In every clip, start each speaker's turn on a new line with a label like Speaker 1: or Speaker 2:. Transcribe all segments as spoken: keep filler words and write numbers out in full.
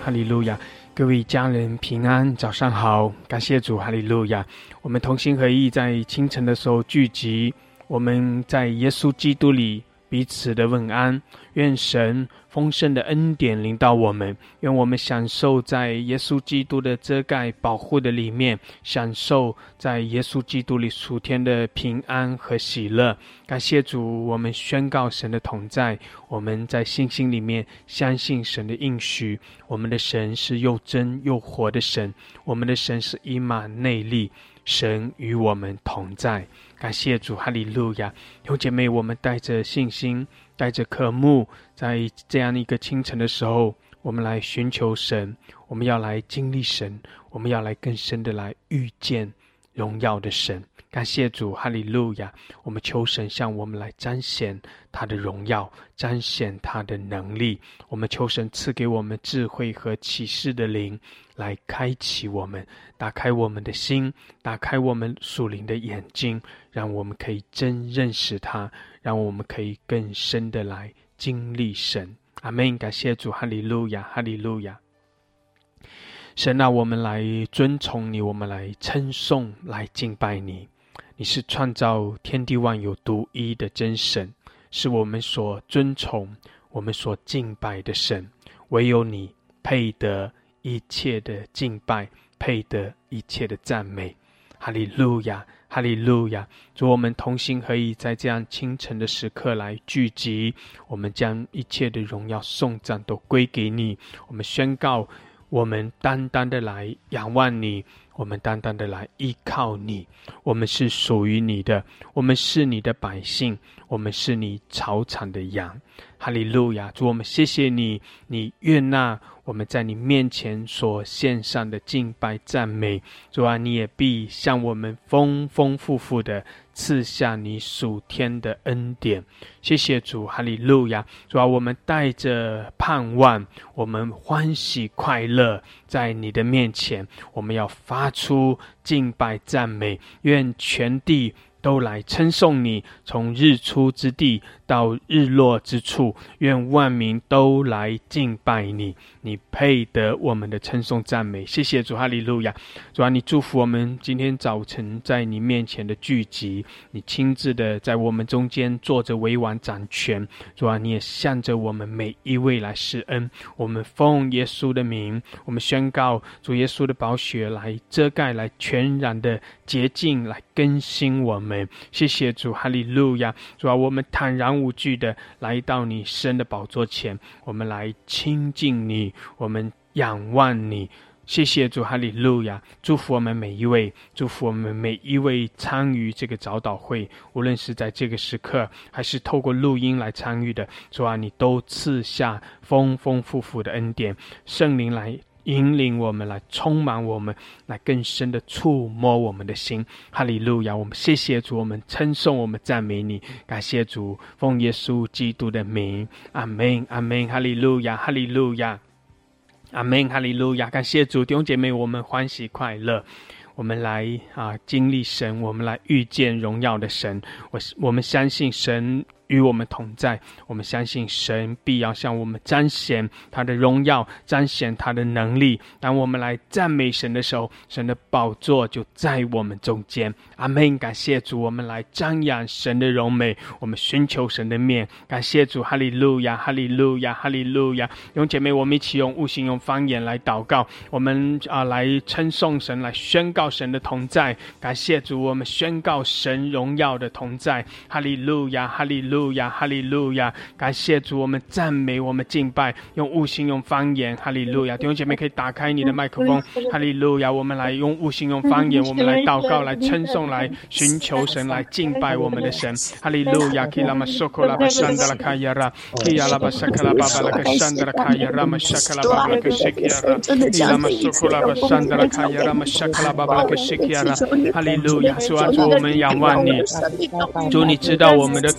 Speaker 1: 哈利路亚。各位家人平安，早上好，感谢主，哈利路亚。我们同心合意在清晨的时候聚集，我们在耶稣基督里彼此的问安，愿神丰盛的恩典临到我们，愿我们享受在耶稣基督的遮盖保护的里面，享受在耶稣基督里属天的平安和喜乐。感谢主，我们宣告神的同在，我们在信心里面相信神的应许，我们的神是又真又活的神，我们的神是以马内利，神与我们同在。感谢主，哈利路亚。弟兄姐妹，我们带着信心，带着渴慕，在这样一个清晨的时候，我们来寻求神，我们要来经历神，我们要来更深的来遇见荣耀的神。感谢主，哈利路亚。我们求神向我们来彰显他的荣耀，彰显他的能力。我们求神赐给我们智慧和启示的灵，来开启我们，打开我们的心，打开我们属灵的眼睛，让我们可以真认识他，让我们可以更深的来经历神。阿们。感谢主，哈利路亚，哈利路亚。神啊，我们来尊崇你，我们来称颂，来敬拜你。你是创造天地万有独一的真神，是我们所尊崇，我们所敬拜的神。唯有你配得一切的敬拜，配得一切的赞美。哈利路亚，哈利路亚。主，我们同心合意在这样清晨的时刻来聚集，我们将一切的荣耀颂赞都归给你。我们宣告，我们单单的来仰望你，我们单单的来依靠你。我们是属于你的，我们是你的百姓，我们是你草场的羊。哈利路亚。主，我们谢谢你，你悦纳我们在你面前所献上的敬拜赞美。主啊，你也必向我们丰丰富富的赐下你属天的恩典。谢谢主，哈利路亚。主啊，我们带着盼望，我们欢喜快乐在你的面前，我们要发出敬拜赞美，愿全地都来称颂你，从日出之地到日落之处，愿万民都来敬拜你，你配得我们的称颂赞美。谢谢主，哈利路亚。主啊，你祝福我们今天早晨在你面前的聚集，你亲自的在我们中间坐着为王掌权。主啊，你也向着我们每一位来施恩。我们奉耶稣的名，我们宣告主耶稣的宝血来遮盖，来全然的洁净，来更新我们。谢谢主，哈利路亚。主啊，我们坦然无惧的来到你神的宝座前，我们来亲近你，我们仰望你。谢谢主，哈利路亚。祝福我们每一位，祝福我们每一位参与这个早祷会，无论是在这个时刻还是透过录音来参与的，主啊，你都赐下丰丰富富的恩典，圣灵来引领我们，来充满我们，来更深的触摸我们的心。哈利路亚。我们谢谢主，我们称颂，我们赞美你。感谢主，奉耶稣基督的名，阿们，阿们。哈利路亚，哈利路亚，阿们，哈利路亚。感谢主，弟兄姐妹，我们欢喜快乐，我们来啊经历神，我们来遇见荣耀的神。我我们相信神与我们同在，我们相信神必要向我们彰显他的荣耀，彰显他的能力。当我们来赞美神的时候，神的宝座就在我们中间。阿们。感谢主，我们来张扬神的荣美，我们寻求神的面。感谢主，哈利路亚，哈利路亚，哈利路亚。弟兄姐妹，我们一起用悟性用方言来祷告，我们啊来称颂神，来宣告神的同在。感谢主，我们宣告神荣耀的同在。哈利路亚，哈利路亚，哈利路亚，哈利路亚。感谢主，我们赞美，我们敬拜，用悟性用方言。哈利路亚。弟兄姐妹可以打开你的麦克风。哈利路亚。我们来用悟性用方言，我们来祷告，来称颂，来寻求神，来敬拜我们的神。哈利路亚。基拉玛索克拉巴山达拉卡亚拉，基亚拉巴萨克拉巴巴拉克山达拉卡亚拉玛萨克拉巴巴拉克西基亚拉，基拉玛索克拉巴山达拉卡亚拉玛萨克拉巴巴拉克西基亚拉。哈利路亚。主啊，主，我们仰望你，主，你知道我们的渴慕，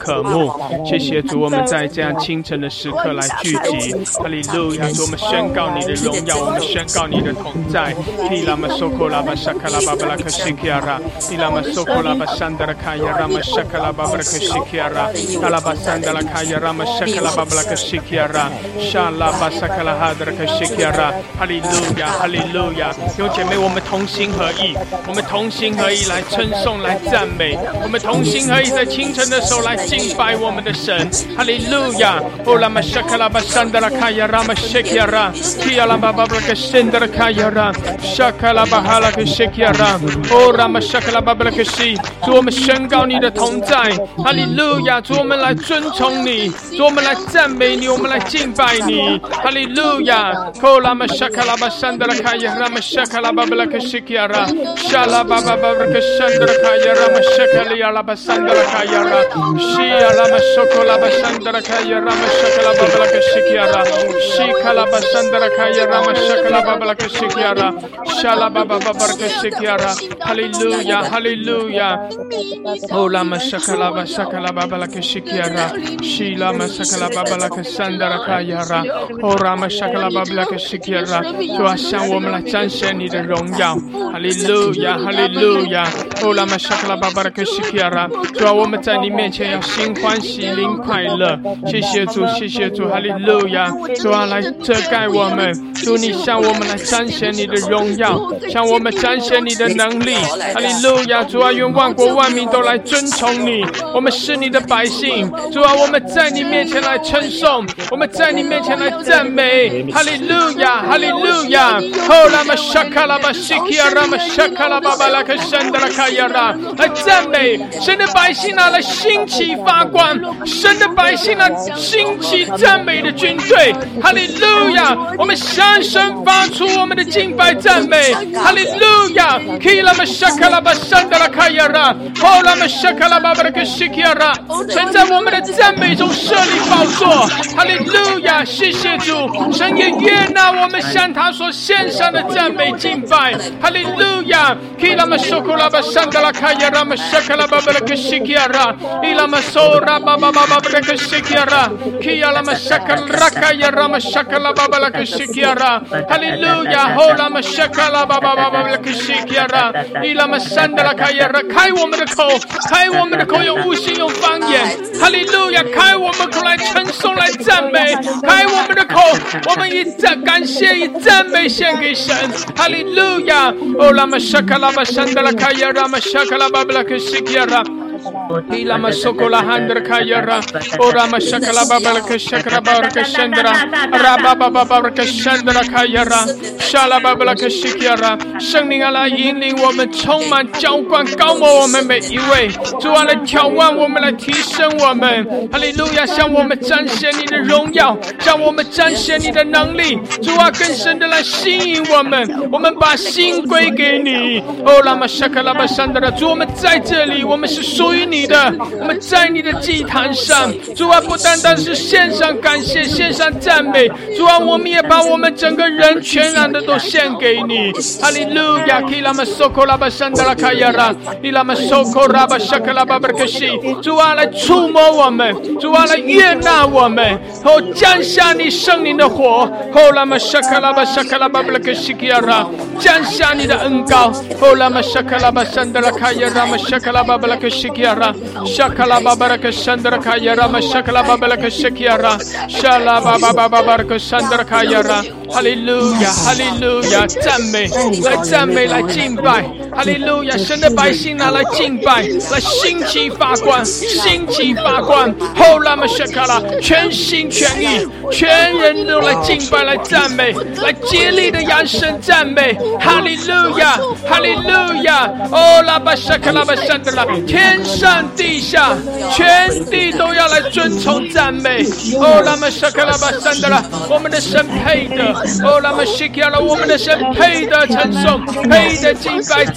Speaker 1: 助，谢谢主，我们在这样清晨的时刻来聚集，哈利路亚！主，我们宣告你的荣耀，我们宣告你的同在。伊拉玛索科拉巴沙卡拉巴巴拉克西基亚拉，伊拉玛索科拉巴山德拉卡亚拉玛沙卡拉巴巴拉克西基亚拉，阿拉巴山德拉卡亚拉玛沙卡拉巴巴拉克西基亚拉，沙拉巴沙卡拉哈德拉克西基亚拉，哈利路亚，哈利路亚！弟兄姐妹，我们同心合意，我们同心合意来称颂，来赞美，我们同心合意在清晨的时候来敬拜我们的神，哈利路亚！哦拉玛沙卡拉巴山德拉卡亚拉玛西基亚拉，基亚拉巴巴巴拉克山德拉卡亚拉，沙卡拉巴哈拉克西基亚拉，哦拉玛沙卡拉巴巴拉克西，主，我们宣告你的同在，哈利路亚！主，我们来尊崇你，主，我们来赞美你，我们来敬拜你，哈利路亚！哦拉玛沙卡拉巴山德拉卡亚拉玛沙卡拉巴巴拉克西基亚拉，沙拉巴巴巴拉克山德拉卡亚拉玛沙卡利亚拉巴山德拉卡亚拉，西亚拉玛索科拉巴山德拉卡亚拉玛沙卡拉巴巴拉克西基亚拉，西卡拉巴山德拉卡亚拉玛沙卡拉巴巴拉克西基亚拉，沙拉巴巴巴巴拉克西基亚拉，哈利路亚，哈利路亚！哦拉玛沙卡拉巴沙卡拉巴巴拉克西基亚拉，西拉玛沙卡拉巴巴拉克山德拉卡亚拉，哦拉玛沙卡拉巴巴拉克西基亚拉，主啊，向我们来彰显你的荣耀，哈利路亚，哈利路亚！哦拉玛沙卡拉巴巴拉克西基亚拉，主啊，我们在你面前要心欢喜，灵快乐。谢谢主，谢谢主，哈利路亚！主啊，来遮盖我们，主你向我们来彰显你的荣耀，向我们彰显你的能力，哈利路亚！主啊，愿万国万民都来尊崇你，我们是你的百姓，主啊，我们在你面前来称颂，我们在你面前来赞美，哈利路亚，哈利路亚！哦拉玛沙卡拉巴西基亚拉玛沙卡拉巴巴拉克山德拉卡亚拉，来赞美神的百姓啊，来兴起发光，神的百姓啊，兴起赞美的军队，哈利路亚！我们向神发出我们的敬拜赞美，哈利路亚！基拉玛沙卡拉巴山德拉卡亚拉，哦拉玛沙卡拉巴巴拉克西基亚拉，神在我们的赞美中设立宝座，哈利路亚！谢谢主，神也悦纳我们向他所献上的赞美敬拜，哈利路亚！基拉玛索库拉巴山德拉卡亚拉玛沙卡拉巴巴拉克西基亚拉，伊拉玛索拉巴巴巴巴巴拉克西基亚拉，基亚拉玛沙卡拉卡亚拉玛沙卡拉巴巴拉克西基亚拉，哈利路亚！哦拉玛沙卡拉巴巴巴巴拉克西基亚拉，伊拉玛山德拉卡亚拉，开我们的口，开我们的口，用悟性，用方言，哈利路亚！开我们口来称颂，来赞美，开我们的口，我们以赞感谢，以赞美献给神，哈利路亚！哦拉玛沙卡拉巴山德拉卡亚拉玛沙卡拉巴巴拉克西基亚拉。Ilama sokola handra kayara, orama shakala babala kashakra babala kashandra, raba babala kashandra kayara, shala babala kashikyara， 圣灵啊，来引领我们，充满浇灌，高摩我们每一位，主啊，来眺望我们，来提升我们，哈利路亚！向我们彰显你的荣耀，向我们彰显你的能力，主啊，更深的来吸引我们，我们把心归给你。哦，拉玛沙卡拉巴山德拉，主，我们在这里，我们是属于你的，我们在你的祭坛上，主啊，不单单是献上感谢，献上赞美，主啊，我们也把我们整个人全然的都献给你。哈利路亚！基拉玛索科拉巴山德拉卡亚拉，伊拉玛索科拉巴沙卡拉巴巴克西，主啊，来触摸我们，主啊，来悦纳我们，哦，降下你圣灵的火，哦，拉玛沙卡拉巴沙卡拉巴巴克西亚拉，降下你的恩膏，哦，拉玛沙卡拉巴山德拉卡亚拉玛沙卡拉巴巴克西亚拉，沙卡拉巴巴克山德拉卡亚拉玛沙卡拉巴巴克西亚拉，沙拉巴巴巴巴克山德拉卡亚拉，哈利路亚，哈利路亚！赞美，来赞美，来敬拜，哈利路亚！神的百姓啊，来敬拜，来兴起发光，兴起发光，后拉玛沙卡拉，全心全意，全人都来敬拜，来赞美，来竭力的扬声赞美，哈利路亚，哈利路亚！哦，拉巴沙卡拉巴山德拉，天上地下，全地都要来尊崇赞美。哦，拉玛沙卡拉巴山德拉，我们的神配的。哦，拉玛西卡拉，我们的神配的称颂，配的敬拜赞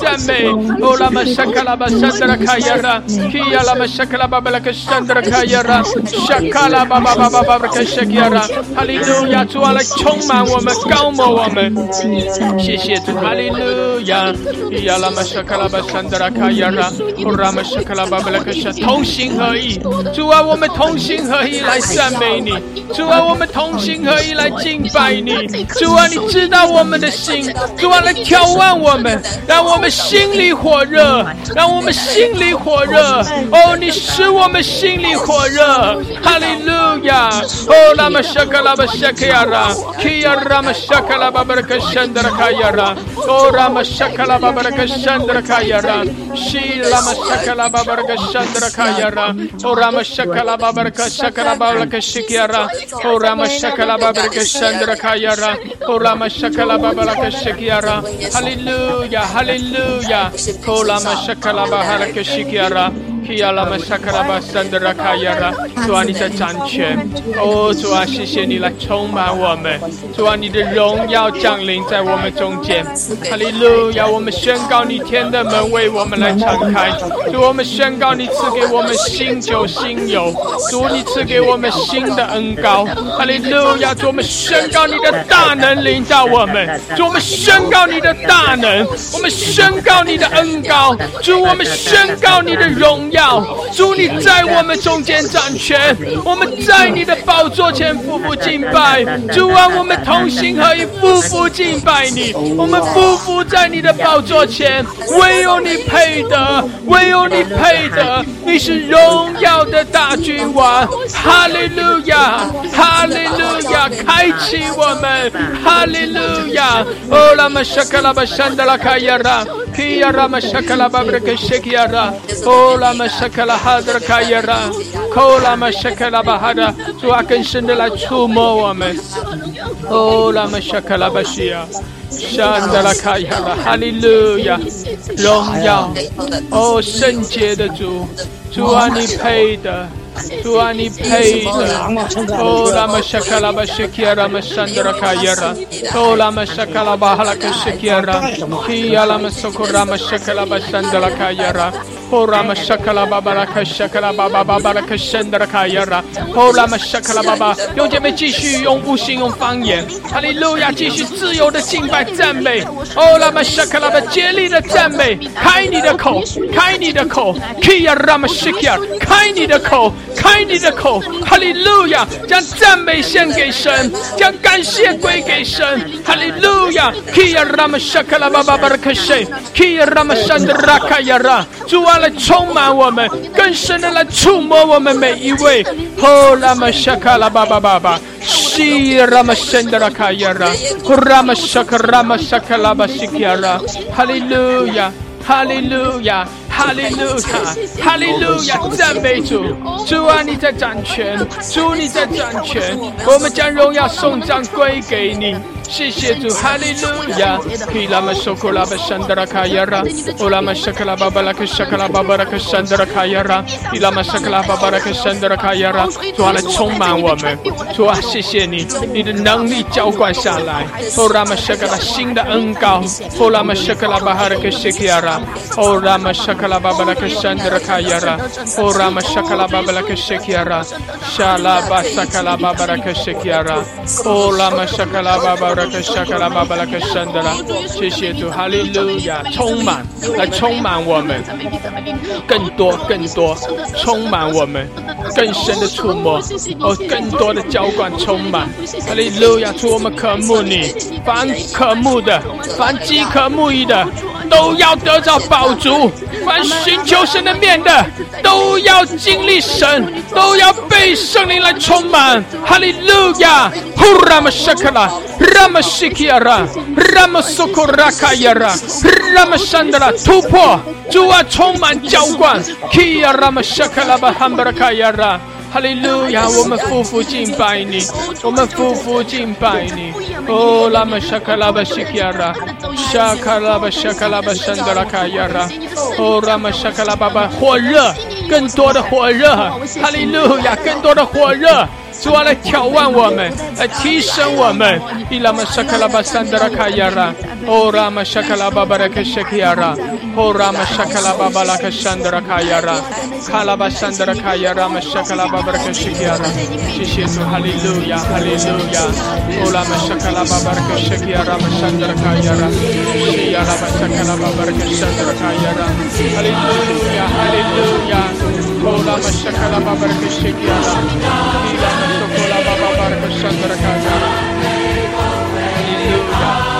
Speaker 1: 赞美。哦拉玛沙卡拉巴山德拉卡亚拉，基亚拉玛沙卡拉巴巴拉克山德拉卡亚拉，沙卡拉巴巴巴巴巴巴克沙卡亚拉，哈利路亚！主啊，来充满我们，高摩我们。谢谢主，哈利路亚！基亚拉玛沙卡拉巴山德拉卡亚拉，哦拉玛沙卡拉巴巴拉克沙，同心合意。主啊，我们同心合意来赞美你。主啊，我们同心合意来敬拜你。主啊，你知道我们的心。主啊，来挑旺我们，让我们心里火热，让我们心里火热。哦，你使我们心里火热。哈利路亚！哦，拉玛沙卡拉巴沙卡亚拉，基亚拉玛沙卡拉巴巴拉克山德拉卡亚拉，哦，拉玛沙卡拉巴巴拉克山德拉卡亚拉，西拉玛沙卡拉巴巴拉克山德拉卡亚拉，哦，拉玛沙卡拉巴巴拉克沙卡拉巴巴拉克西亚拉，哦，拉玛沙卡拉巴巴拉克山德拉卡亚拉，哦，拉玛沙卡拉巴巴拉克西亚拉，哈利路亚，哈利路亚，哦，拉玛沙卡拉巴巴拉克西亚拉。主啊，你在掌权。哦，主啊，谢谢你来充满我们。主啊，你的荣耀降临在我们中间。哈利路亚！我们宣告你天的门为我们来敞开。主，我们宣告你赐给我们新酒新油。主，你赐给我们新的恩膏。哈利路亚！主，我们宣告你的大能临到我们。主，我们宣告你的大能。我们宣告你的恩膏。主，我们宣告你的荣耀。主，你在我们中间掌权，我们在你的宝座前匍匐敬拜。主啊，我们同心合意匍匐敬拜你，我们匍匐在你的宝座前，唯有你配得，唯有你配得，你是荣耀的大君王。哈利路亚，哈利路亚，开启我们，哈利路亚。哦拉玛沙卡拉巴山德拉卡亚拉，基亚拉玛沙卡拉巴布克谢基亚拉，哦拉玛沙卡拉哈德卡亚拉，科拉玛沙卡拉巴哈达，主啊，更深的来触摸我们。哦拉玛沙卡拉巴西亚。山德拉卡亚拉，哈利路亚，荣耀，哦，圣洁的主，主啊，你配的，主啊，你配的，哦，拉玛沙卡拉巴西基亚拉玛山德拉卡亚拉，哦，拉玛沙卡拉巴哈拉克西基亚拉，基亚拉玛索库拉玛沙卡拉巴山德拉卡亚拉。哦，拉玛沙卡拉巴巴拉克沙卡拉巴巴巴巴拉克山德拉卡亚拉，哦，拉玛沙卡拉巴巴，用姐妹继续用悟性用方言，哈利路亚，继续自由的敬拜赞美，哦，拉玛沙卡拉巴竭力的赞美，开你的口，开你的口，基亚拉玛西基亚，开你的口，开你的口，哈利路亚，将赞美献给神，将感谢归给神，哈利路亚，基亚拉玛沙卡拉巴巴巴拉克西，基亚拉玛山德拉卡亚拉，主啊。来充满我们，更深的来触摸我们每一位。哦，拉玛沙卡拉巴巴巴巴，西拉玛山德拉卡亚拉，拉玛沙卡拉玛沙卡拉巴西卡拉，哈利路亚，哈利路亚。哈利路亚，哈利路亚，赞美主！主啊，你在掌权，主你在掌权，我们将荣耀颂赞归给你。谢谢主，哈利路亚！基拉玛索库拉巴山德拉卡亚拉，乌拉玛沙卡拉巴巴拉克沙卡拉巴巴拉克山德拉卡亚拉，基拉玛沙卡拉巴巴拉克山德拉卡亚拉，主啊，来充满我们！主啊，谢谢你，你的能力浇灌下来，乌拉玛沙卡拉新的恩膏，乌拉玛沙卡拉巴哈拉克西基亚拉，乌拉玛沙卡。Babala Shandra Kayara, O Rama Shakala Babala Shekiara, Shala Basakala Babala Shekiara, O Lama Shakala Babala Shakala Babala Shandra， 谢谢主，哈利路亚，充满，来充满我们，更多更多，充满我们，更深的触摸，哦，更多的浇灌充满，哈利路亚，主我们渴慕你，凡渴慕的，凡饥渴慕义的，都要得着饱足。凡寻求神的面的，都要经历神，都要被圣灵来充满。哈利路亚！呼拉玛沙卡拉，拉玛西基亚拉，拉玛苏库拉卡亚拉，拉玛山德拉，突破！主啊，充满浇灌！基亚拉玛沙卡拉巴汉巴拉卡亚拉。哈利路亚！我们匍匐敬拜你，我们匍匐敬拜你。哦，拉玛沙卡拉巴西基亚拉，沙卡拉巴沙卡拉巴山德拉卡亚拉。哦，拉玛沙卡拉巴巴，火热，更多的火热！哈利路亚！更多的火热！主啊，来挑旺我们，来提升我们。伊拉玛沙卡拉巴山德拉卡亚拉，哦，拉玛沙卡拉巴巴拉克谢基亚拉。 哦拉玛沙卡拉巴巴拉克山德拉卡亚拉，卡拉巴山德拉卡亚拉玛沙卡拉巴巴拉克西亚拉，谢谢主，哈利路亚，哈利路亚。哦拉玛沙卡拉巴巴拉克西亚拉玛山德拉卡亚拉，西亚拉玛沙卡拉巴巴拉克山德拉卡亚拉，哈利路亚，哈利路亚。哦拉玛沙卡拉巴巴拉克西亚拉，伊拉玛苏库拉巴巴巴拉克山德拉卡亚拉，哈利路亚。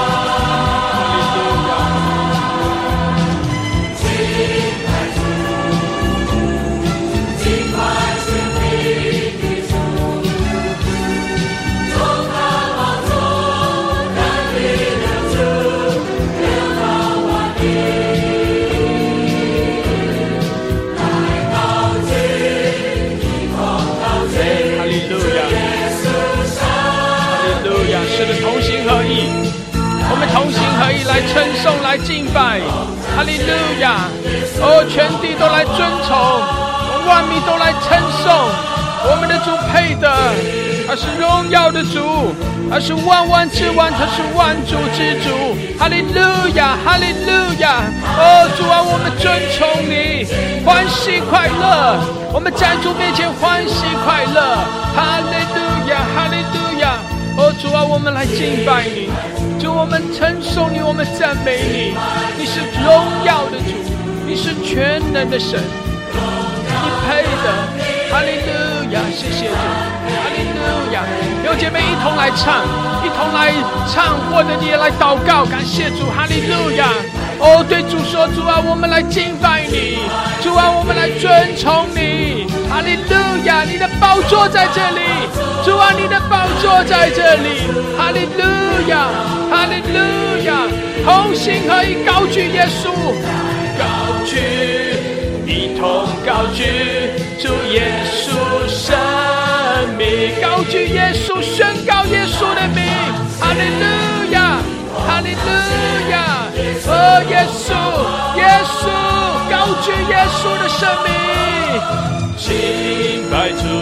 Speaker 1: 我们同心合意来称颂，来敬拜，哈利路亚！哦，全地都来尊崇，万民都来称颂，我们的主配的，他是荣耀的主，他是万万之万，他是万主之主，哈利路亚，哈利路亚！哦，主啊，我们尊崇你，欢喜快乐，我们在主面前欢喜快乐，哈利路亚，哈利路亚！哦，主啊，我们来敬拜你，主，我们称颂你，我们赞美你，你是荣耀的主，你是全能的神，你配的，哈利路亚，谢谢主，哈利路亚！弟兄姐妹一同来唱，一同来唱，或者你也来祷告，感谢主，哈利路亚！哦，对主说，主啊，我们来敬拜你，主啊，我们来尊崇你，哈利路亚！你的宝座在这里，主啊，你的宝座在这里，哈利路亚，哈利路亚！同心合意高举耶稣，高举，一同高举主耶稣生命，高举耶稣，宣告耶稣的名，哈利路亚，哈利路亚！哦，耶稣，耶稣，高举耶稣的生命，敬拜主，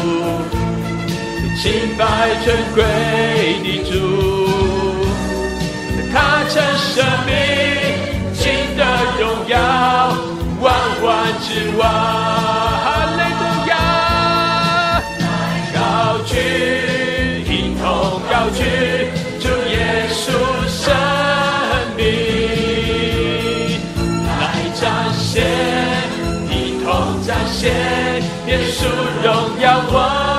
Speaker 1: 敬拜尊贵的主，他曾生命，尽的荣耀，万万之王，哈利路亚！高举，一同高举主耶稣生命，来展现，一同展现耶稣荣耀我。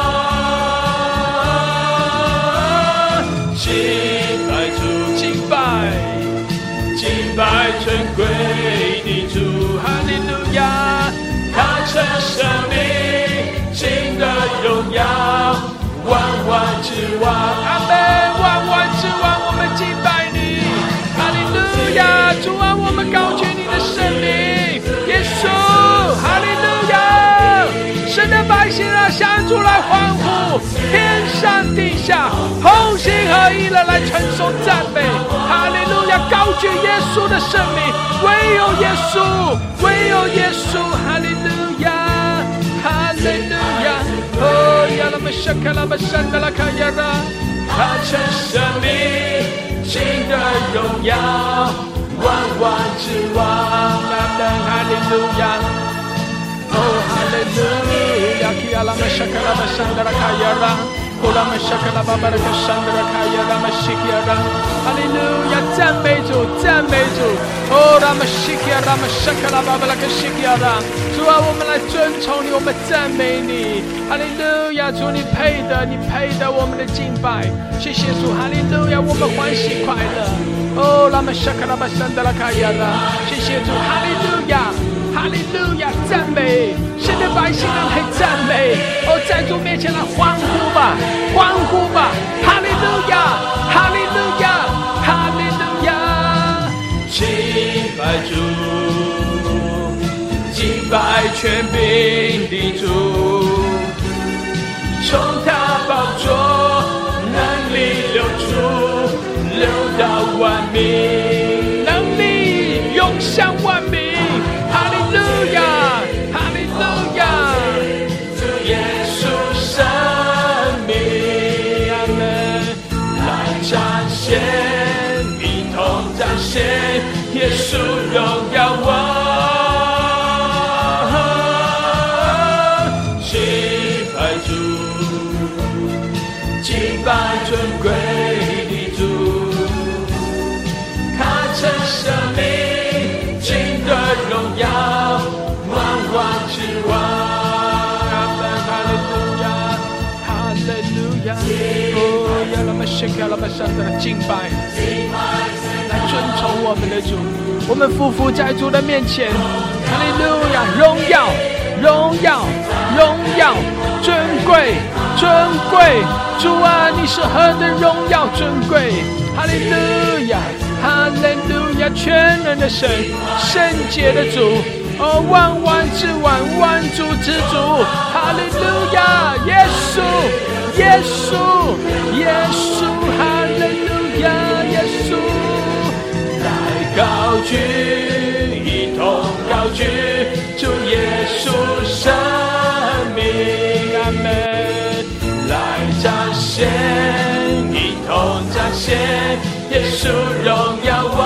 Speaker 1: 敬拜主，敬拜，敬拜尊贵的主，哈利路亚！他曾生命，尽的荣耀，万万之王，阿们！万万之王，我们敬拜你，哈利路亚！主啊，我们高举你的生命，耶稣，哈利路亚！神的百姓啊，向主来欢呼，天上地下同心合一的来称颂赞美，哈利路亚！高举耶稣的生命，唯有耶稣，唯有耶稣，哈利路亚，哈利路亚！哦呀，拉玛沙卡拉巴山德拉卡亚拉，他曾生命，尽的荣耀，万万之王，阿门，哈利路亚！哦，哈利路亚！基亚拉玛沙卡拉巴山德拉卡亚拉。哦，拉玛沙卡拉巴巴拉克山德拉卡亚拉玛西基亚拉，哈利路亚！赞美主，赞美主！哦，拉玛西基亚拉玛沙卡拉巴巴拉克西基亚拉，主啊，我们来尊崇你，我们赞美你，哈利路亚！主，你配的，你配的我们的敬拜，谢谢主，哈利路亚！我们欢喜快乐。哦，拉玛沙卡拉巴山德拉卡亚拉，谢谢主，哈利路亚！哈利路亚，赞美神的百姓啊，来赞美！哦，在主面前来欢呼吧，欢呼吧！哈利路亚，哈利路亚，哈利路亚！敬拜主，敬拜权柄的主，从他宝座能力流出，流到万民，能力涌向万民。哈利路亚，哈利路亚！主耶稣生命，阿们！来展现，一同展现耶稣荣耀我，敬拜主，敬拜尊贵的主，他曾生命，尽的荣耀，万王之王。哈利路亚，哈利路亚，哦，要让我们献给了我们上的敬拜，来尊崇我们的主。我们匍匐在主的面前，哈利路亚，荣耀，荣耀，荣耀，尊贵，尊贵。主啊，你是何等荣耀尊贵！哈利路亚，哈利路亚，全能的神，圣洁的主，哦，万王之王，万主之主，哈利路亚，耶稣，耶稣，耶稣，哈利路亚，耶稣，来高举，一同高举主耶稣生命，阿们。来彰显，一同彰显耶稣荣耀我，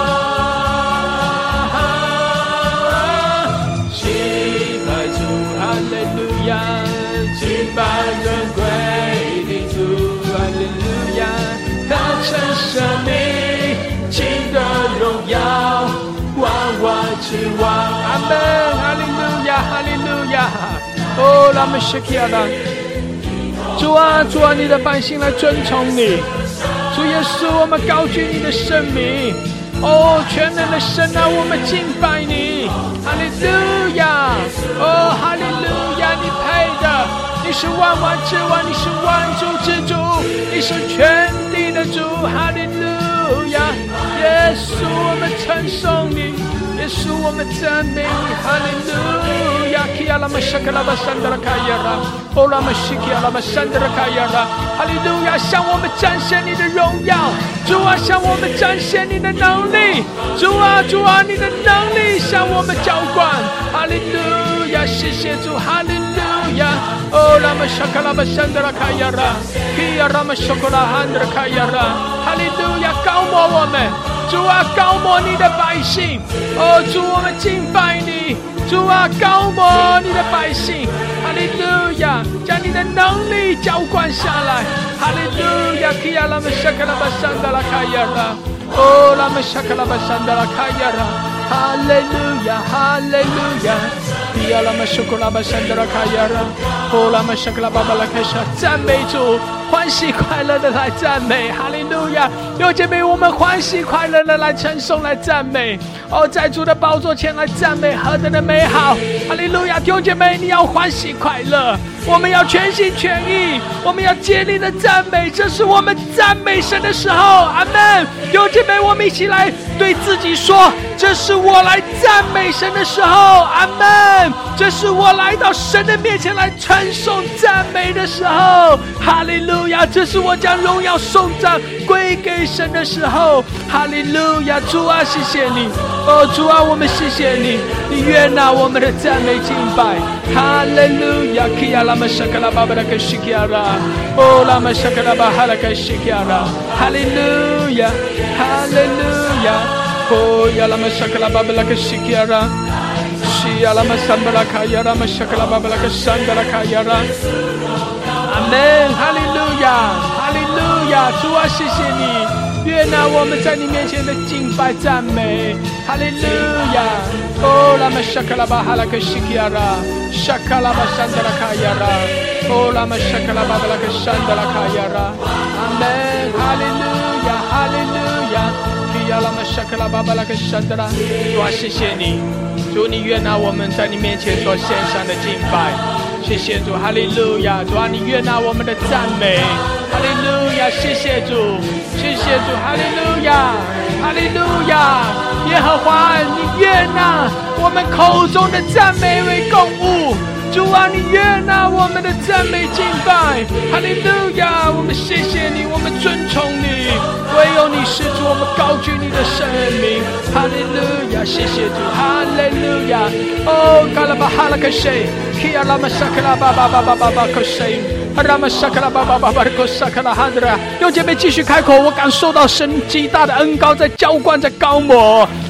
Speaker 1: 敬拜主，哈利路亚，敬拜尊贵的主，哈利路亚，他曾生命，尽的荣耀，万王之王，阿们，哈利路亚，哈利路亚，哦，拉们谢基亚拉。主啊，主啊，你的百姓来尊崇你，主耶稣，我们高举你的圣名，哦，全能的神啊，我们敬拜你，哈利路亚，哦，哈利路亚，你配的，你是万王之王，你是万主之主，你是全地的主，哈利路亚，耶稣，我们称颂你，耶稣，我们赞美你，哈利路亚，基亚拉玛沙克拉巴山德拉卡亚拉，欧拉玛西基亚拉巴山德拉卡亚拉，哈利路亚，向我们展现你的荣耀，主啊，向我们展现你的能力，主啊，主啊，你的能力向我们浇灌，哈利路亚，谢谢主，哈利路亚，欧拉玛沙克拉巴山德拉卡亚拉，基亚拉玛沙克拉汉德拉卡亚拉，哈利路亚，高摩我们。主啊，高摩你的百姓，哦，主，我们敬拜你，主啊，高摩你的百姓，哈利路亚，将你的能力浇灌下来，哈利路亚，基亚拉玛沙克拉巴山德拉卡亚拉，哦，拉玛沙克拉巴山德拉卡亚拉，哈利路亚，哈利路亚，基亚拉玛沙克拉巴山德拉卡亚拉，哦，拉玛沙克拉巴巴拉开沙，赞美主。欢喜快乐的来赞美，哈利路亚！弟兄姐妹，我们欢喜快乐的来称颂、来赞美。哦，在主的宝座前来赞美，何等的美好！哈利路亚！弟兄姐妹，你要欢喜快乐，我们要全心全意，我们要竭力的赞美，这是我们赞美神的时候。阿们！弟兄姐妹，我们一起来对自己说：这是我来赞美神的时候。阿们！这是我来到神的面前来称颂赞美的时候。哈利路亚！这是我将荣耀颂赞归给神的时候。哈利路亚！主啊，谢谢你！哦，主啊，我们谢谢你，你悦纳我们的赞美敬拜。哈利路亚！基亚拉玛沙克拉巴巴拉克西基亚拉，哦，拉玛沙克拉巴哈拉克西基亚拉。哈利路亚！哈利路亚！哦，亚拉玛沙克拉巴巴拉克西基亚拉。西亚拉玛桑巴拉卡亚拉玛沙克拉巴巴拉克山巴拉卡亚拉。阿门，哈利路亚，哈利路亚，主啊，谢谢你，悦纳我们在你面前的敬拜赞美，哈利路亚。哦，拉玛沙卡拉巴哈拉克西基亚拉，沙卡拉巴山德拉卡亚拉，哦，拉玛沙卡拉巴巴拉克山德拉卡亚拉。阿门，哈利路亚，哈利路亚，基亚拉玛沙卡拉巴巴拉克山德拉。主啊，谢谢你，主，你悦纳我们在你面前所献上的敬拜。谢谢主，哈利路亚！主啊，你悦纳我们的赞美，哈利路亚！谢谢主，谢谢主，哈利路亚，哈利路亚！耶和华，你悦纳我们口中的赞美为供物。主啊，你悦纳我们的赞美敬拜，哈利路亚！我们谢谢你，我们尊崇你，唯有你是主，我们高举你的圣名，哈利路亚！谢谢主，哈利路亚！哦，嘎拉巴哈拉克谁？基亚拉玛沙克拉巴巴巴巴巴巴克谁？拉玛沙克拉巴巴巴巴克沙克拉哈德拉。弟兄姐妹继续开口，我感受到神极大的恩膏在浇灌，在高摩。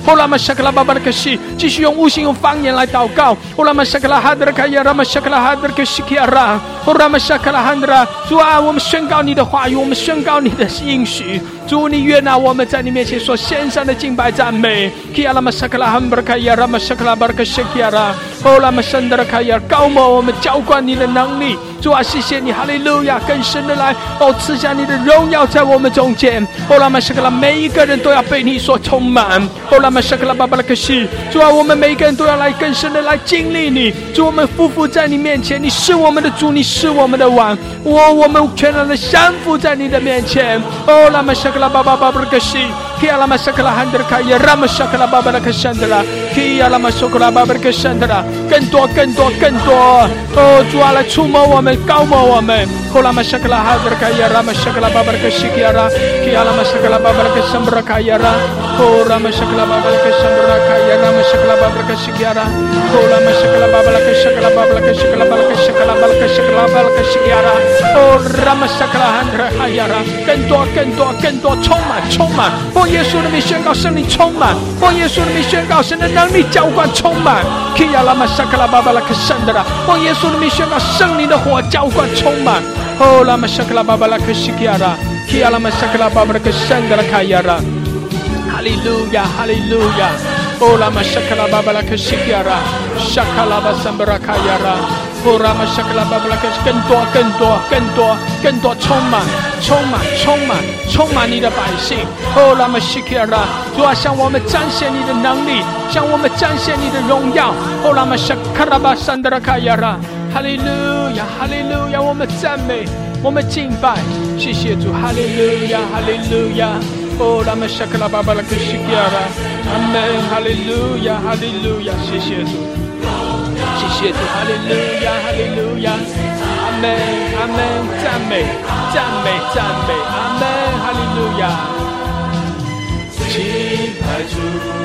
Speaker 1: 哦拉玛沙克拉巴巴的克西，继续用悟性用方言来祷告。哦拉玛沙克拉哈德卡亚拉玛沙克拉哈德克西基亚拉，哦拉玛沙克拉哈德拉，主啊，我们宣告你的话语，我们宣告你的应许。主，你悦纳我们在你面前所献上的敬拜赞美。基亚拉玛沙克拉哈德卡亚拉玛沙克拉巴克西基亚拉，哦拉玛圣德卡亚，高摩我们浇灌你的能力。主啊，谢谢你，哈利路亚！更深的来，哦，赐下你的荣耀在我们中间。哦，拉玛沙克拉，每一个人都要被你所充满。哦，拉玛沙克拉巴巴拉克西，主啊，我们每一个人都要来更深的来经历你。主，我们匍匐在你面前，你是我们的主，你是我们的王。我我们全然的降服在你的面前。哦，拉玛沙克拉巴巴巴巴拉克西。Kia lama sakala handra kaya rama sakala babala kashandra Kia lama sakala babala kashandra 更多更多更多哦，主啊，来触摸我们，高摩我们。哦，拉玛沙克拉哈德卡亚拉玛沙克拉巴巴拉克西基亚拉 Kia lama sakala babala kasambra kaya ra哦，拉玛沙克拉巴巴拉kasambra kaya拉玛沙克拉巴巴拉克西基亚拉哦，拉玛沙克拉巴巴拉克沙克拉巴巴拉克西克拉巴拉克西克拉巴拉克西克拉巴拉克西基亚拉哦，拉玛沙克拉汉德卡亚拉，更多更多更多，充满充满。奉耶稣的名宣告圣灵充满，奉耶稣的名宣告神的能力浇灌充满。基亚拉玛沙克拉巴巴拉克圣的啦，奉耶稣的名宣告圣灵的火浇灌充满。哦，拉玛沙克拉巴巴拉克西基亚拉，基亚拉玛沙克拉巴巴拉克圣的啦卡亚拉，哈利路亚，哈利路亚。哦，拉玛沙克拉巴巴拉克西基亚拉，沙克拉巴桑布拉卡亚拉。哦，拉玛沙克拉巴巴拉克，更多更多更多更多，充满充满充满充满你的百姓。哦，拉玛西基亚拉，主啊，向我们彰显你的能力，向我们彰显你的荣耀。哦，拉玛沙克拉巴桑德拉卡亚拉，哈利路亚，哈利路亚，我们赞美，我们敬拜，谢谢主，哈利路亚，哈利路亚。哦，拉玛沙克拉巴巴拉克西基亚拉，阿门，哈利路亚，哈利路亚，谢谢主。谢谢主，哈利路亚，哈利路亚，阿门，阿门，赞美，赞美，赞美，阿门，哈利路亚。敬拜主，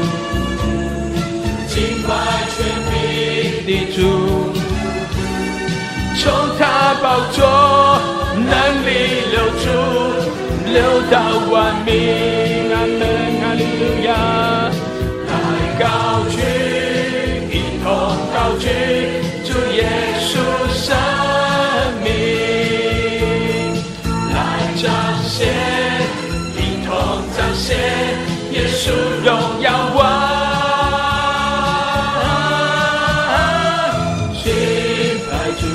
Speaker 1: 敬拜全名的主，从他宝座能力流出，流到万民，阿门，哈利路亚，来高举。高举主耶稣生命，来彰显，一同彰显耶稣荣耀光。敬拜主，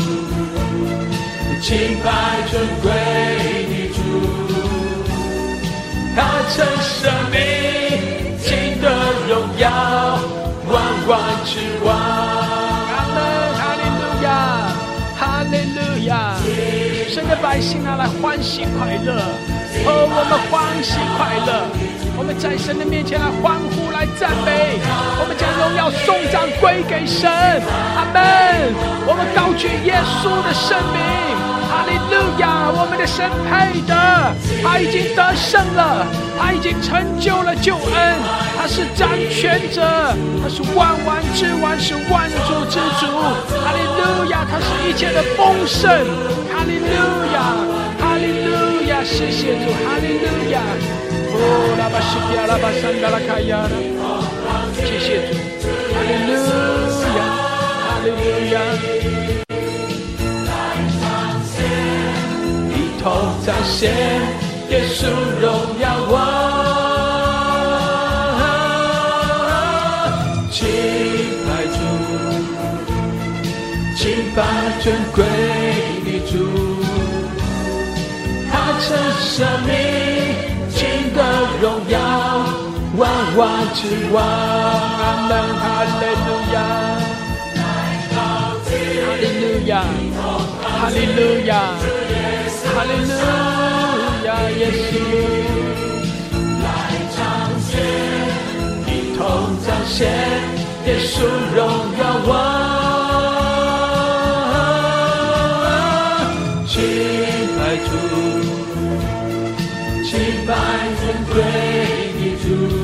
Speaker 1: 敬拜尊贵的主，他曾生命，尽得荣耀。万万之王，阿门，哈利路亚，哈利路亚。神的百姓啊，来欢喜快乐，哦，我们欢喜快乐，我们在神的面前来欢呼，来赞美，我们将荣耀颂赞归给神，阿门。我们高举耶稣的圣名，哈利路亚，我们的神配的，他已经得胜了，他已经成就了救恩，他是掌权者，他是万王之王，是万主之主，哈利路亚，他是一切的丰盛，哈利路亚，哈利路亚，谢谢主，哈利路亚。哦，拉巴西基亚拉巴桑达拉卡亚拉，谢谢主，哈利路亚，哈利路亚。一同彰显耶稣荣耀光，敬拜主，敬拜尊贵的主，他曾生命，尽得荣耀，万王之王，阿门，哈利路亚，哈利路亚，哈利路亚。哈利路亚，耶稣，来彰显，一同彰显耶稣荣耀光。敬拜主，敬拜尊贵的主，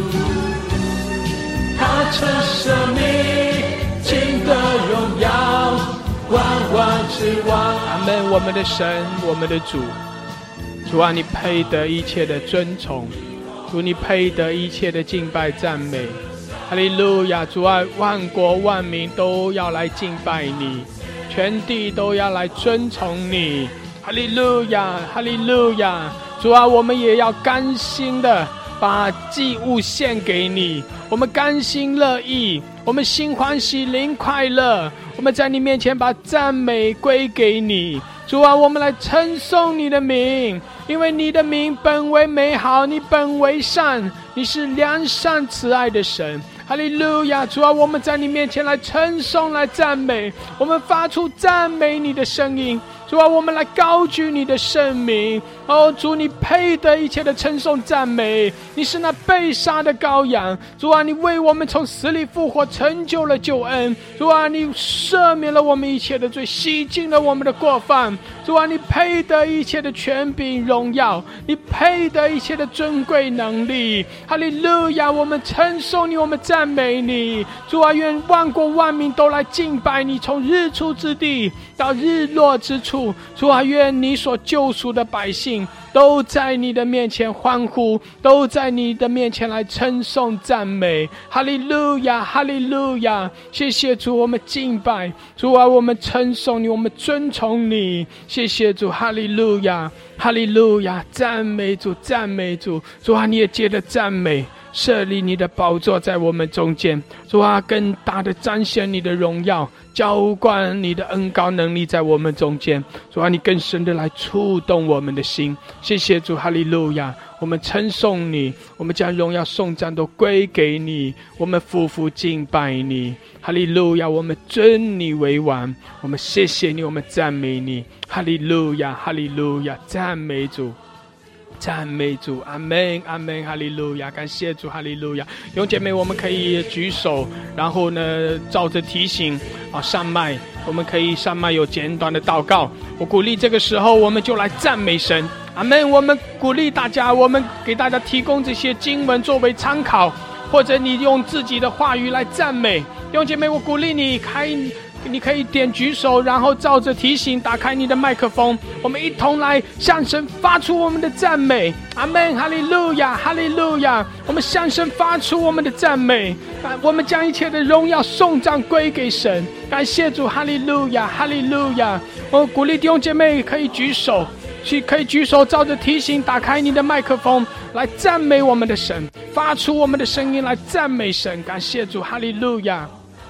Speaker 1: 他曾生命，尽得荣耀。万王之王，阿门！我们的神，我们的主，主啊，你配得一切的尊崇， 主你配得一切的敬拜赞美。哈利路亚！主啊，万国万民都要来敬拜你，全地都要来尊崇你。哈利路亚，哈利路亚！主啊，我们也要甘心的把祭物献给你，我们甘心乐意，我们心欢喜灵快乐，我们在你面前把赞美归给你。主啊，我们来称颂你的名，因为你的名本为美好，你本为善，你是良善慈爱的神。哈利路亚！主啊，我们在你面前来称颂，来赞美，我们发出赞美你的声音。主啊，我们来高举你的圣名。哦，主，你配得一切的称颂赞美，你是那被杀的羔羊。主啊，你为我们从死里复活，成就了救恩。主啊，你赦免了我们一切的罪，洗净了我们的过犯。主啊，你配得一切的权柄荣耀，你配得一切的尊贵能力。哈利路亚！我们称颂你，我们赞美你。主啊，愿万国万民都来敬拜你，从日出之地到日落之处。主啊，愿你所救赎的百姓都在你的面前欢呼，都在你的面前来称颂赞美。哈利路亚，哈利路亚！谢谢主，我们敬拜主啊，我们称颂你，我们尊崇你。谢谢主，哈利路亚，哈利路亚！赞美主，赞美主！主啊，你也接着赞美，设立你的宝座在我们中间。主啊，更大的彰显你的荣耀，浇灌你的恩膏能力在我们中间。主啊，你更深的来触动我们的心。谢谢主，哈利路亚！我们称颂你，我们将荣耀颂赞都归给你，我们夫妇敬拜你。哈利路亚！我们尊你为王，我们谢谢你，我们赞美你。哈利路亚，哈利路亚！赞美主，赞美主，阿们，阿们，哈利路亚！感谢主，哈利路亚！弟兄姐妹，我们可以举手，然后呢，照着提醒啊，上麦，我们可以上麦有简短的祷告。我鼓励这个时候，我们就来赞美神，阿们！我们鼓励大家，我们给大家提供这些经文作为参考，或者你用自己的话语来赞美。弟兄姐妹，我鼓励你开。你可以点举手，然后照着提醒打开你的麦克风，我们一同来向神发出我们的赞美。阿们，哈利路亚，哈利路亚！我们向神发出我们的赞美，我们将一切的荣耀颂赞归给神。感谢主，哈利路亚，哈利路亚！我鼓励弟兄姐妹可以举手，去可以举手，照着提醒打开你的麦克风，来赞美我们的神，发出我们的声音来赞美神。感谢主，哈利路亚。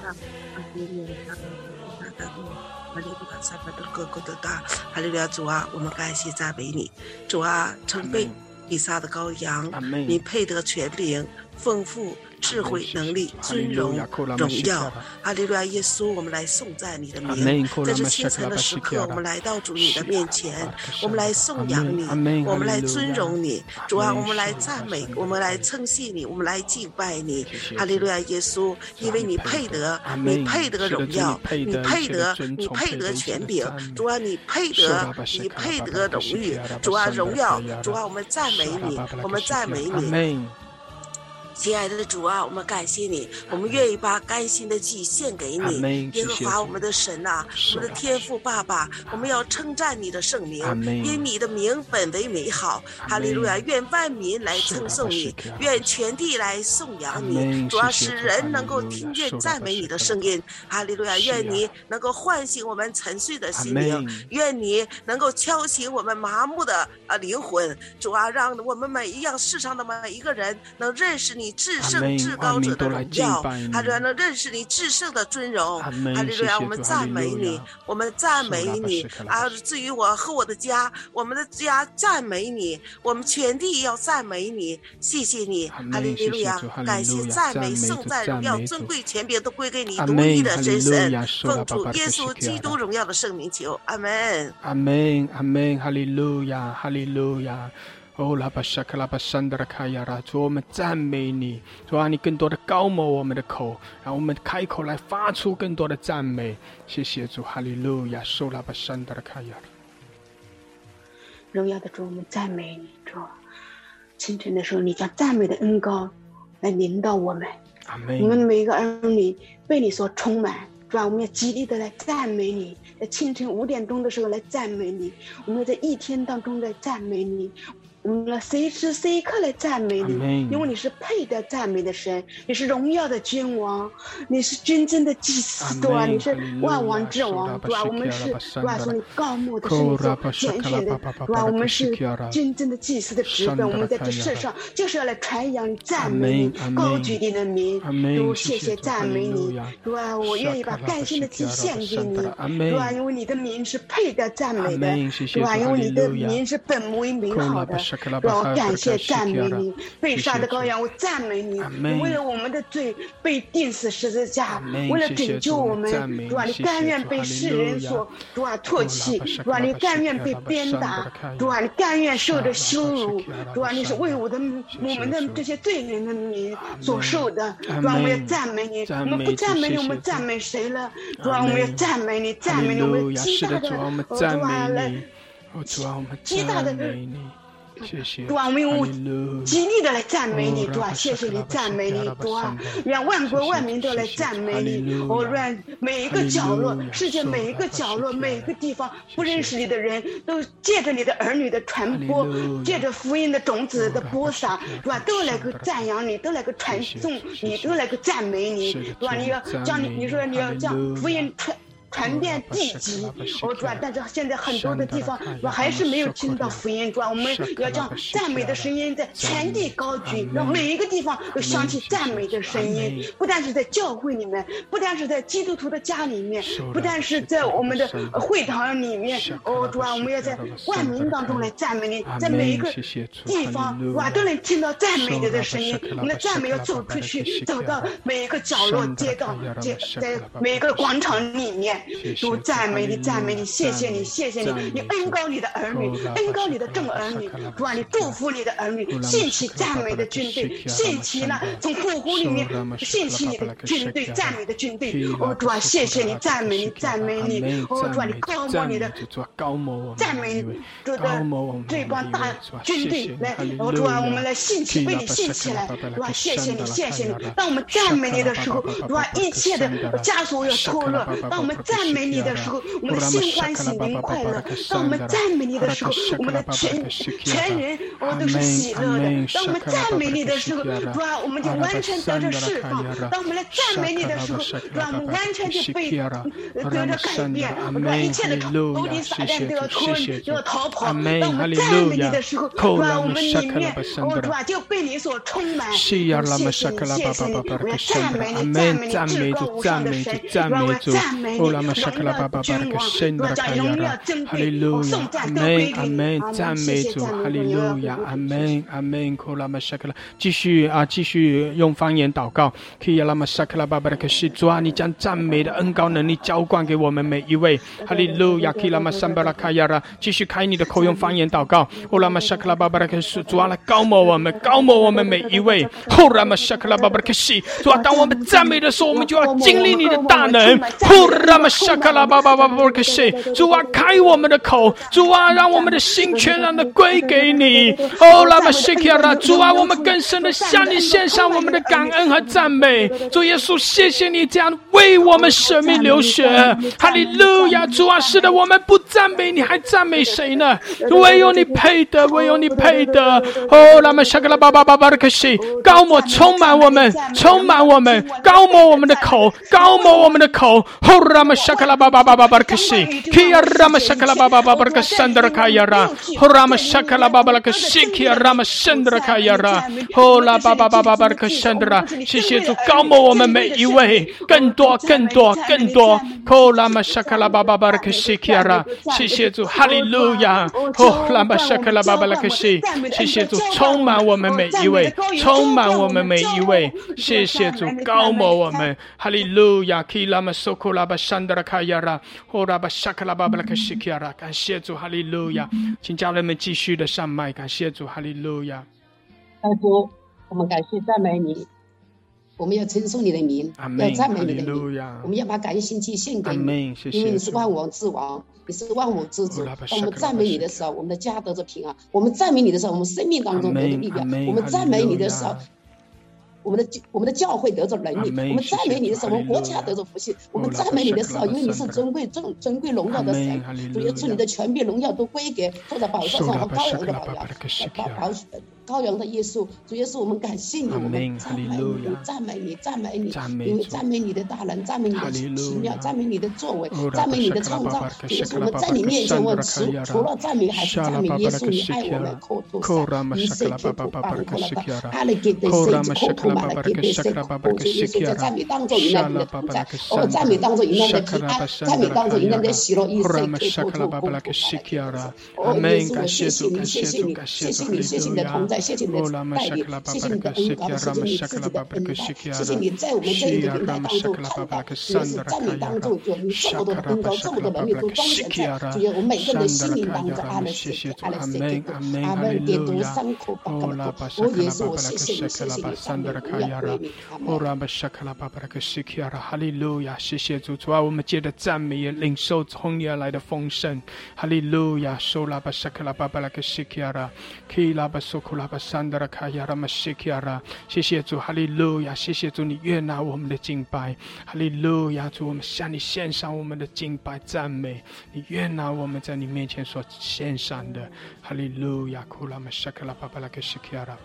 Speaker 2: 哈利路亚！主啊，我们感谢赞美你。主啊，曾被以撒的羔羊，你配得权柄、丰富、智慧、能力、尊荣、荣耀。哈利路亚！耶稣，我们来颂赞你的名。在这清晨的时刻，我们来到主你的面前，我们来颂扬你，我们来尊荣你。主啊，我们来赞美，我们来称谢你，我们来敬拜你。哈利路亚！耶稣，因为你配得，你配得荣耀，你配得，你配得权柄。主啊，你配得，你配得荣誉。主啊，荣耀。主啊，我们赞美你，我们赞美你。亲爱的主啊，我们感谢你，我们愿意把甘心的祭献给你。耶和华我们的神啊，我们的天父爸爸，我们要称赞你的圣名，因你的名本为美好。哈利路亚！愿万民来称颂你，愿全地来颂扬你。主啊，使人能够听见赞美你的声音。哈利路亚！愿你能够唤醒我们沉睡的心灵，愿你能够敲醒我们麻木的啊灵魂。主啊，让我们每一样世上的每一个人能认识你至圣至高者的荣耀，哈利路亚！能认识你至圣的尊荣。哈利路亚！我们赞美你，我们赞美你啊！至于我和我的家，我们的家赞美你，我们全地要赞美你。谢谢你，哈利路亚！感谢赞美颂赞荣耀尊贵权柄都归给你独一的真神，奉主耶稣基督荣耀的圣名求，阿门，
Speaker 1: 阿门，阿门，哈利路亚，哈利路亚。哦，拉巴沙克拉巴山德拉卡亚拉，主，我们赞美你，主啊，你更多的高摩我们的口，让我们开口来发出更多的赞美。谢谢主，哈利路亚，受拉巴山德拉卡亚拉。
Speaker 3: 荣耀的主，我们赞美你，主。清晨的时候，你将赞美的恩膏来临到我们，
Speaker 1: 阿们。
Speaker 3: 我们每一个儿女被你所充满。主啊，我们要极力的来赞美你，在清晨五点钟的时候来赞美你，我们要在一天当中来赞美你， 我们随时随刻来赞美你，因为你是配得赞美的神，你是荣耀的君王，你是真正的祭司，对吧？你是万王之王，对吧？我们是对吧？说你高牧的是你所拣选的，对吧？我们是真正的祭司的职分，我们在这世上就是要来传扬你、赞美你、高举你的名。主，谢谢赞美你，对吧？我愿意把甘心的祭献给你，对吧？因为你的名是配得赞美的，对吧？因为你的名是本为美好的。让我感谢赞美你，被杀的羔羊，我赞美你。你为了我们的罪被钉死十字架，为了拯救我们，主啊，你甘愿被世人所主啊唾弃，主啊，你甘愿被鞭打，主啊，你甘愿受着羞辱，主啊，你是为我的我们的这些罪人的名所受的，主啊，我们要赞美你。我们不赞美你，我们赞美谁了？主啊，我们要赞美你，赞美你，我们极大的主啊来，极大的。主啊，我们用极力的来赞美你，主啊，谢谢你，赞美你，主啊，让万国万民都来赞美你。哦，让每一个角落，世界每一个角落，每一个地方不认识你的人都借着你的儿女的传播，借着福音的种子的播撒，主啊，都来个赞扬你，都来个传颂你，都来个赞美你，主啊，你要将你，你说你要将福音传。传遍地极，哦主啊！但是现在很多的地方，我还是没有听到福音，主啊！我们要将赞美的声音在全地高举，让每一个地方都响起赞美的声音。不但是在教会里面，不但是在基督徒的家里面，不但是在我们的会堂里面，哦主啊！我们要在万民当中来赞美你，在每一个地方，哇，都能听到赞美你的声音。我们的赞美要走出去，走到每一个角落、街道、街，在每一个广场里面。主赞美你，赞美你，谢谢你，谢谢你，你恩膏你的儿女，恩膏你的众儿女，主啊，你祝福你的儿女，兴起赞美的军队，兴起了从户户里面兴起你的军队，赞美的军队。哦，主啊，谢谢你，赞美你，赞美你，哦，主啊，你高摩你的赞美你，主的这帮大军队来，哦，主啊，我们来兴起，为你兴起来，主啊，谢谢你，谢谢你。当我们赞美你的时候，主啊，一切的枷锁要脱落。当我们赞美你的时候，我们的心欢喜灵快乐；当我们赞美你的时候，我们的全全人哦都是喜乐的；当我们赞美你的时候，主啊，我们就完全得着释放；当我们来赞美你的时候，主啊，我们完全就被得着改变，主啊，一切的仇敌撒旦都要脱都要逃跑；当我们赞美你的时候，主啊，我们里面哦，主啊，就被你所充满。谢谢你，谢谢你，我要赞美你，赞美你至高无上的神，主啊，我赞美你。荣耀的君王，我将荣耀尊贵、颂赞都归给你。
Speaker 1: 赞美主，哈利路亚，阿门，阿门。继续啊，继续用方言祷告。主啊，你将赞美的恩膏能力浇灌给我们每一位。哈利路亚，继续开你的口，用方言祷告。主啊，来高摩我们，高摩我们每一位。主啊，当我们赞美的时候，我们就要经历你的大能。主啊，开我们的口，主啊，让我们的心全然的归给你。主啊，我们更深的向你献上我们的感恩和赞美。主耶稣，谢谢你这样为我们舍命流血。哈利路亚！主啊，是的，我们不赞美你，还赞美谁呢？唯有你配得，唯有你配得。哦，那么沙克拉巴巴巴巴的可惜，高摩充满我们，充满我们，高摩我们的口，高摩我们的口。哦，那么沙克拉巴巴巴巴巴的可惜，基亚拉么沙克拉巴巴巴巴的可山德卡亚拉，哦，那么沙克拉巴巴的可惜，基亚拉么山德卡亚拉，哦，拉巴巴巴巴巴的可山德拉。谢谢主，高摩我们每一位，更多，更多，更多。哦，那么沙克拉巴巴巴的可惜，基亚拉。谢谢主，哈利路亚。哦，那么沙克拉巴巴的可惜，谢谢主，充满我们每一位，充满我们每一位。谢谢主，高摩我们，哈利路亚。基拉么索库拉巴山德卡亚拉，哦，拉巴沙克拉巴巴的可惜，基亚拉。感谢主，哈利路亚。请家人们继续的上麦，感谢主，哈利路亚。
Speaker 4: 拜托，我们感谢赞美你，我们要称颂你的名，要赞美你的名，我们要把感谢祭献给你，因为你是万王之王，你是万物之主。当我们赞美你的时候，我们的家得着平安；我们赞美你的时候，我们生命当中得着力量；我们赞美你的时候， 我们的我们的教会得着能力。我们赞美你的时候，我们国家得着福气。我们赞美你的时候，因为你是尊贵尊尊贵荣耀的神，主耶稣，你的权柄荣耀都归给坐在宝座上和羔羊的宝羊，宝宝羔羊的耶稣。主耶稣，我们感谢你，我们赞美你，赞美你，赞美你，因为赞美你的大能，赞美你的奇妙，赞美你的作为，赞美你的创造。主耶稣，我们在你面前，我除除了赞美还是赞美耶稣，你爱我们，口头上你是基督巴鲁克拉巴，阿里给的是口头巴拉给的是口头，主耶稣在赞美当中迎来你的同在，哦，赞美当中迎来你的平安，赞美当中迎来你的喜乐，一生口头口头。哦，耶稣，我谢谢你，谢谢你，谢谢你，谢谢你的同在，谢谢你的带领，谢谢你的恩膏，谢谢你自己的恩膏，谢谢你在我们这一个平台当中看到，也是在你当中有这么多的恩膏，这么多能力都彰显在，主耶稣，我们每个人的心灵当中，阿门，谢谢，阿门，阿门，点读三口巴格拉，哦，耶稣，我谢谢你，谢谢你，赞美荣耀归你，阿门。
Speaker 1: 哈利路亚，谢谢主，主啊，我们借着赞美也领受从你而来的丰盛。哈利路亚，收拉巴沙克拉巴巴拉克西基亚拉，基拉巴苏库拉巴山德拉卡亚拉马西基亚拉。谢谢主，哈利路亚，谢谢主，你悦纳我们的敬拜。哈利路亚，主，我们向你献上我们的敬拜赞美，你悦纳我们在你面前所献上的。哈利路亚，库拉马沙克拉巴巴拉克西基亚拉。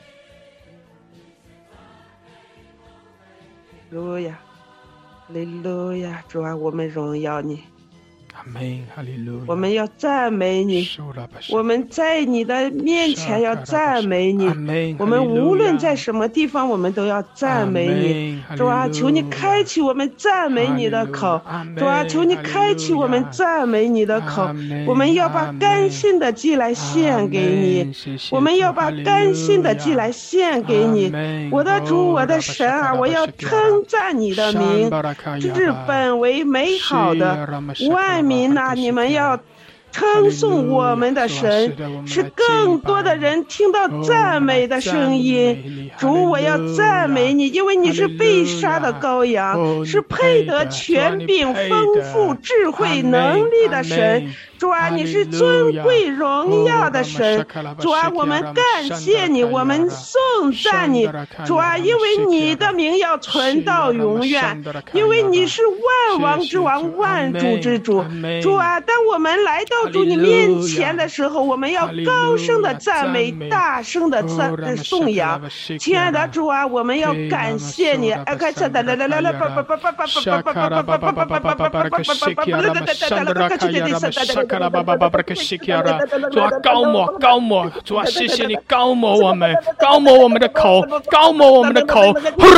Speaker 2: 路亚，哈利路亚，主啊，我们荣耀你。
Speaker 1: 阿门，哈利路亚！
Speaker 2: 我们要赞美你，我们在你的面前要赞美你。我们无论在什么地方，我们都要赞美你。主啊，求你开启我们赞美你的口。主啊，求你开启我们赞美你的口。我们要把甘心的祭来献给你，我们要把甘心的祭来献给你。我的主，我的神啊，我要称赞你的名，是本为美好的。万民呐，你们要称颂我们的神，使更多的人听到赞美的声音。主，我要赞美你，因为你是被杀的羔羊，是配得权柄、丰富、智慧、能力的神。主啊，你是尊贵荣耀的神。主啊，我们感谢你，我们颂赞你。主啊，因为你的名要存到永远，因为你是万王之王、万主之主。主啊，当我们来到主你面前的时候，我们要高声的赞美，大声的赞颂扬。亲爱的主啊，我们要感谢你。
Speaker 1: 主啊，高摩高摩，主啊，谢谢你高摩我们，高摩我们的口，高摩我们的口。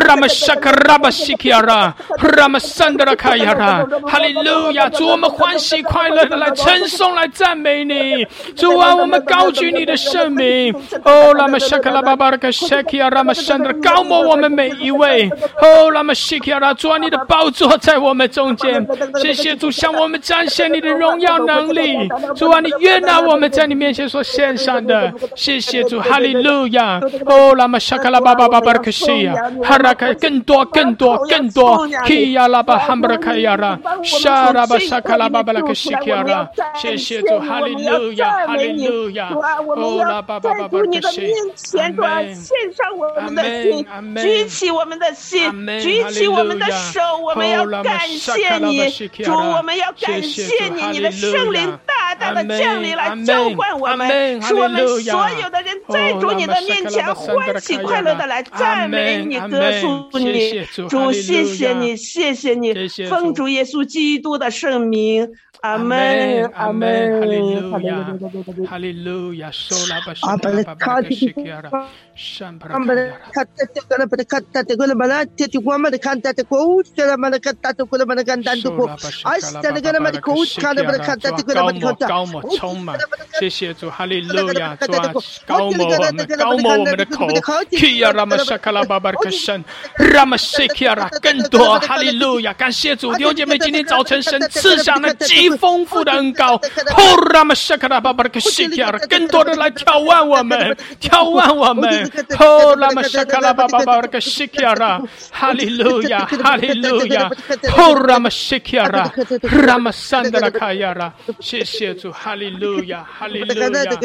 Speaker 1: 哈利路亚！主，我们欢喜快乐的来称颂、来赞美你。主啊，我们高举你的圣名。哦，拉玛沙卡拉巴巴拉克西基亚拉玛山德，高摩我们每一位。哦，拉玛西基亚拉，主啊，你的宝座在我们中间。谢谢主，向我们展现你的荣耀能力。主啊，你悦纳我们在你面前所献上的。谢谢主，哈利路亚！哦，拉玛沙卡拉巴巴巴巴拉克西亚，哈拉开更多、更多、更多。基亚拉巴哈布拉卡亚拉，沙拉巴沙卡拉巴巴拉克西基亚拉。谢谢主，哈利路亚，哈利路亚！哦，拉巴巴巴巴拉克西，
Speaker 2: 献上我们的心，举起我们的心，举起我们的手，我们要感谢你，主，我们要感谢你，你的圣灵大大的降临来浇灌我们，使我们所有的人在主你的面前欢喜快乐的来赞美你、歌颂你。主，谢谢你，谢谢你，奉主耶稣基督的圣名。阿门，阿门，
Speaker 1: 哈利路亚，哈利路亚，收拉巴沙巴巴巴克西基亚拉，山巴拉卡亚拉。
Speaker 3: Kata te kala pada kata te kala mana te te kwa mana kanta te ko kala mana kata te kala mana kanta te ko asta te kala mana ko kala mana kanta te kala mana kanta。
Speaker 1: 高摩充满，谢谢主，哈利路亚，主啊，高摩我们，高摩我们的口，基亚拉玛沙卡拉巴巴克山，拉玛西基亚拉更多，哈利路亚，感谢主，弟兄姐妹，今天早晨神赐下那极丰富的恩膏，哦，拉玛沙卡拉巴巴克西基亚拉更多的来挑战我们，挑战我们。哦，拉玛沙卡拉巴巴巴克西基亚拉，哈利路亚，哈利路亚，哦，拉玛西基亚拉，拉玛山德拉卡亚拉，谢谢主，哈利路亚，哈利路亚。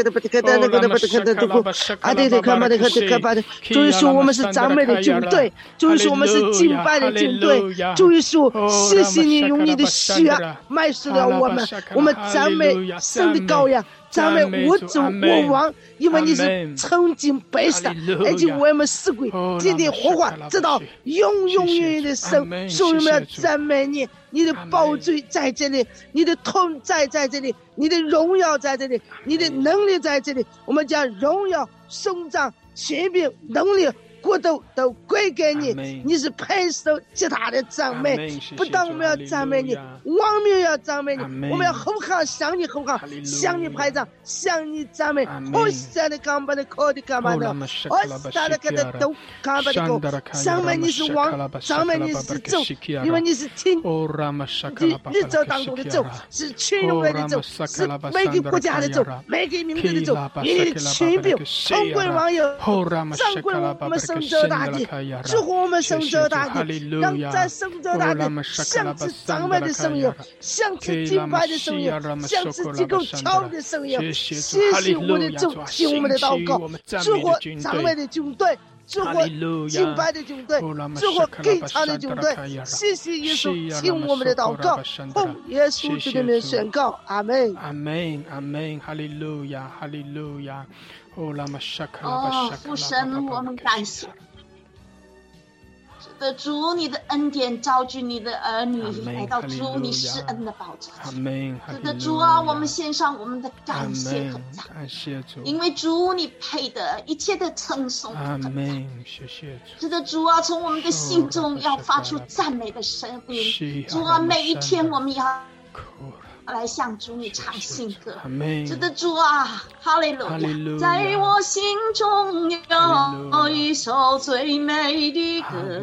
Speaker 3: 主耶稣，我们是赞美的军队，主耶稣，我们是敬拜的军队，主耶稣，谢谢你用你的血买赎了我们，我们赞美神的羔羊，赞美我主我王，因为你是曾经被杀，而且为我们死鬼，今天活化，直到永永远远的神，所以我们要赞美你。你的宝座在这里，你的同在在这里，你的荣耀在这里，你的能力在这里，我们将荣耀、颂赞、权柄、能力、国度都归给你。你是配受其他的赞美，不但我们要赞美你，王民要赞美你，我们要后行向你后行，向你拍掌，向你赞美。我现在干巴的可的干巴的，我现在给他都干巴的够，赞美你是王，赞美你是主，因为你是天。日照当中的主，是全人类的主，是每个国家的主，每个民族的主，你的权柄通过网友，掌管我们神州大地，祝福我们神州大地，让在神州大地响起赞美的声音，响起敬拜的声音，响起机构跳的声音。谢谢我的主，听我们的祷告，祝福赞美的军队。祝贺敬拜的军队，祝贺给唱的军队，谢谢耶稣听我们的祷告，奉耶稣基督的名宣告，阿门，
Speaker 1: 阿门，阿门，哈利路亚，哈利路亚。
Speaker 5: 哦，父神，我们感谢。是的，主，你的恩典招聚你的儿女来到主你施恩的宝座前。是的，主啊，我们献上我们的感谢和赞美，因为主你配得一切的称颂和赞美。是的，主啊，从我们的心中要发出赞美的声音。主啊，每一天我们要来向主你唱新歌。是的，主啊，哈利路亚！在我心中有一首最美的歌，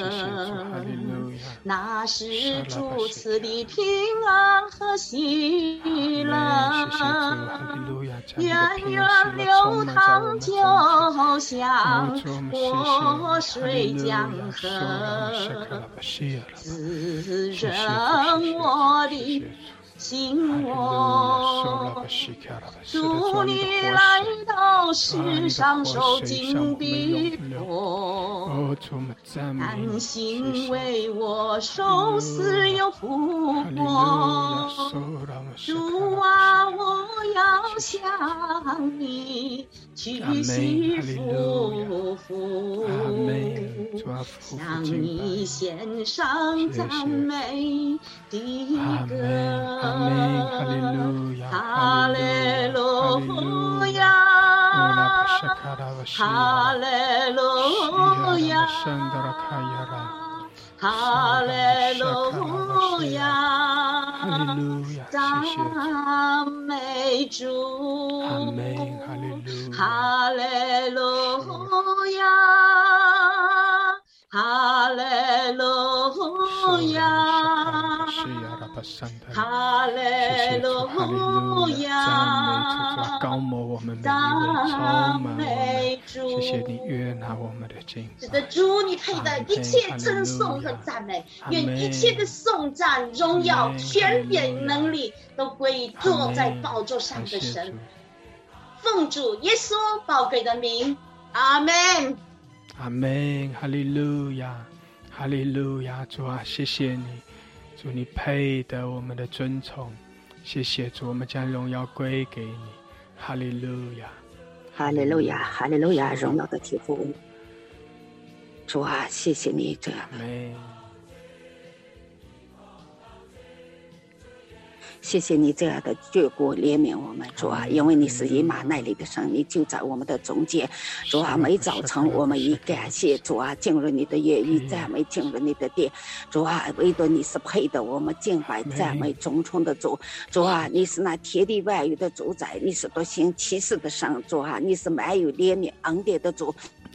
Speaker 5: 那是主赐的平安和喜乐，源源流淌，就像活水江河，滋润我的心窝。主你来到世上受尽逼迫，甘心为我受死又复活。主啊，我要向你屈膝匍匐，向你献上赞美的歌。哈利路亚，哈利路亚，哈利路亚，哈利路亚，赞美主，哈利路亚，哈利路亚，哈利路亚，
Speaker 1: 高摩我们每一位，充满我们，谢谢你悦纳我们的敬拜。
Speaker 5: 是的，主你配得一切称颂和赞美，愿一切的颂赞、荣耀、权柄、能力都归于坐在宝座上的神。奉主耶稣宝贵的名，阿门，
Speaker 1: 阿门，哈利路亚，哈利路亚。主啊，谢谢你，主你配得我们的尊崇，谢谢主，我们将荣耀归给你，哈利路亚，
Speaker 6: 哈利路亚，哈利路亚，荣耀的天父，主啊，谢谢你这样。谢谢你这样的眷顾怜悯我们，主啊，因为你是以马内利的神，你就在我们的中间，主啊，每早晨我们以感谢主啊进入你的言语赞美，进入你的殿，主啊，唯独你是配的我们敬拜赞美忠诚的主，主啊，你是那天地万有的主宰，你是独行其事的神，主啊，你是满有怜悯恩典的主，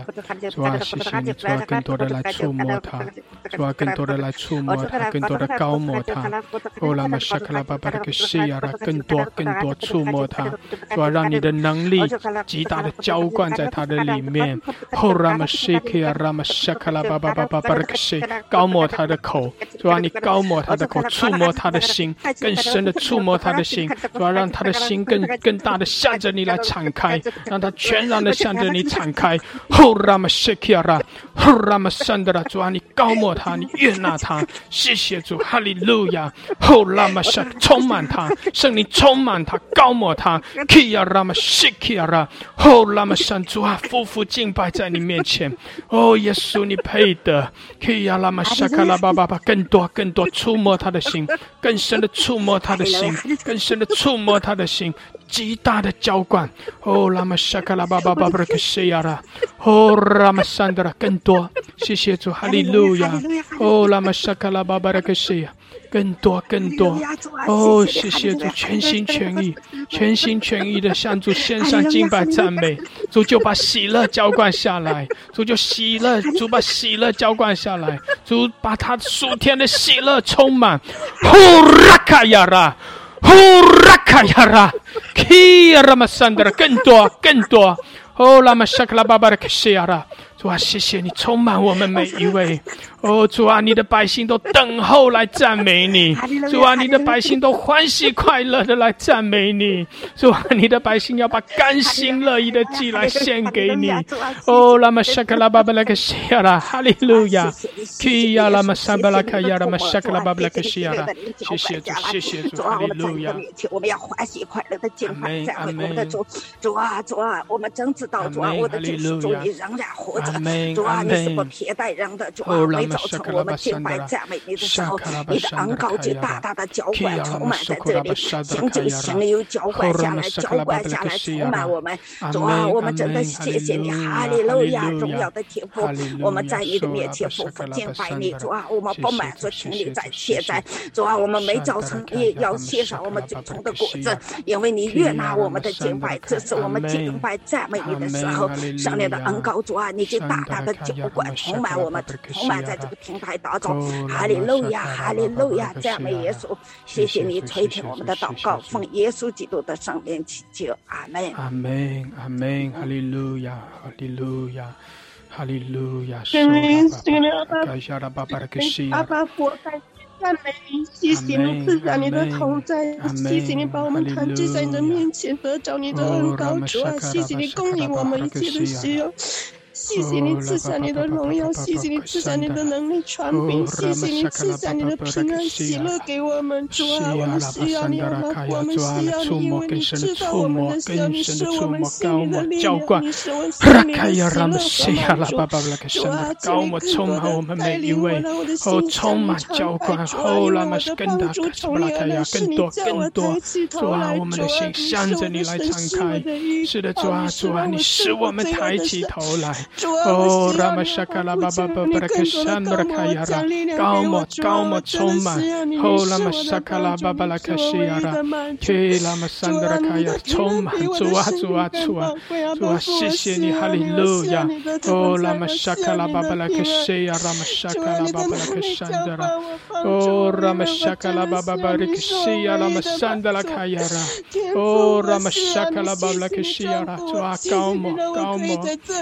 Speaker 1: 了。主啊，谢谢你，主啊，更多的来触摸他，主啊，更多的来触摸他，更多的高摸他。哦，拉玛沙克拉巴巴的个西亚拉，更多更多触摸他，主啊，让你的能力极大的浇灌在他的里面。哦，拉玛西克亚拉玛沙克拉巴巴巴巴巴的个西，高摸他的口，主啊，你高摸他的口，触摸他的心，更深的触摸他的心，主啊，让他的心更更大的向着你来敞开，让他全然的向着你敞开。哦，拉玛西克亚拉，哦，拉玛山的拉，主啊，你高摸他，你悦纳他，谢谢主，哈利路亚。哦，拉玛沙，充满他，圣灵充满他，高抹他。Kia Rama Shikia Ra， 哦，拉玛山，主啊，夫妇敬拜在你面前。哦，耶稣，你配得。Kia Rama Shaka La Ba Ba Ba， 更多更多触摸他的心，更深的触摸他的心，更深的触摸他的心，极大的浇灌。哦，拉玛沙卡拉巴巴巴巴克西亚拉，哦，拉玛山的拉，更多，谢谢主，哈利路亚。哦，拉玛沙卡拉巴巴克西亚。更多更多哦，谢谢主，全心全意全心全意的向主献上敬拜赞美，主就把喜乐浇灌下来，主就喜乐，主把喜乐浇灌下来，主把他属天的喜乐充满。呼拉卡亚拉，呼拉卡亚拉，基亚拉玛山的更多更多。哦，拉玛沙克拉巴巴的克西亚拉，主啊，谢谢你充满我们每一位。哦，主啊，你的百姓都等候来赞美你。主啊，你的百姓都欢喜快乐的来赞美你。主啊，你的百姓要把甘心乐意的祭来献给你。哦，拉玛沙克拉巴巴拉克西亚拉，哈利路亚。基亚拉玛沙巴拉卡亚拉玛沙克拉巴巴拉克西亚拉，谢谢主，谢谢主，哈利路亚。
Speaker 6: 我们要欢喜快乐的敬拜赞美我们的主。主啊，主啊，我们真知道，主啊，我的救赎主，你仍然活着。主啊，你是不撇待人的。主啊，每早晨我们敬拜赞美你的时候，你的恩膏就大大的浇灌充满在这里，行就行又浇灌下来，浇灌下来充满我们。主啊，我们真的谢谢你，哈利路亚，荣耀的天父，我们在你的面前匍匐敬拜你。主啊，我们不满足情理在现在。主啊，我们每早晨也要献上我们最终的果子，因为你悦纳我们的敬拜，这是我们敬拜赞美你的时候，上面的恩膏，主啊，你就大大的浇灌充满我们，充满在这个平台当中。哈利路亚，哈利路亚，赞美耶稣，谢谢你垂听我们的祷告，奉耶稣基督的圣名祈求，阿门，
Speaker 1: 阿门，阿门，哈利路亚，哈利路亚，哈利路亚。
Speaker 5: 圣灵，圣灵，阿爸，阿爸父，赞美你，谢谢你赐下你的同在，谢谢你把我们团聚在你的面前，得着你的恩膏，主啊，谢谢你供应我们一切的需要。谢谢你赐下你的荣耀，谢谢你赐下你的能力传饼，谢谢你赐下你的平安喜乐给我们。主啊，我们需要你，我们需要你，因为你知道我们的需要，你是我们心里的力量，你是我们心里的喜乐。主啊，
Speaker 1: 高我充满我们每一位，哦，充满浇灌，哦，拉玛是更大，更大，更多，更多。主啊，我们的心向着你来敞开。是的，主啊，主啊，你使我们抬起头来。哦，拉玛沙卡拉巴巴巴巴拉克山德拉卡亚拉，高莫高莫充满。哦，拉玛沙卡拉巴巴拉克西亚拉，去拉玛山德拉卡亚充满。主啊，主啊，主啊，主啊，谢谢你，哈利路亚。哦，拉玛沙卡拉巴巴拉克西亚，拉玛沙卡拉巴巴拉克山德拉。哦，拉玛沙卡拉巴巴巴拉克西亚，拉玛山德拉卡亚拉。哦，拉玛沙卡拉巴巴拉克西亚拉，主啊，高莫高莫。哦。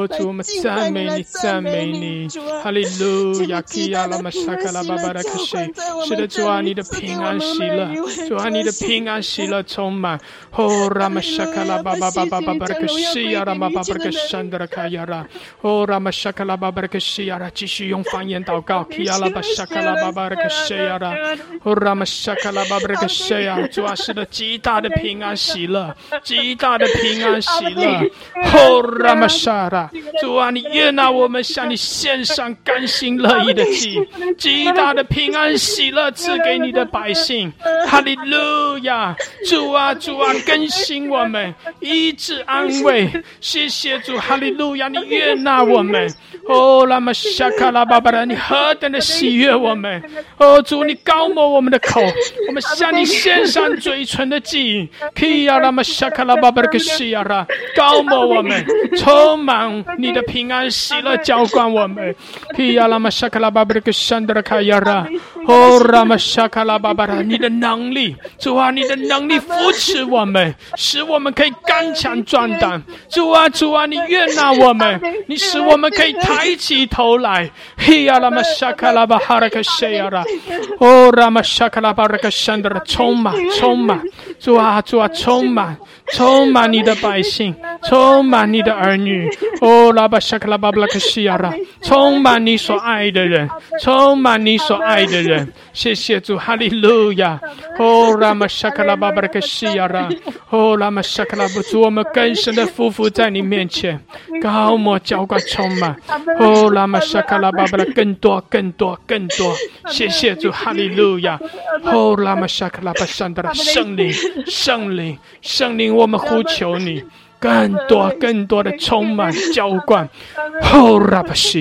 Speaker 1: 主，我们赞美你，赞美你，哈利路亚！基亚拉玛沙卡拉巴巴拉克西，是的，主啊，你的平安喜乐，主啊，你的平安喜乐充满。哦，拉玛沙卡拉巴巴巴巴巴巴拉克西亚拉玛巴巴拉克山德拉卡亚拉，哦，拉玛沙卡拉巴巴拉克西亚拉，继续用方言祷告。基亚拉巴沙卡拉巴巴拉克西亚拉，哦，拉玛沙卡拉巴巴拉克西亚，主啊，是的，极大的平安喜乐，极大的平安喜乐。哦，拉玛沙拉，主啊，你悦纳我们向你献上甘心乐意的祭，极大的平安喜乐赐给你的百姓。哈利路亚！主啊，主啊，更新我们，医治安慰。谢谢主，哈利路亚！你悦纳我们。哦，拉玛沙卡拉巴巴拉，你何等的喜悦我们！哦，主，你高摩我们的口，我们向你献上嘴唇的祭。基亚拉玛沙卡拉巴巴拉克西亚拉，高摩我们，充满你的平安喜乐浇灌我们。基亚拉玛沙卡拉巴巴拉克山德拉卡亚拉，哦，拉玛沙卡拉巴巴拉，你的能力，主啊，你的能力扶持我们，使我们可以刚强壮胆。主啊，主啊，你悦纳我们，你使我们可以抬起头来。基亚拉玛沙卡拉巴哈拉克西亚拉，哦，拉玛沙卡拉巴拉克山德拉，充满，充满，主啊，主啊，充满，充满你的百姓，充满你的儿女。哦，拉巴沙卡拉巴巴拉克西亚拉，充满你所爱的人，充满你所爱的人。谢谢主，哈利路亚！哦，拉玛沙卡拉巴巴拉克西亚拉，哦，拉玛沙卡拉布，主，我们更深的匍匐在你面前，高摩浇灌充满。哦，拉玛沙卡拉巴巴拉，更多，更多，更多。谢谢主，哈利路亚！哦，拉玛沙卡拉巴山德拉，圣灵，圣灵，圣灵，我们呼求你。更多更多的充满浇灌，哦，拉巴西，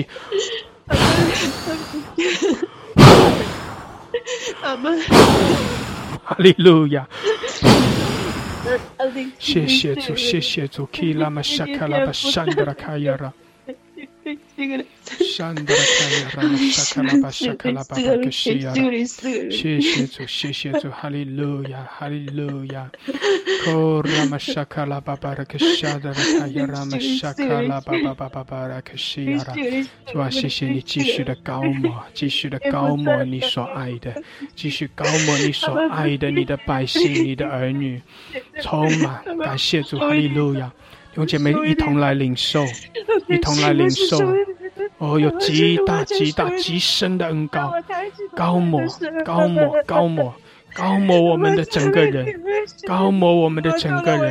Speaker 1: 哈利路亚！谢谢主，谢谢主，基拉玛沙卡拉巴山德拉卡亚拉。山德拉卡亚拉玛沙卡拉巴沙卡拉巴巴克西亚拉，谢谢主，谢谢主，哈利路亚，哈利路亚。哦，拉玛沙卡拉巴巴克西亚德拉卡亚拉玛沙卡拉巴巴巴巴巴克西亚拉，主啊，谢谢你继续的高摩，继续的高摩你所爱的，继续高摩你所爱的你的百姓，你的儿女，充满，感谢主，哈利路亚。弟兄姐妹一同来领受，一同来领受。哦，有极大极大极深的恩膏，高摩高摩高摩高摩我们的整个人，高摩我们的整个人。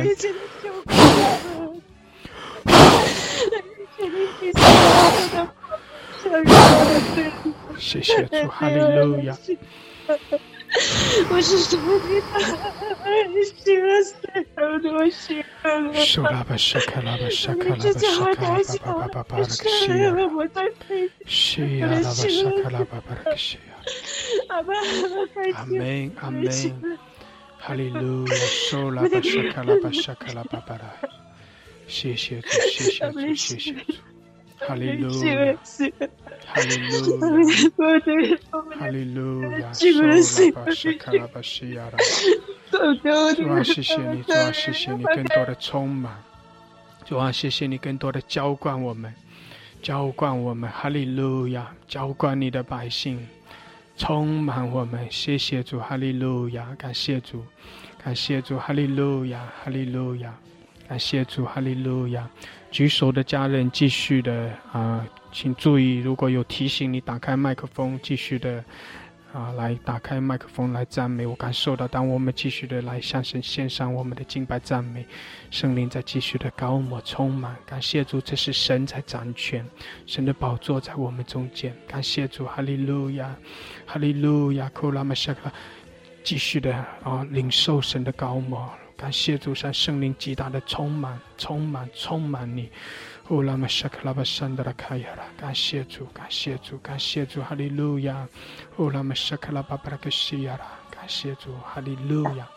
Speaker 1: 谢谢主，哈利路亚。
Speaker 5: 我是什么地方？喜乐死了，多喜乐！
Speaker 1: 手拉巴沙卡拉巴沙卡拉巴沙卡拉巴巴巴巴拉克西亚，西亚拉巴沙卡拉巴巴拉克西亚。阿门，阿门，哈利路亚！手拉巴沙卡拉巴沙卡拉巴巴拉，谢谢主，谢谢主，谢谢主。哈利路亚，哈利路亚，哈利路亚！手拉巴沙卡拉巴西亚拉。主啊，谢谢你，主啊，谢谢你更多的充满，主啊，谢谢你更多的浇灌我们，浇灌我们，哈利路亚，浇灌你的百姓，充满我们，谢谢主，哈利路亚，感谢主，感谢主，哈利路亚，哈利路亚，感谢主，哈利路亚。举手的家人继续的啊、呃，请注意，如果有提醒你打开麦克风，继续的啊，来打开麦克风来赞美。我感受到，当我们继续的来向神献上我们的敬拜赞美，圣灵在继续的高摩充满。感谢主，这是神在掌权，神的宝座在我们中间。感谢主，哈利路亚，哈利路亚，库拉玛沙卡，继续的啊领受神的高摩。感谢主，让圣灵极大的充满，充满，充满你。乌拉玛沙克拉巴山德拉卡亚拉，感谢主，感谢主，感谢主，哈利路亚。乌拉玛沙克拉巴巴拉克西亚拉，感谢主，哈利路亚。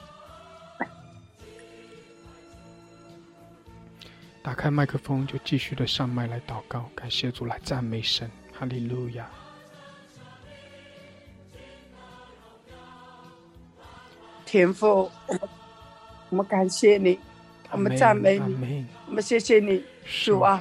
Speaker 1: 打开麦克风，就继续的上麦来祷告，感谢主，来赞美神，哈利路亚。
Speaker 7: 天父，我们感谢你，我们赞美你，我们谢谢你，主啊，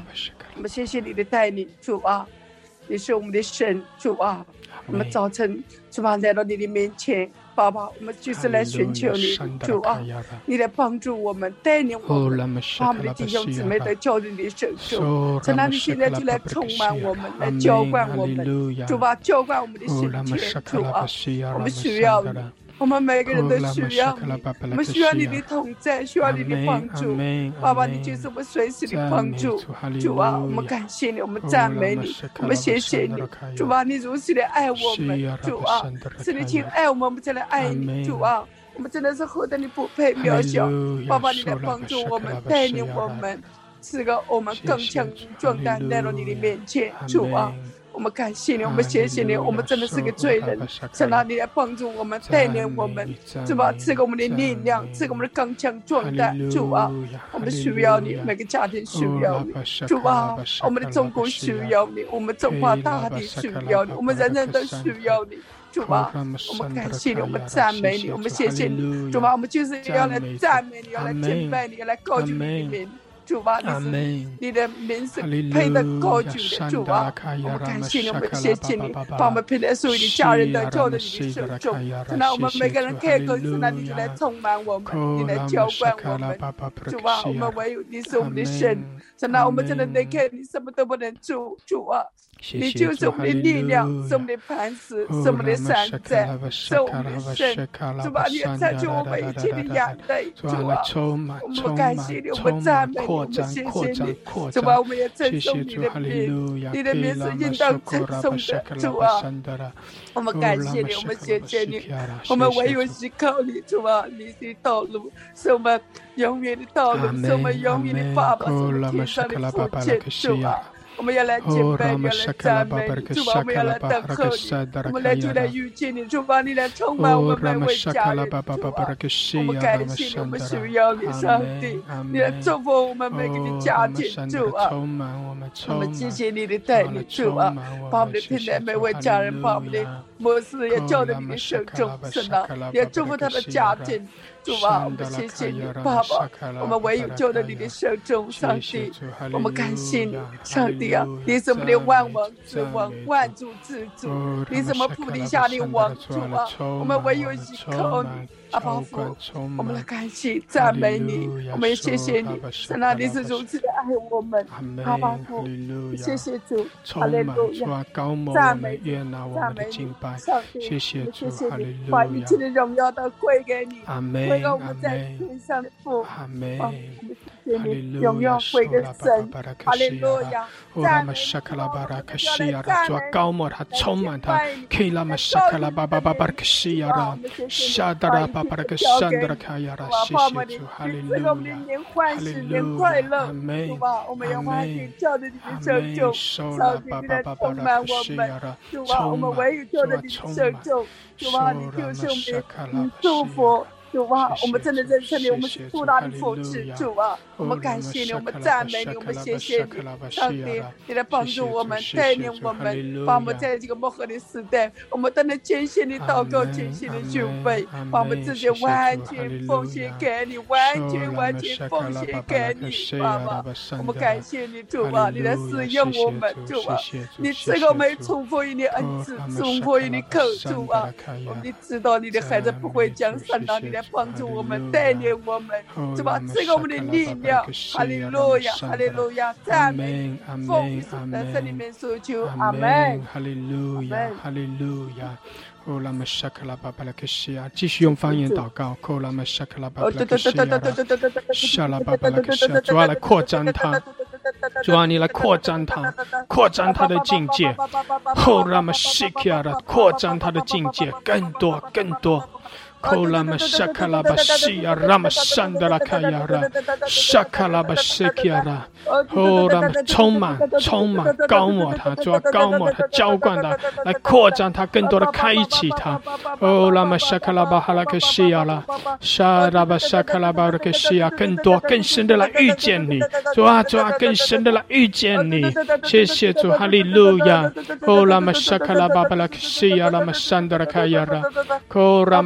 Speaker 7: 我们谢谢你的带领，主啊，你是我们的神，主啊，我们早晨主啊来到你的面前，爸爸，我们就是来寻求你，主啊，你来帮助我们，带领我们，把我们的弟兄姊妹都交在你的手中。神啊，你现在就来充满我们，来浇灌我们，主啊，浇灌我们的心田，主啊，我们需要你。我们每个人都需要你，我们需要你的同在，需要你的帮助。爸爸，你就是我们随时的帮助。主啊，我们感谢你，我们赞美你，我们谢谢你。主啊，你如此的爱我们。主啊，是你请爱我们，我们才来爱你。主啊，我们真的是何等的不配渺小。爸爸，你来帮助我们，带领我们，赐个我们更强壮胆来到你的面前。主啊，我们感谢你，我们谢谢你，我们真的是个罪人，神啊，你来帮助我们，带领我们，主啊，赐给我们的力量，赐给我们的刚强壮胆，主啊，我们需要你，每个家庭需要你，主啊，我们的中国需要你，我们中华大地需要你，我们人人都需要你，主啊，我们感谢你，我们赞美你，我们谢谢你，主啊，我们就是要来赞美你，要来敬拜你，要来高举你的名。主啊，你是你的名是配得高举的，主啊，我们感谢你，我们谢谢你，把我们平安属于你家人的交在你的手中。神啊，我们每个人开口，神啊，你就来充满我们，你来浇灌我们。主啊，我们唯有你是我们的神。神啊，我们真的离开你什么都不能做。主啊，你就是我们的力量，是我们的磐石，是我们的山寨，是我们的神。主啊，你也擦去我们一切的眼泪。主啊，我们感谢你，我们赞美你，我们谢谢你。主啊，我们也称颂你的名，你的名是应当称颂的。主啊，我们感谢你，我们谢谢你，我们唯有依靠你。主啊，你的道路是我们永远的道路，是我们永远的爸爸，是我们天上的父亲。主啊，我们要来敬拜，要来赞美你，主啊，我们要来等候你，我们来就来遇见你，主啊，你来充满我们每位家人，主啊，我们感谢你，我们需要你，上帝，你来祝福我们每个的家庭，主啊，我们谢谢你的带领，主啊，把我们的平安每位家人，把我们的牧师也交在你的手中，神啊，也祝福他的家庭。主啊，我们谢谢你，爸爸，我们唯有交在你的手中，上帝，我们感谢你，上帝啊，你是我们的万王之王，万主之主，你是我们普地下的王，主啊，我们唯有依靠你。阿爸父，我们来感谢赞美你，我们也谢谢你，神啊，你是如此的爱我们，阿爸父，谢谢主，哈利路亚，赞美赞美你，上帝，谢谢主，哈利路亚，把一切的荣耀都归给你，归给我们在天上的父，阿门，谢谢你，荣耀归给神，哈利路亚，赞美你，要来主啊，高莫他，充满他，基拉玛沙卡拉巴巴巴巴克西亚拉，沙达拉巴。把那个山的开呀啦，谢谢主，哈利路亚，哈利路亚，阿门，阿门，叫的你的手中，上帝来充满我们，主啊，我们唯有叫的你的手中，主啊，你就是我们的祝福。主啊，我们真的认识你，我们是多大的福祉，主啊，我们感谢你，我们赞美你，我们谢谢你，上帝，你来帮助我们，带领我们，把我们在这个漠河的时代，我们都能艰辛的祷告，艰辛的准备，把我们自己完全奉献给你，完全完全奉献给你，爸爸，我们感谢你，主啊，你来使用我们，主啊，你赐给我们重复于你恩赐，重复于你口，主啊，我们知道你的孩子不会讲神啊，你来帮助我们，带领我们，是吧？赐给我们的力量，哈利路亚，哈利路亚，赞美，奉耶稣的圣名所求，阿门，
Speaker 1: 哈利路亚，哈利路亚。哦，拉玛沙克拉巴巴拉克西亚，继续用方言祷告。哦，拉玛沙克拉巴巴拉克西亚，沙拉巴巴拉克西亚，主啊，来扩展他，主啊，你来扩展他，扩展他的境界。哦，拉玛西克亚拉，扩展他的境界，更多，更多。哦，拉玛沙克拉巴西亚，拉玛山德拉卡亚拉，沙克拉巴西克亚拉。哦，拉玛充满，充满，高抹他，主啊，高抹他，浇灌他，来扩展他，更多的开启他。哦，拉玛沙克拉巴哈拉克西亚拉，沙拉巴沙克拉巴拉克西亚，更多更深的来遇见你，主啊，主啊，更深的来遇见你。谢谢主，哈利路亚。哦，拉玛沙克拉巴巴拉克西亚，拉玛山德拉卡亚拉，哦，拉玛沙克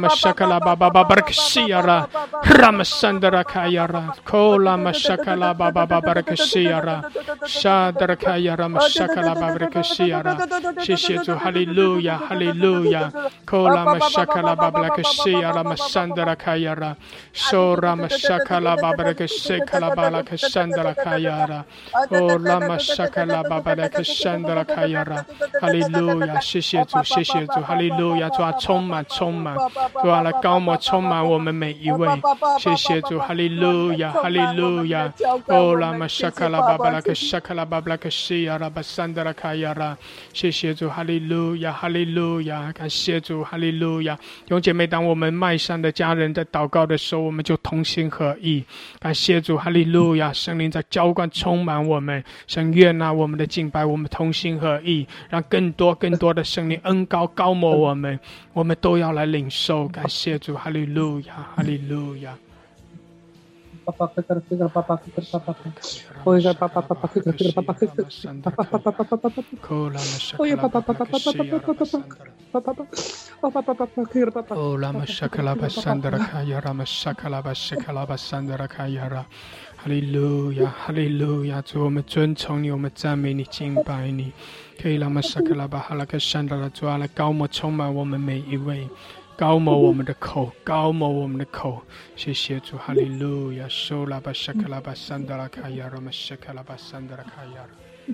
Speaker 1: shakala baba barakashiyara ramasandara kayara kola mashakala baba barakashiyara shadara kayara mashakala barakashiyara 谢谢主哈利路亚哈利路亚 kola mashakala baba barakashiyara masandara kayara shora mashakala baba barakashikala barakasandara kayara kola mashakala baba barakasandara kayara 哈利路亚 谢谢主谢谢主哈利路亚 主啊充满充满 主啊来高摩充满我们每一位 谢谢主哈利路亚哈利路亚 哦拉玛沙卡拉巴巴拉克沙卡拉巴巴拉克西亚拉巴桑德拉卡亚拉 谢谢主哈利路亚哈利路亚 感谢主哈利路亚 弟兄姐妹当我们麦上的家人在祷告的时候 我们就同心合意 感谢主哈利路亚 圣灵在浇灌充满我们 神悦纳我们的敬拜 我们同心合意 让更多更多的圣灵恩膏高摩我们 我们都要来领受 感谢主哈利路亚哈利路亚
Speaker 8: Papa kita kita papa kita papa oh ya papa papa kita kita papa kita papa papa papa oh ya papa papa papa papa papa papa kita papa
Speaker 1: oh lama shakala basandara kaya rama shakala basakala basandara kaya ra Hallelujah Hallelujah 主我们尊崇你我们赞美你敬拜你可以让我们沙克拉巴哈拉克山达拉主啊来高摩充满我们每一位 高摩我们的口高摩我们的口 谢谢主哈利路亚 收拉巴沙克拉巴山达拉卡亚 rama shakala basandara kaya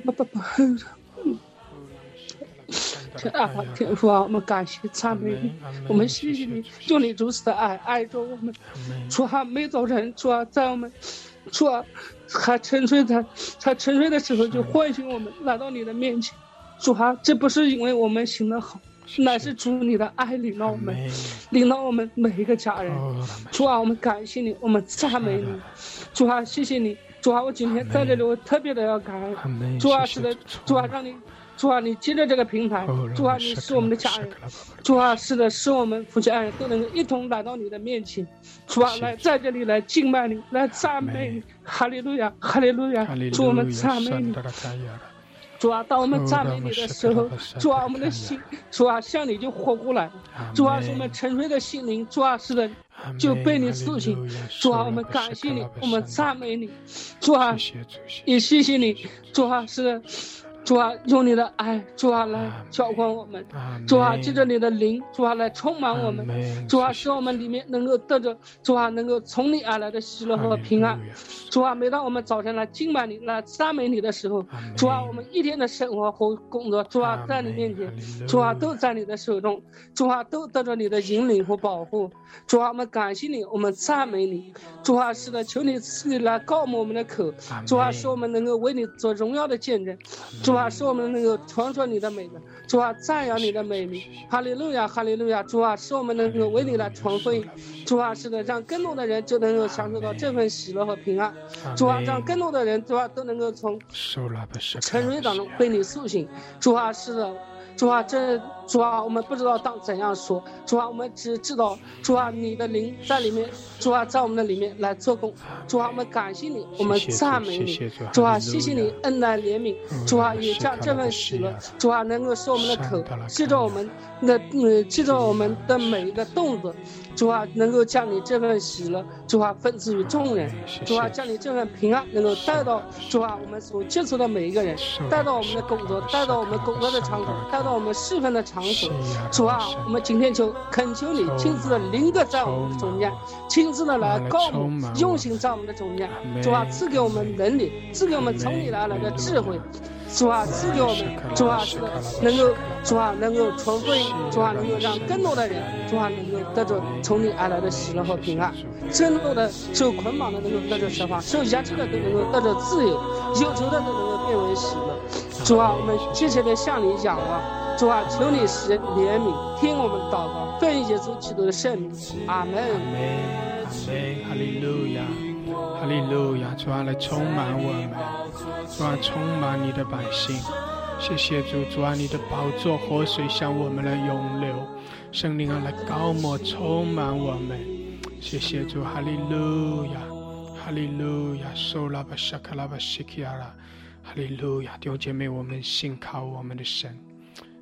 Speaker 8: 天啊天父啊我们感谢赞美你 我们谢谢你 就你如此的爱 爱着我们 主啊每早晨主啊在我们 主啊还沉睡在他沉睡的时候就唤醒我们 来到你的面前 主啊这不是因为我们行得好 乃是主你的爱领导我们 领导我们每一个家人 主啊我们感谢你 我们赞美你 主啊谢谢你 主啊我今天在这里我特别的要感恩 主啊是的 主啊让你 主啊你借着这个平台 主啊你是我们的家人 主啊是的使我们夫妻二人都能够一同来到你的面前 主啊来在这里来敬拜你 来赞美你 哈利路亚 哈利路亚 主我们赞美你 主啊当我们赞美你的时候 主啊我们的心 主啊向你就活过来 主啊是我们沉睡的心灵 主啊是的 就被你苏醒 主啊我们感谢你 我们赞美你 主啊也谢谢你 主啊是的 主啊用你的爱 主啊来浇灌我们 主啊借着你的灵 主啊来充满我们 主啊使我们里面能够得着 主啊能够从你而来的喜乐和平安 主啊每当我们早晨来敬拜你 来赞美你的时候 主啊我们一天的生活和工作 主啊在你面前 主啊都在你的手中 主啊都得着你的引领和保护 主啊我们感谢你 我们赞美你 主啊是的求你赐你来膏抹我们的口 主啊使我们能够为你做荣耀的见证 主啊使我们能够传说你的美德 主啊赞扬你的美名 哈利路亚 哈利路亚 主啊使我们能够为你来传福音 主啊是的让更多的人就能够享受到这份喜乐和平安 主啊让更多的人 主啊都能够从沉睡当中被你苏醒 主啊是的 主啊这主啊我们不知道当怎样说 主啊我们只知道 主啊你的灵在里面 主啊在我们的里面来做工 主啊我们感谢你 我们赞美你 主啊谢谢你恩待怜悯 主啊也将这份喜乐 主啊能够使我们的口 记着我们的记着我们的每一个动作 主啊能够将你这份喜乐 主啊分赐于众人 主啊将你这份平安能够带到 主啊我们所接触的每一个人 带到我们的工作 带到我们工作的场所 带到我们侍奉的场所 主啊我们今天就恳求你亲自的临格在我们的中间 亲自的来告我们 用心在我们的中间 主啊赐给我们能力 赐给我们从你而来的智慧 主啊赐给我们 主啊是的能够 主啊能够传福音 主啊能够让更多的人 主啊能够得着从你而来的喜乐和平安 更多的受捆绑的能够得着释放 受压制的都能够得着自由 忧愁的都能够变为喜乐 主啊我们切切的向你仰望 主啊求你施怜悯 听我们祷告 奉耶稣基督的圣名 阿们
Speaker 1: 哈利路亚 哈利路亚 主啊来充满我们 主啊充满你的百姓 谢谢主 主啊你的宝座活水向我们来涌流 圣灵啊来膏抹充满我们 谢谢主 哈利路亚 哈利路亚 收拉巴沙卡拉巴西基亚拉 哈利路亚 弟兄姐妹我们信靠我们的神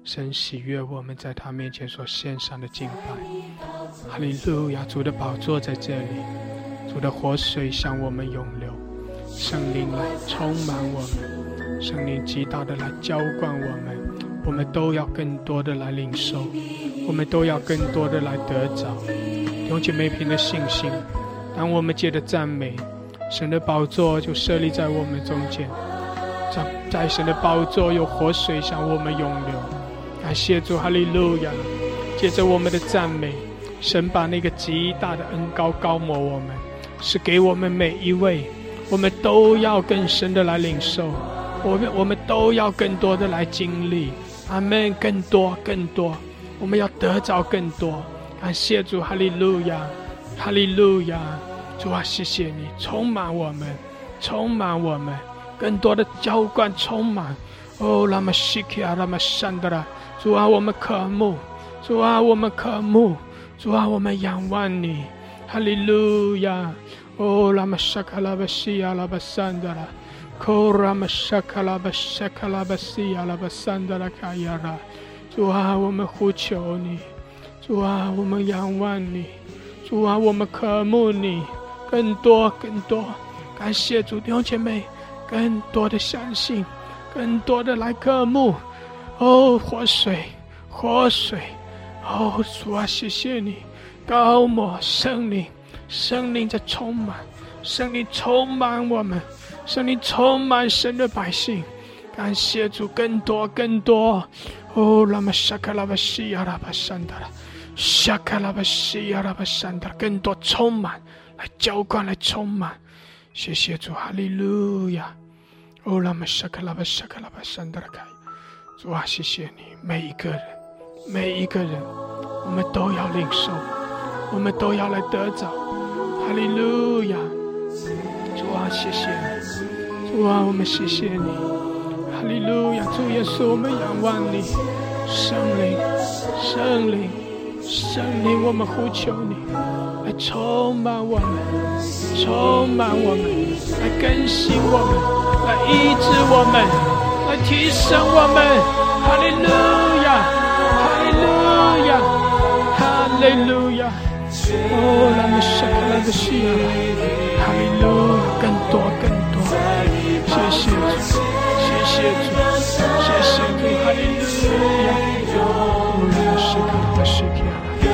Speaker 1: 神喜悦我们在他面前所献上的敬拜。哈利路亚！主的宝座在这里，主的活水向我们涌流，圣灵来充满我们，圣灵极大的来浇灌我们，我们都要更多的来领受，我们都要更多的来得着。弟兄姐妹，凭着信心，当我们借着赞美，神的宝座就设立在我们中间，在在神的宝座有活水向我们涌流。感谢主，哈利路亚！借着我们的赞美，神把那个极大的恩膏膏抹我们，是给我们每一位，我们都要更深的来领受，我们我们都要更多的来经历。阿们！更多更多，我们要得着更多。感谢主，哈利路亚，哈利路亚！主啊，谢谢你充满我们，充满我们，更多的浇灌充满。哦，拉玛西基亚，拉玛山德拉。主啊，我们渴慕，主啊，我们渴慕，主啊，我们仰望你。哈利路亚！哦，拉玛沙卡拉巴西亚拉巴山德拉。科拉玛沙卡拉巴沙卡拉巴西亚拉巴山德拉卡亚拉。主啊，我们呼求你，主啊，我们仰望你，主啊，我们渴慕你，更多更多。感谢主，弟兄姐妹，更多的相信，更多的来渴慕。哦，活水，活水！哦，主啊，谢谢你，高抹圣灵，圣灵在充满，圣灵充满我们，圣灵充满神的百姓。感谢主，更多更多！哦，拉玛沙卡拉巴西亚拉巴山达拉，沙卡拉巴西亚拉巴山达拉，更多充满，来浇灌，来充满。谢谢主，哈利路亚！哦，拉玛沙卡拉巴沙卡拉巴山达拉卡。主啊，谢谢你，每一个人，每一个人，我们都要领受，我们都要来得着。哈利路亚！主啊，谢谢你，主啊，我们谢谢你。哈利路亚！主耶稣，我们仰望你，圣灵，圣灵，圣灵，我们呼求你，来充满我们，充满我们，来更新我们，来医治我们，来提升我们。哈利路亚，哈利路亚，哈利路亚！哦，拉玛沙卡拉巴西亚，哈利路亚！更多更多，谢谢主，谢谢主，谢谢主，哈利路亚！哦，拉玛沙卡拉巴西亚，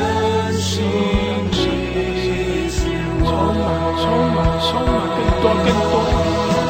Speaker 1: 充满充满充满，更多更多。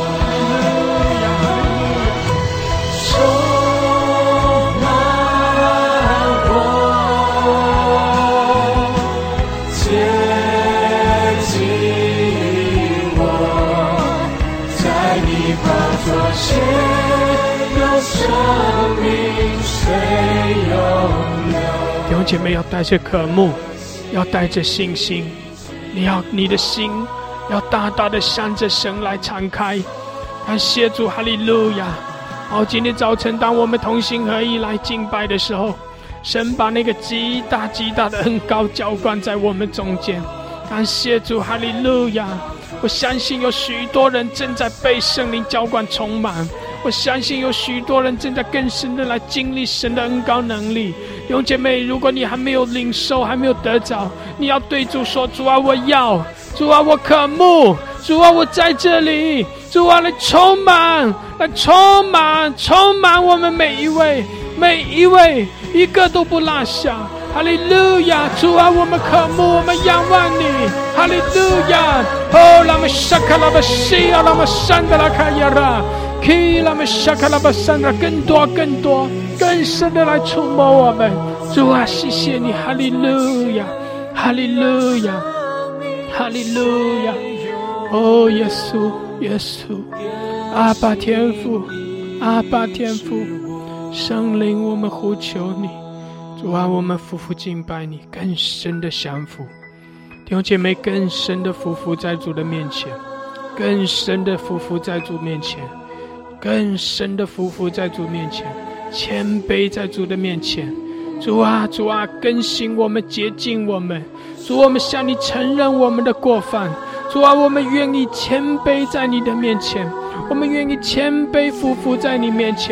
Speaker 1: 弟兄姐妹，要带着渴慕，要带着信心，你要你的心要大大的向着神来敞开。感谢主，哈利路亚！好，今天早晨当我们同心合一来敬拜的时候，神把那个极大极大的恩膏浇灌在我们中间。感谢主，哈利路亚！我相信有许多人正在被圣灵浇灌充满，我相信有许多人正在更深的来经历神的恩膏能力。弟兄姐妹，如果你还没有领受，还没有得着，你要对主说：主啊，我要，主啊，我渴慕，主啊，我在这里，主啊，来充满，来充满，充满我们每一位，每一位，一个都不落下。哈利路亚！主啊，我们渴慕，我们仰望你。哈利路亚！哦，拉玛沙卡拉巴西亚，拉玛山德拉卡亚拉，基拉玛沙卡拉巴山德拉，更多更多更深的来触摸我们。主啊，谢谢你！哈利路亚！哈利路亚！哈利路亚！哦，耶稣，耶稣，阿爸天父，阿爸天父，圣灵，我们呼求你。主啊，我们夫妇敬拜你，更深的降服。弟兄姐妹，更深的匍匐在主的面前，更深的匍匐在主面前，更深的匍匐在主面前，谦卑在主的面前。主啊，主啊，更新我们，洁净我们。主，我们向你承认我们的过犯。主啊，我们愿意谦卑在你的面前，我们愿意谦卑匍匐在你面前。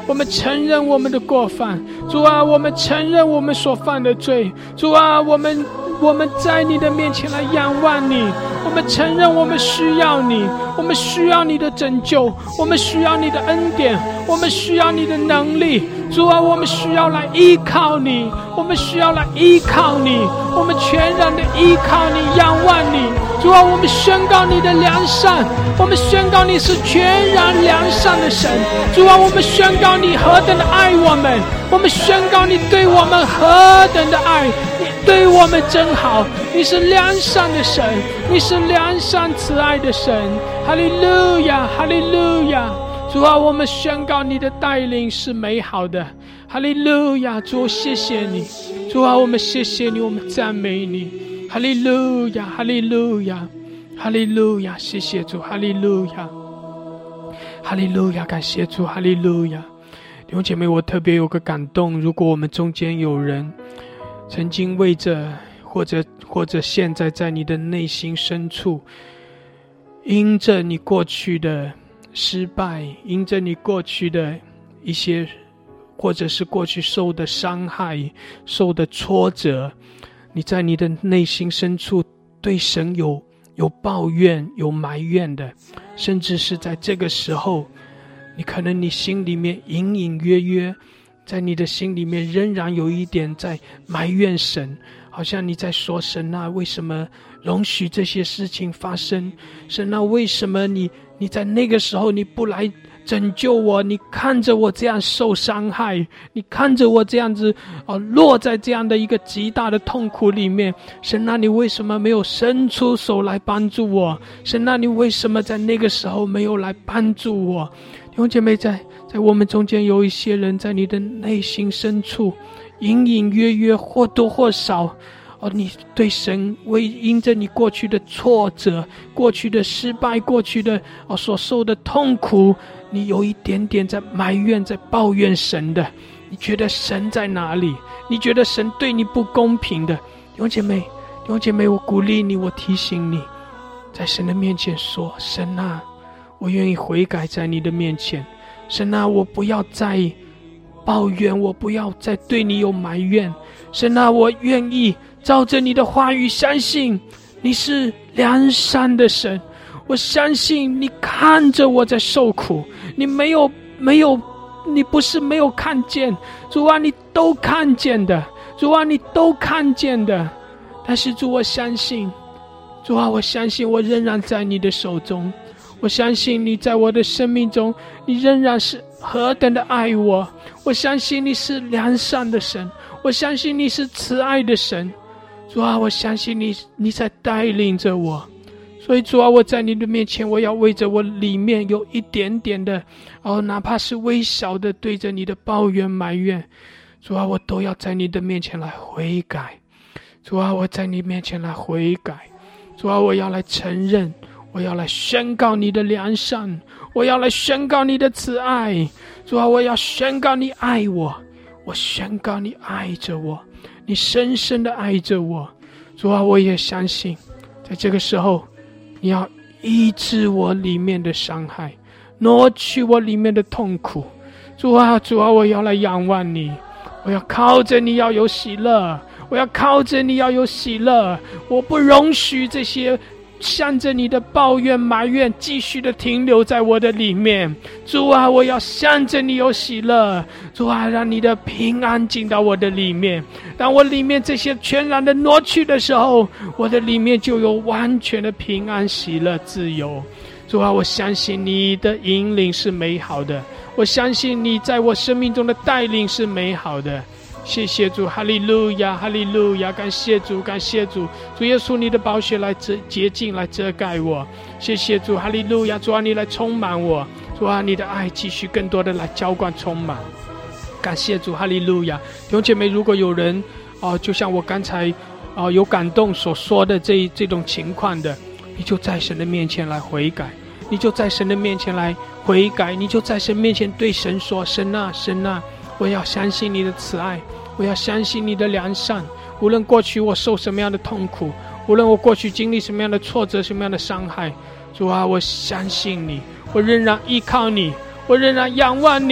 Speaker 1: 我们承认我们的过犯，主啊，我们承认我们所犯的罪，主啊，我们我们在你的面前来仰望你，我们承认我们需要你，我们需要你的拯救，我们需要你的恩典，我们需要你的能力，主啊，我们需要来依靠你，我们需要来依靠你，我们全然的依靠你，仰望你，主啊，我们宣告你的良善，我们宣告你是全然良善的神，主啊，我们宣告你何等的爱我们，我们宣告你对我们何等的爱，你对我们真好，你是良善的神，你是良善慈爱的神，哈利路亚，哈利路亚，主啊，我们宣告你的带领是美好的，哈利路亚，主，谢谢你，主啊，我们谢谢你，我们赞美你，哈利路亚，哈利路亚，哈利路亚，谢谢主，哈利路亚，哈利路亚，感谢主，哈利路亚。弟兄姐妹，我特别有个感动，如果我们中间有人曾经为着或者或者现在在你的内心深处，因着你过去的失败，因着你过去的一些或者是过去受的伤害，受的挫折，你在你的内心深处对神有有抱怨有埋怨的，甚至是在这个时候你可能你心里面隐隐约约，在你的心里面仍然有一点在埋怨神，好像你在说，神啊，为什么容许这些事情发生，神啊，为什么你你在那个时候你不来拯救我，你看着我这样受伤害，你看着我这样子、哦、落在这样的一个极大的痛苦里面，神啊，你为什么没有伸出手来帮助我，神啊，你为什么在那个时候没有来帮助我。弟兄姐妹，在在我们中间有一些人在你的内心深处隐隐约约或多或少哦，你对神为因着你过去的挫折，过去的失败，过去的哦所受的痛苦，你有一点点在埋怨，在抱怨神的，你觉得神在哪里，你觉得神对你不公平的。弟兄姐妹，弟兄姐妹，我鼓励你，我提醒你，在神的面前说，神啊，我愿意悔改在你的面前，神啊，我不要再抱怨，我不要再对你有埋怨，神啊，我愿意照着你的话语相信你是良善的神，我相信你看着我在受苦，你没有没有你不是没有看见，主啊，你都看见的，主啊，你都看见的，但是主，我相信，主啊，我相信我仍然在你的手中，我相信你在我的生命中，你仍然是何等的爱我，我相信你是良善的神，我相信你是慈爱的神，主啊，我相信你你在带领着我，所以主啊，我在你的面前，我要为着我里面有一点点的哦，哪怕是微小的对着你的抱怨埋怨，主啊，我都要在你的面前来悔改，主啊，我在你面前来悔改，主啊，我要来承认，我要来宣告你的良善，我要来宣告你的慈爱，主啊，我要宣告你爱我，我宣告你爱着我，你深深的爱着我，主啊，我也相信在这个时候你要医治我里面的伤害，挪去我里面的痛苦，主啊，主啊，我要来仰望你，我要靠着你要有喜乐，我要靠着你要有喜乐，我不容许这些向着你的抱怨埋怨继续的停留在我的里面，主啊，我要向着你有喜乐，主啊，让你的平安进到我的里面，当我里面这些全然的挪去的时候，我的里面就有完全的平安喜乐自由。主啊，我相信你的引领是美好的，我相信你在我生命中的带领是美好的，谢谢主，哈利路亚，哈利路亚，感谢主，感谢主，主耶稣，你的宝血来遮洁净，来遮盖我，谢谢主，哈利路亚，主啊，你来充满我，主啊，你的爱继续更多的来浇灌充满，感谢主，哈利路亚。弟兄姐妹，如果有人哦、呃，就像我刚才哦、呃、有感动所说的这这种情况的，你就在神的面前来悔改，你就在神的面前来悔改，你就在神面前对神说，神啊，神啊，我要相信你的慈爱，我要相信你的良善，无论过去我受什么样的痛苦，无论我过去经历什么样的挫折，什么样的伤害，主啊，我相信你，我仍然依靠你，我仍然仰望你，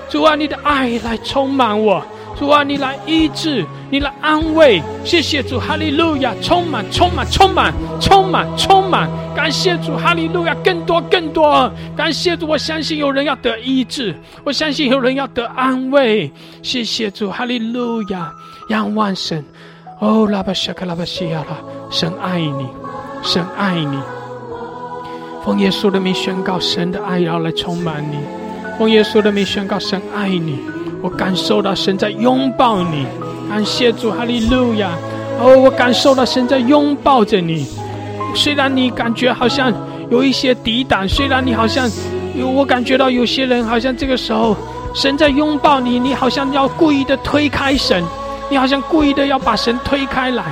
Speaker 1: 主啊，你的爱来充满我，主啊，你来医治，你来安慰，谢谢主，哈利路亚，充满充满充满充满充满，感谢主，哈利路亚，更多更多，感谢主，我相信有人要得医治，我相信有人要得安慰，谢谢主，哈利路亚，仰望神，哦，拉巴夏克拉巴西亚拉，神爱你，神爱你，奉耶稣的名宣告，神的爱要来充满你，奉耶稣的名宣告，神爱你，我感受到神在拥抱你，感谢主，哈利路亚，哦，我感受到神在拥抱着你，虽然你感觉好像有一些抵挡，虽然你好像我感觉到有些人好像这个时候神在拥抱你，你好像要故意的推开神，你好像故意的要把神推开来，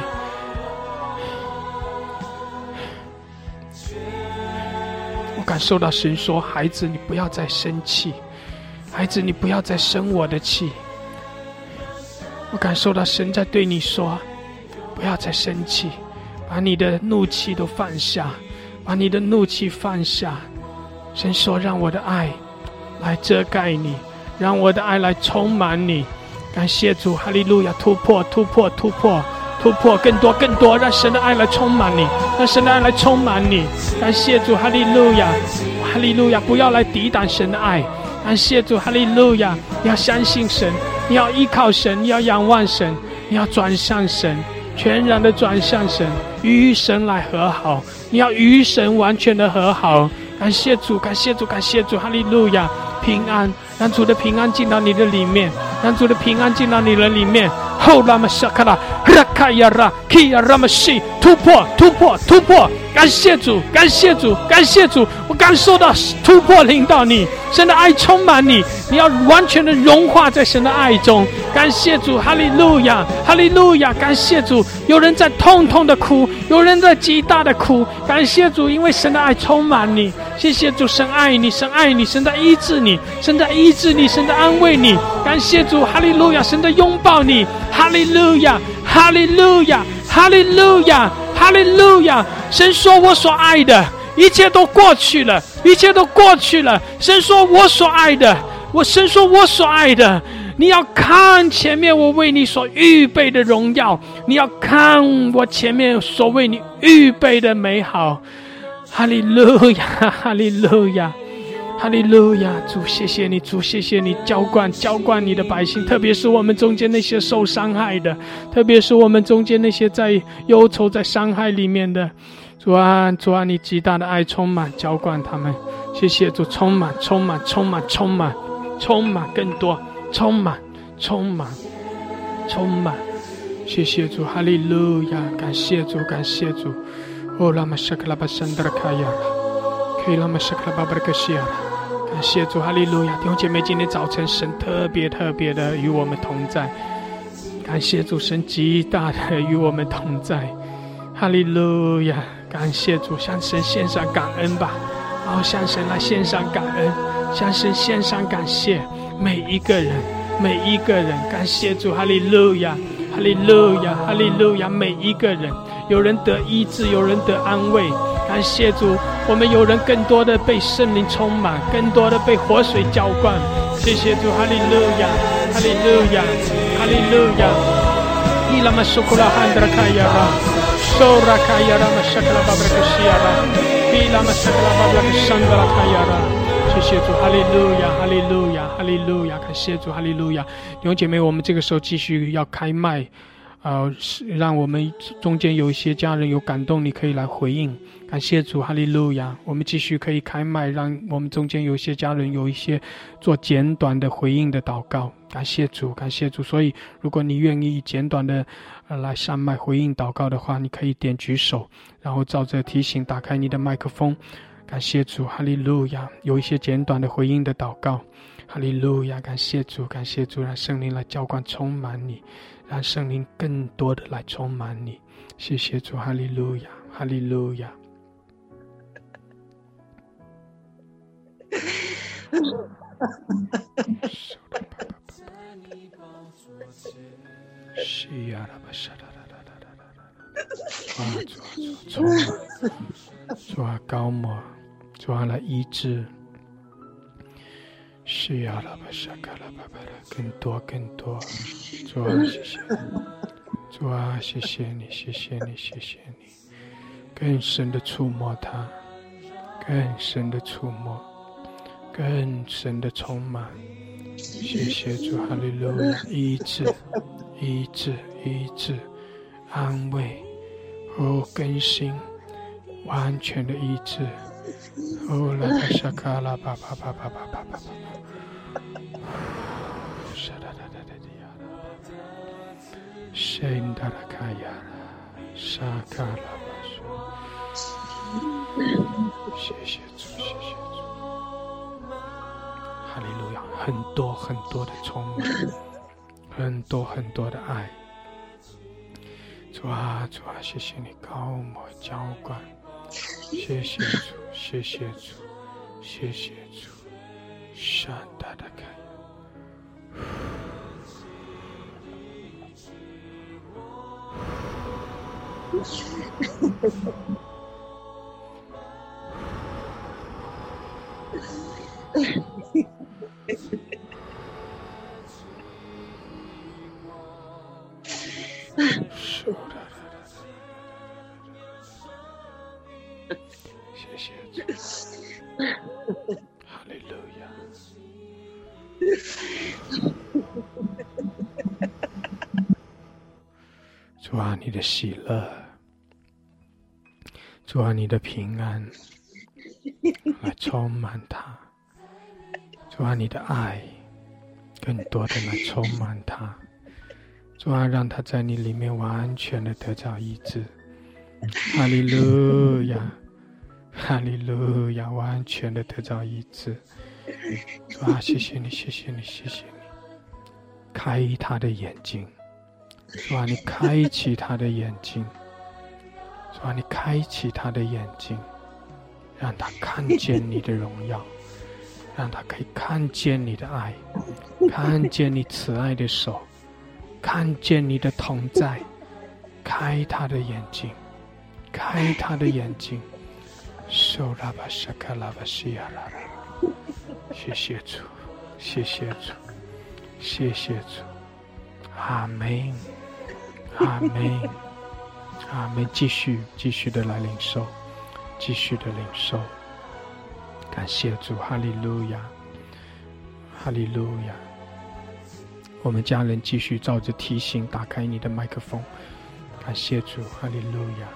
Speaker 1: 我感受到神说，孩子，你不要再生气，孩子，你不要再生我的气，我感受到神在对你说，不要再生气，把你的怒气都放下，把你的怒气放下，神说，让我的爱来遮盖你，让我的爱来充满你，感谢主，哈利路亚，突破突破突破突破，更多更多，让神的爱来充满你，让神的爱来充满你，感谢主，哈利路亚，哈利路亚，不要来抵挡神的爱，感谢主，哈利路亚，你要相信神，你要依靠神，你要仰望神，你要转向神，全然的转向神，与神来和好，你要与神完全的和好，感谢主，感谢主，感谢主，哈利路亚，平安，让主的平安进到你的里面，让主的平安进到你的里面，后拉玛沙卡拉拉卡亚拉基亚拉玛西，突破突破突破，感谢主，感谢主，感谢主，我感受到突破临到你，神的爱充满你，你要完全的融化在神的爱中，感谢主，哈利路亚，哈利路亚，感谢主，有人在痛痛的哭，有人在极大的哭，感谢主，因为神的爱充满你，谢谢主，神爱你，神爱你，神在医治你，神在医治你，神在安慰你，感谢主，哈利路亚，神在拥抱你，哈利路亚，哈利路亚，哈利路亚，哈利路亚，神说，我所爱的一切都过去了，一切都过去了，神说，我所爱的，我神说，我所爱的，你要看前面我为你所预备的荣耀，你要看我前面所为你预备的美好，哈利路亚，哈利路亚，哈利路亚，主谢谢你，主谢谢你，浇灌浇灌你的百姓，特别是我们中间那些受伤害的，特别是我们中间那些在忧愁在伤害里面的，主啊，主啊，你极大的爱充满浇灌他们，谢谢主，充满充满充满充满充满更多，充满充满充满，谢谢主，哈利路亚，感谢主，感谢主，哦拉玛沙克拉巴山德拉卡亚拉，可以拉玛沙克拉巴巴拉克西亚拉，感谢主，哈利路亚，弟兄姐妹，今天早晨神特别特别的与我们同在，感谢主，神极大的与我们同在，哈利路亚，感谢主，向神献上感恩吧，然后向神来献上感恩，向神献上感谢，每一个人每一个人，感谢主，哈利路亚，哈利路亚，哈利路亚，每一个人，有人得医治，有人得安慰，感谢主，我们有人更多的被圣灵充满，更多的被活水浇灌，谢谢主，哈利路亚，哈利路亚，哈利路亚，伊拉玛苏库拉汉德拉卡亚拉，索拉卡亚拉玛沙克拉巴布拉克西亚拉，伊拉玛沙克拉巴布拉克山德拉卡亚拉，谢谢主，哈利路亚，哈利路亚，哈利路亚，感谢主，哈利路亚，弟兄姐妹，我们这个时候继续要开麦，呃，让我们中间有一些家人有感动，你可以来回应，感谢主，哈利路亚，我们继续可以开麦，让我们中间有一些家人有一些做简短的回应的祷告，感谢主，感谢主，所以如果你愿意简短的呃来上麦回应祷告的话，你可以点举手，然后照着提醒打开你的麦克风，感谢主，哈利路亚，有一些简短的回应的祷告，哈利路亚，感谢主，感谢主，让圣灵来浇灌充满你，让圣灵更多的来充满你，谢谢主，哈利路亚，哈利路亚。是呀，拉巴沙啦啦啦啦啦啦啦！主啊，主啊，主啊，主啊，高摩，主啊，来医治， 是呀，拉巴沙卡拉巴巴拉，更多更多，主啊，谢谢你，主啊，谢谢你，谢谢你，谢谢你，更深的触摸他，更深的触摸，更深的充满。谢谢主，哈利路亚，医治，医治，医治，安慰，哦，更新，完全的医治。哦，拉巴沙卡拉巴巴巴巴巴巴巴巴，沙哒哒哒哒的呀啦，神哒啦卡呀啦，沙卡拉巴苏，谢谢主，谢谢主，哈利路亚，很多很多的充满，很多很多的爱，主啊主啊，谢谢你高摩浇灌。谢谢主，谢谢主，谢谢主，善大的开。谢谢主，哈利路亚。主啊，你的喜乐，主啊，你的平安，来充满他。主啊，你的爱，更多的来充满他。主啊，让他在你里面完全的得到医治。哈利路亚。哈利路亚，完全的得到医治。主啊，谢谢你，谢谢你，谢谢你，开他的眼睛。主啊，你开启他的眼睛。主啊，你开启他的眼睛，让他看见你的荣耀，让他可以看见你的爱，看见你慈爱的手，看见你的同在。开他的眼睛，开他的眼睛。受拉巴沙卡拉巴西亚拉拉，谢谢主，谢谢主，谢谢主，阿门，阿门，阿门。继续，继续的来领受，继续的领受。感谢主，哈利路亚，哈利路亚。我们家人继续照着提醒打开你的麦克风。感谢主，哈利路亚。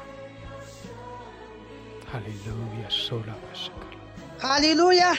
Speaker 1: 哈利路亚，受了吧，是个。
Speaker 7: 哈利路亚。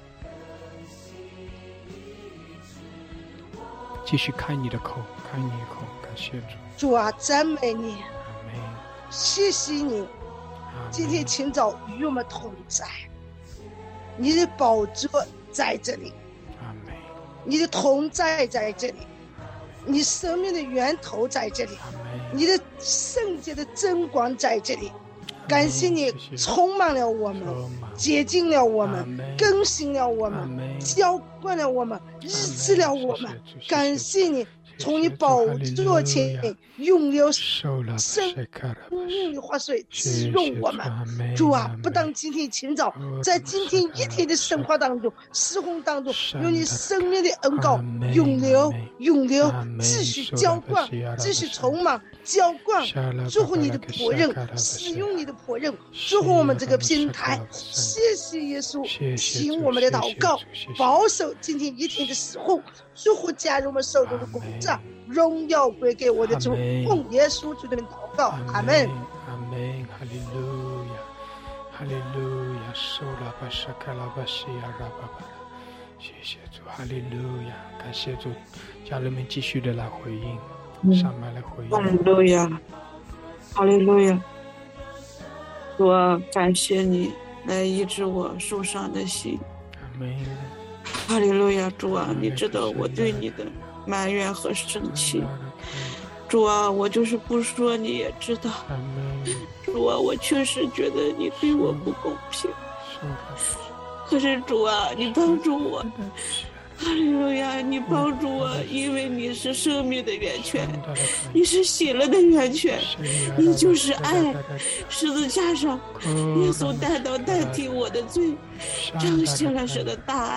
Speaker 1: 继续开你的口，开你的口，感谢主。
Speaker 7: 主啊，赞美你，谢谢你，今天清早与我们同在，你的宝座在这里，你的同在在这里，你生命的源头在这里，你的圣洁的真光在这里。感谢你充满了我们，洁净了我们，更新了我们，浇灌了我们，医治了我们。感谢你从你宝座前涌流生命的活水滋润我们。主啊，不但今天清早，在今天一天的生活当中、施工当中，有你生命的恩膏涌流、涌流，继续浇灌，继续充满。浇灌，祝福你的仆人，使用你的仆人，祝福我们这个平台。谢谢耶稣，听我们的祷告，保守今天一天的时候，祝福加入我们手中的工作，荣耀归给我的主，奉耶稣基督的名祷告，阿门。
Speaker 1: 阿门，哈利路亚，哈利路亚，受拉巴沙卡拉巴西亚拉巴巴，谢谢主，哈利路亚，感谢主，家人们继续的来回应。上麦来回应。
Speaker 9: 哈利路亚，哈利路亚！主啊，感谢你来医治我受伤的心。哈利路亚！主啊，你知道我对你的埋怨和生气。主啊，我就是不说你也知道。主啊，我确实觉得你对我不公平。可是主啊，你帮助我。哈利路亚，你帮助我，因为你是生命的源泉，你是喜乐的源泉，你就是爱。十字架上耶稣担当代替我的罪，彰显了神的大爱。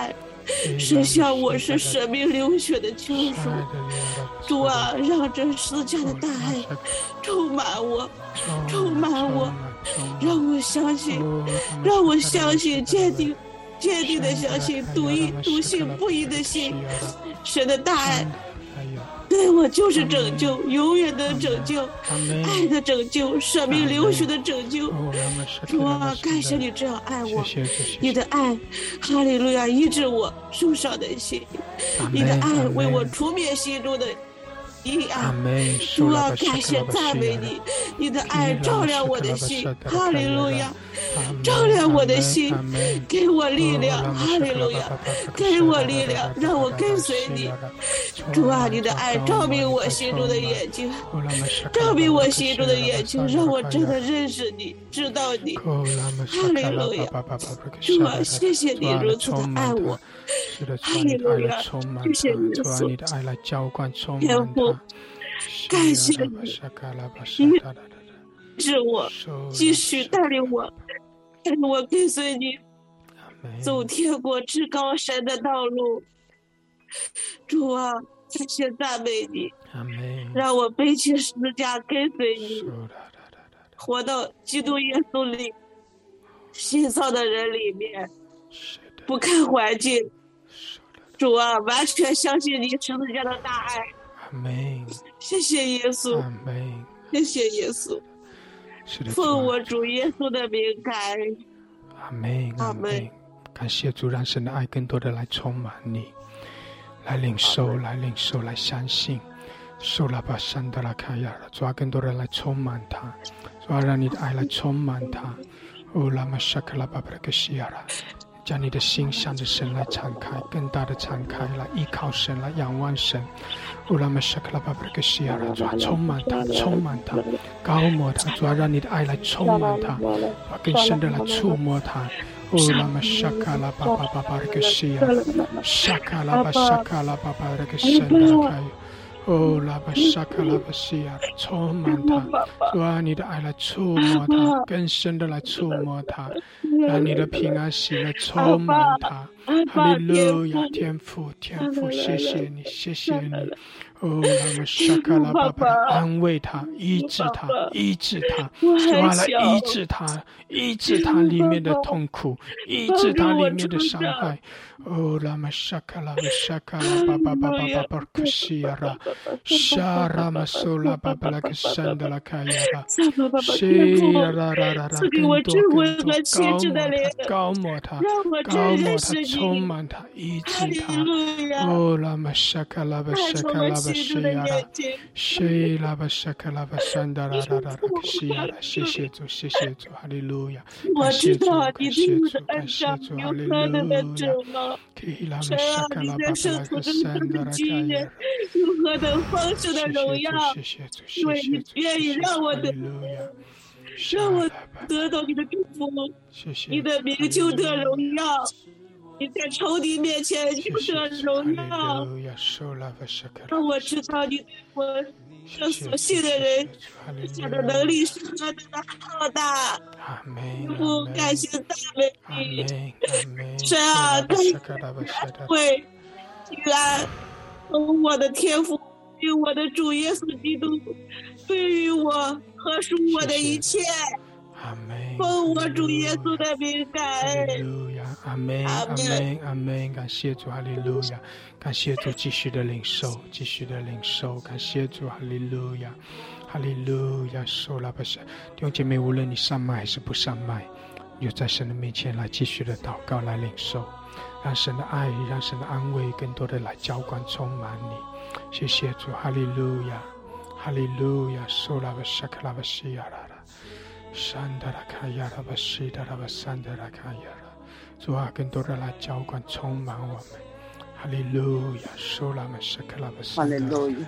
Speaker 9: 神像我是生命流血的救赎。主啊，让这十字架的大爱充满我，充满我，让我相信，让我相信，坚定坚定的相信，笃一笃信不疑的信，神的大爱对我就是拯救，永远的拯救，爱的拯救，生命流血的拯救。主啊，感谢你这样爱我，你的爱，哈利路亚，医治我受伤的心，你的爱为我除灭心中的阴暗。主啊，感谢赞美你，你的爱照亮我的心，哈利路亚，照亮我的心，给我力量，哈利路亚，给我力量，让我跟随你。主啊，你的爱照明我心中的眼睛，照明我心中的眼睛，让我真的认识你，知道你，哈利路亚。主啊，谢谢你如此的爱我，哈利路亚，谢谢你的所天父，感谢你，医治我，继续带领我，带领我跟随你，走天国至高神的道路。主啊，感谢赞美你，让我背起十字架跟随你，活到基督耶稣里新造的人里面，不看环境。主啊，完全相信你十字架的大爱。谢谢耶稣，谢谢耶稣，奉我主耶稣的名感恩。
Speaker 1: 阿门，阿门。感谢主，让神的爱更多的来充满你，来领受，来领受，来相信。受了吧，山德拉卡亚了，主啊，更多的来充满他，主啊，让你的爱来充满他。哦，拉玛沙克拉巴布拉克西亚了。将你的心向着神来敞开，更大的敞开，来依靠神，来仰望神。乌拉玛沙克拉巴布拉克西亚拉，主啊，充满他，充满他，高摩他，主啊，让你的爱来充满他，更深的来触摸他。乌拉玛沙克拉巴巴巴巴拉克西亚，沙克拉巴沙克拉巴巴拉克神的开。哦，拉巴沙卡拉巴西亚，充满他，主啊，你的爱来触摸他，更深的来触摸他，让你的平安喜乐充满他。哈利路亚，天父，天父，谢谢你，谢谢你。哦，拉巴沙卡拉巴巴，安慰他，医治他，医治他，主啊，来医治他，医治他里面的痛苦，医治他里面的伤害。哦，拉玛沙卡拉巴沙卡拉巴巴巴巴巴巴克西亚拉，沙拉玛苏拉巴巴拉克山德拉卡亚拉，西亚拉拉拉拉，更多更多，高摩他，高摩他，充满他，医治他。哦，拉玛沙卡拉巴沙卡拉巴西亚拉，西拉巴沙卡拉巴山德拉拉拉克西亚拉，谢谢主，谢谢主，哈利路亚，感谢主，感谢主，感谢主，哈利路亚。
Speaker 9: 你在圣徒的纪念如何等丰盛的荣耀，因为你愿意让我得让我得到你的祝福，你的名就得荣耀，你在仇敌面前就得荣耀。让我知道你对我这所信的人下的能力是何等的浩大。不感谢赞美你，神啊，感谢安慰平安，我的天父与我的主耶稣基督对于我和属我的一切，奉我主耶稣的名感恩。
Speaker 1: 阿门，阿门，阿门，感谢主，哈利路亚，感谢主，继续的领受，继续的领受，感谢主，哈利路亚，哈利路亚，受了不是弟兄姐妹，无论你上麦还是不上麦，你就在神的面前来继续的祷告，来领受，让神的爱，让神的安慰更多的来浇灌充满你。谢谢主，哈利路亚，哈利路亚，受了不是克拉不西亚拉拉，山德拉卡亚拉不西德拉不山德拉卡亚拉。主啊，更多的来浇灌充满我们，哈利路亚，受拉玛什克拉巴斯，
Speaker 7: 哈利路亚。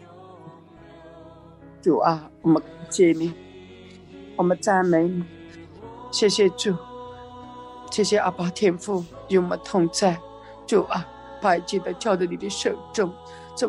Speaker 7: 主啊，我们感谢你，我们赞美你，谢谢主，谢谢阿爸天父与我们同在。主啊，把一切都交在你的手中。主啊，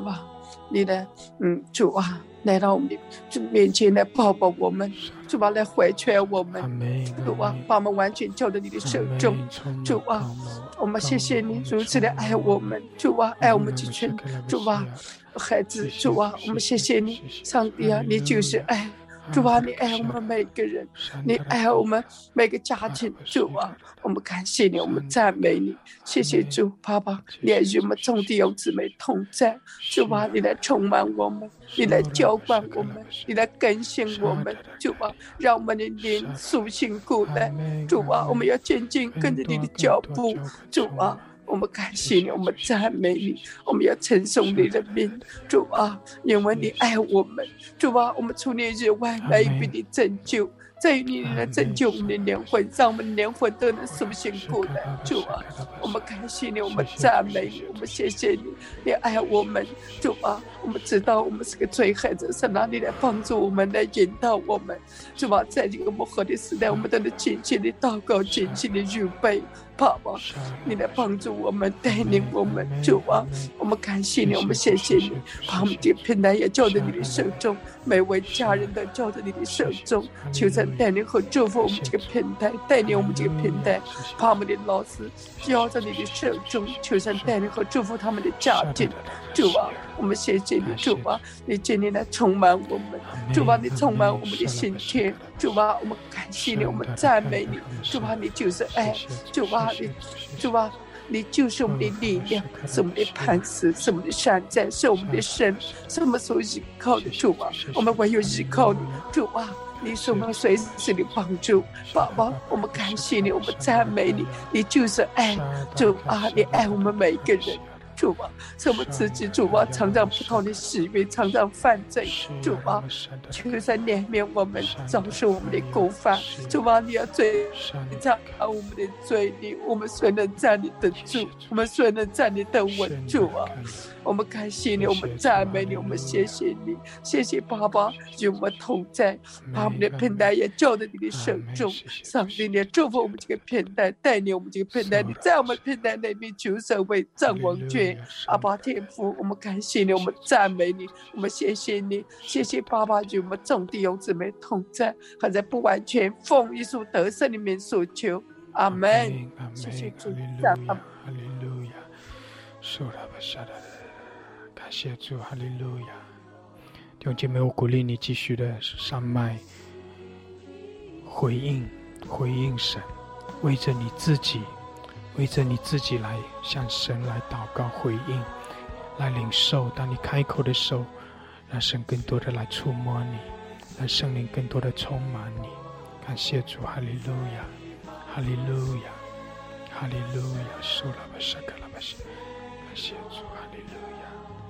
Speaker 7: 你的嗯主啊，来到我们的面前来抱抱我们，主啊来回劝我们，主啊把我们完全交到你的手中，主啊我们谢谢你如此的爱我们，主啊爱我们这群主啊孩子，主啊我们谢谢你，上帝啊你就是爱，主啊你爱我们每个人，你爱我们每个家庭，主啊我们感谢你，我们赞美你，谢谢主爸爸，你也与我们众弟兄姊妹同在，主啊你来充满我们，你来浇灌我们，你来更新我们，主啊让我们的灵苏醒过来，主啊我们要渐渐跟着你的脚步，主啊我们感谢你，我们赞美你，我们要称颂你的名，主啊因为你爱我们，主啊我们除你之外没有比你拯救，在于你来拯救我们的灵魂，让我们的灵魂都能苏醒过来，主啊我们感谢你，我们赞美你，我们谢谢你，你爱我们，主啊我们知道我们是个罪害者，是哪里来帮助我们，来引导我们，主啊在这个磨合的时代，我们都能尽情的祷告，尽情的预备，爸爸你来帮助我们，带领我们，主啊我们感谢你，我们谢谢你，把我们这个平台也交在你的手中，每位家人都交在你的手中，求神带领和祝福我们这个平台，带领我们这个平台，把我们的老师交在你的手中，求神带领和祝福他们的家庭，主啊我们谢谢你，主啊你今天来充满我们，主啊你充满我们的心田，主啊我们感谢你，我们赞美你，主啊你就是爱，主啊你主啊你就是我们的力量，是我们的磐石，是我们的山寨，是我们的神，是我们所依靠的，主啊我们唯有依靠你，主啊你是我们随时的帮助，爸爸我们感谢你，我们赞美你，你就是爱，主啊你爱我们每一个人，主啊是我们自己，主啊常常不同的喜悦，常常犯罪，主啊求神怜悯我们，饶恕我们的过犯，主啊你要追查我们的罪孽，我们谁能站立得住，我们谁能站立得稳，主啊我们感谢你，我们赞美你，我们谢谢你，谢谢爸爸与我们同在，把我们的平台也交在你的手中，上帝你祝福我们这个平台，带领我们这个平台，你在我们平台里面求神为掌王权，阿爸天父我们感谢你，我们赞美你，我们谢谢你，谢谢爸爸与我们众弟兄姊妹同在，还在不完全奉耶稣得胜的名所求，阿门。谢谢主，赞美。
Speaker 1: 哈利路亚，说了吧，下来了。感谢主，哈利路亚！弟兄姐妹，我鼓励你继续的上麦，回应，回应神，为着你自己，为着你自己来向神来祷告，回应，来领受。当你开口的时候，让神更多的来触摸你，让圣灵更多的充满你。感谢主，哈利路亚，哈利路亚，哈利路亚！说了吧，沙卡拉巴西，感谢主，哈利路亚。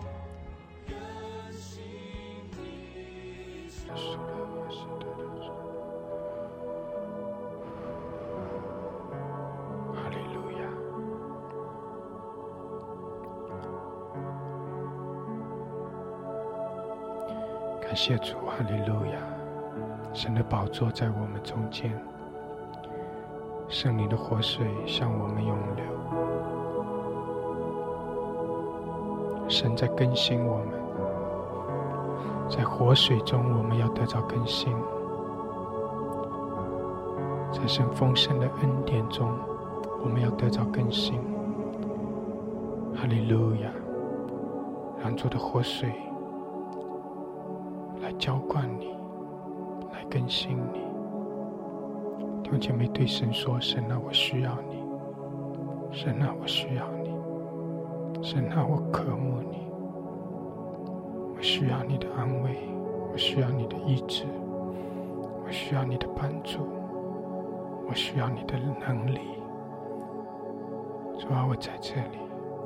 Speaker 1: 哈利路亚！感谢主，哈利路亚！神的宝座在我们中间，圣灵的活水向我们涌流，神在更新我们。在活水中我们要得到更新，在神丰盛的恩典中我们要得到更新。哈利路亚！让主的活水来浇灌你，来更新你。弟兄姐妹对神说，神啊我需要你，神啊我需要你，神啊我渴慕你，我需要你的安慰，我需要你的医治，我需要你的帮助，我需要你的能力。主啊我在这里，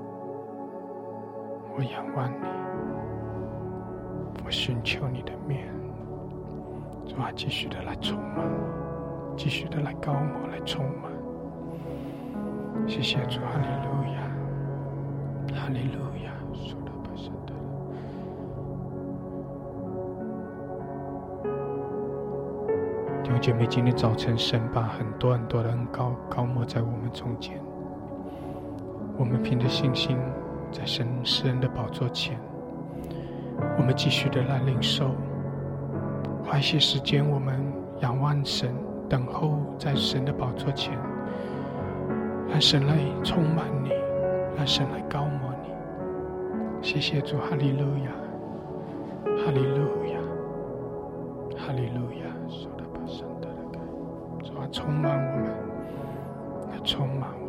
Speaker 1: 我仰望你，我寻求你的面。主啊继续的来充满，继续的来高摩，来充满。谢谢主，哈利路亚，哈利路亚。弟兄姐妹，今天早晨神把很多很多的恩膏膏抹在我们中间，我们凭着信心在神施恩的宝座前， 我们继续的来领受，花一些时间，我们仰望神，等候在神的宝座前，让神来充满你，让神来高摩你。谢谢主，哈利路亚，哈利路亚，哈利路亚。主啊，充满我们，来充满我们。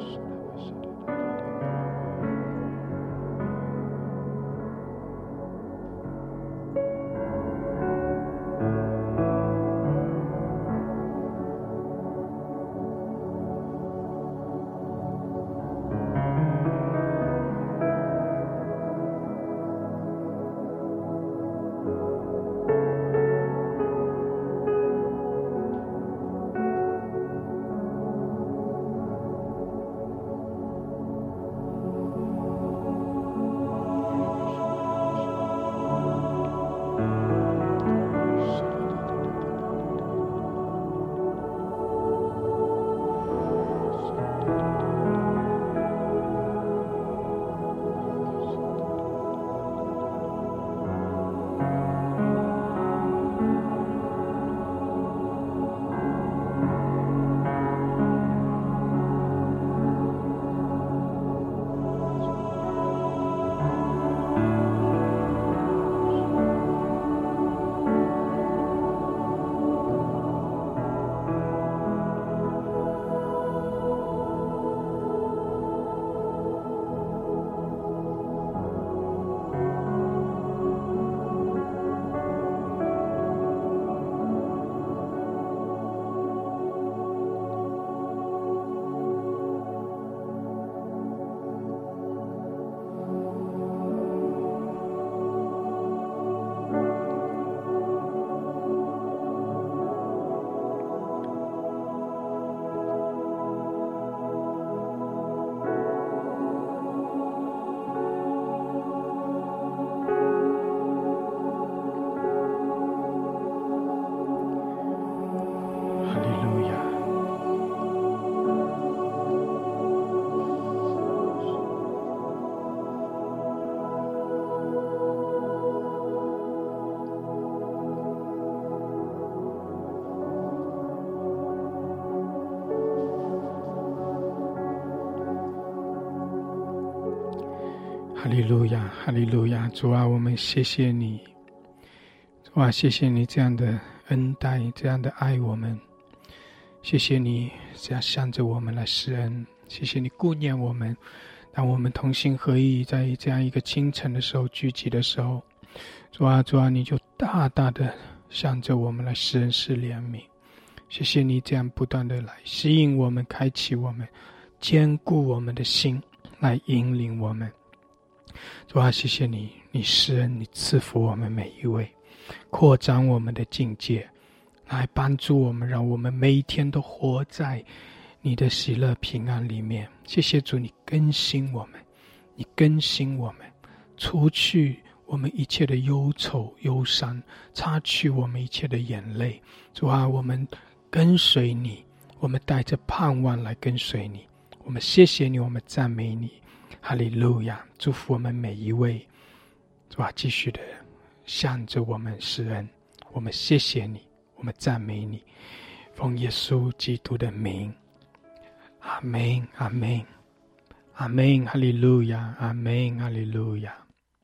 Speaker 1: 哈利路亚，哈利路亚！主啊，我们谢谢你，主啊，谢谢你这样的恩待，这样的爱我们，谢谢你这样向着我们来施恩，谢谢你顾念我们。当我们同心合意在这样一个清晨的时候聚集的时候，主啊，主啊，你就大大的向着我们来施恩施怜悯。谢谢你这样不断的来吸引我们，开启我们，坚固我们的心，来引领我们。主啊，谢谢你，你施恩，你赐福我们每一位，扩张我们的境界，来帮助我们，让我们每一天都活在你的喜乐平安里面。谢谢主，你更新我们，你更新我们，除去我们一切的忧愁忧伤，擦去我们一切的眼泪。主啊，我们跟随你，我们带着盼望来跟随你。我们谢谢你，我们赞美你，哈利路亚！祝福我们每一位，主啊，继续的向着我们施恩。我们谢谢你，我们赞美你，奉耶稣基督的名，阿们，阿们，阿们，哈利路亚，阿们，哈利路亚，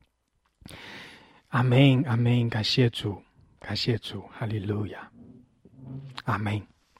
Speaker 1: 阿们，阿们，感谢主，感谢主，哈利路亚，阿们。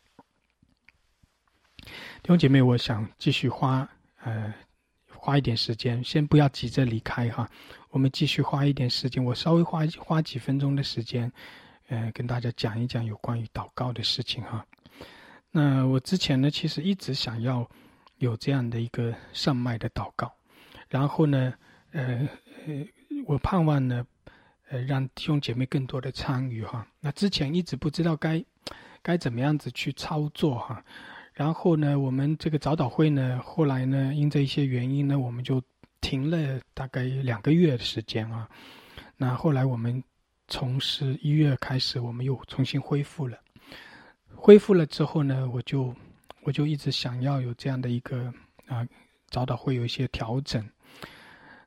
Speaker 1: 弟兄姐妹，我想继续花呃花一点时间，先不要急着离开哈，我们继续花一点时间，我稍微花花几分钟的时间，呃，跟大家讲一讲有关于祷告的事情哈。那我之前呢，其实一直想要有这样的一个上麦的祷告，然后呢，呃呃，我盼望呢，呃，让弟兄姐妹更多的参与哈。那之前一直不知道该该怎么样子去操作哈。然后呢，我们这个早祷会呢，后来呢，因这一些原因呢，我们就停了大概两个月的时间啊。那后来我们从十一月开始，我们又重新恢复了。恢复了之后呢，我就我就一直想要有这样的一个啊早祷会有一些调整。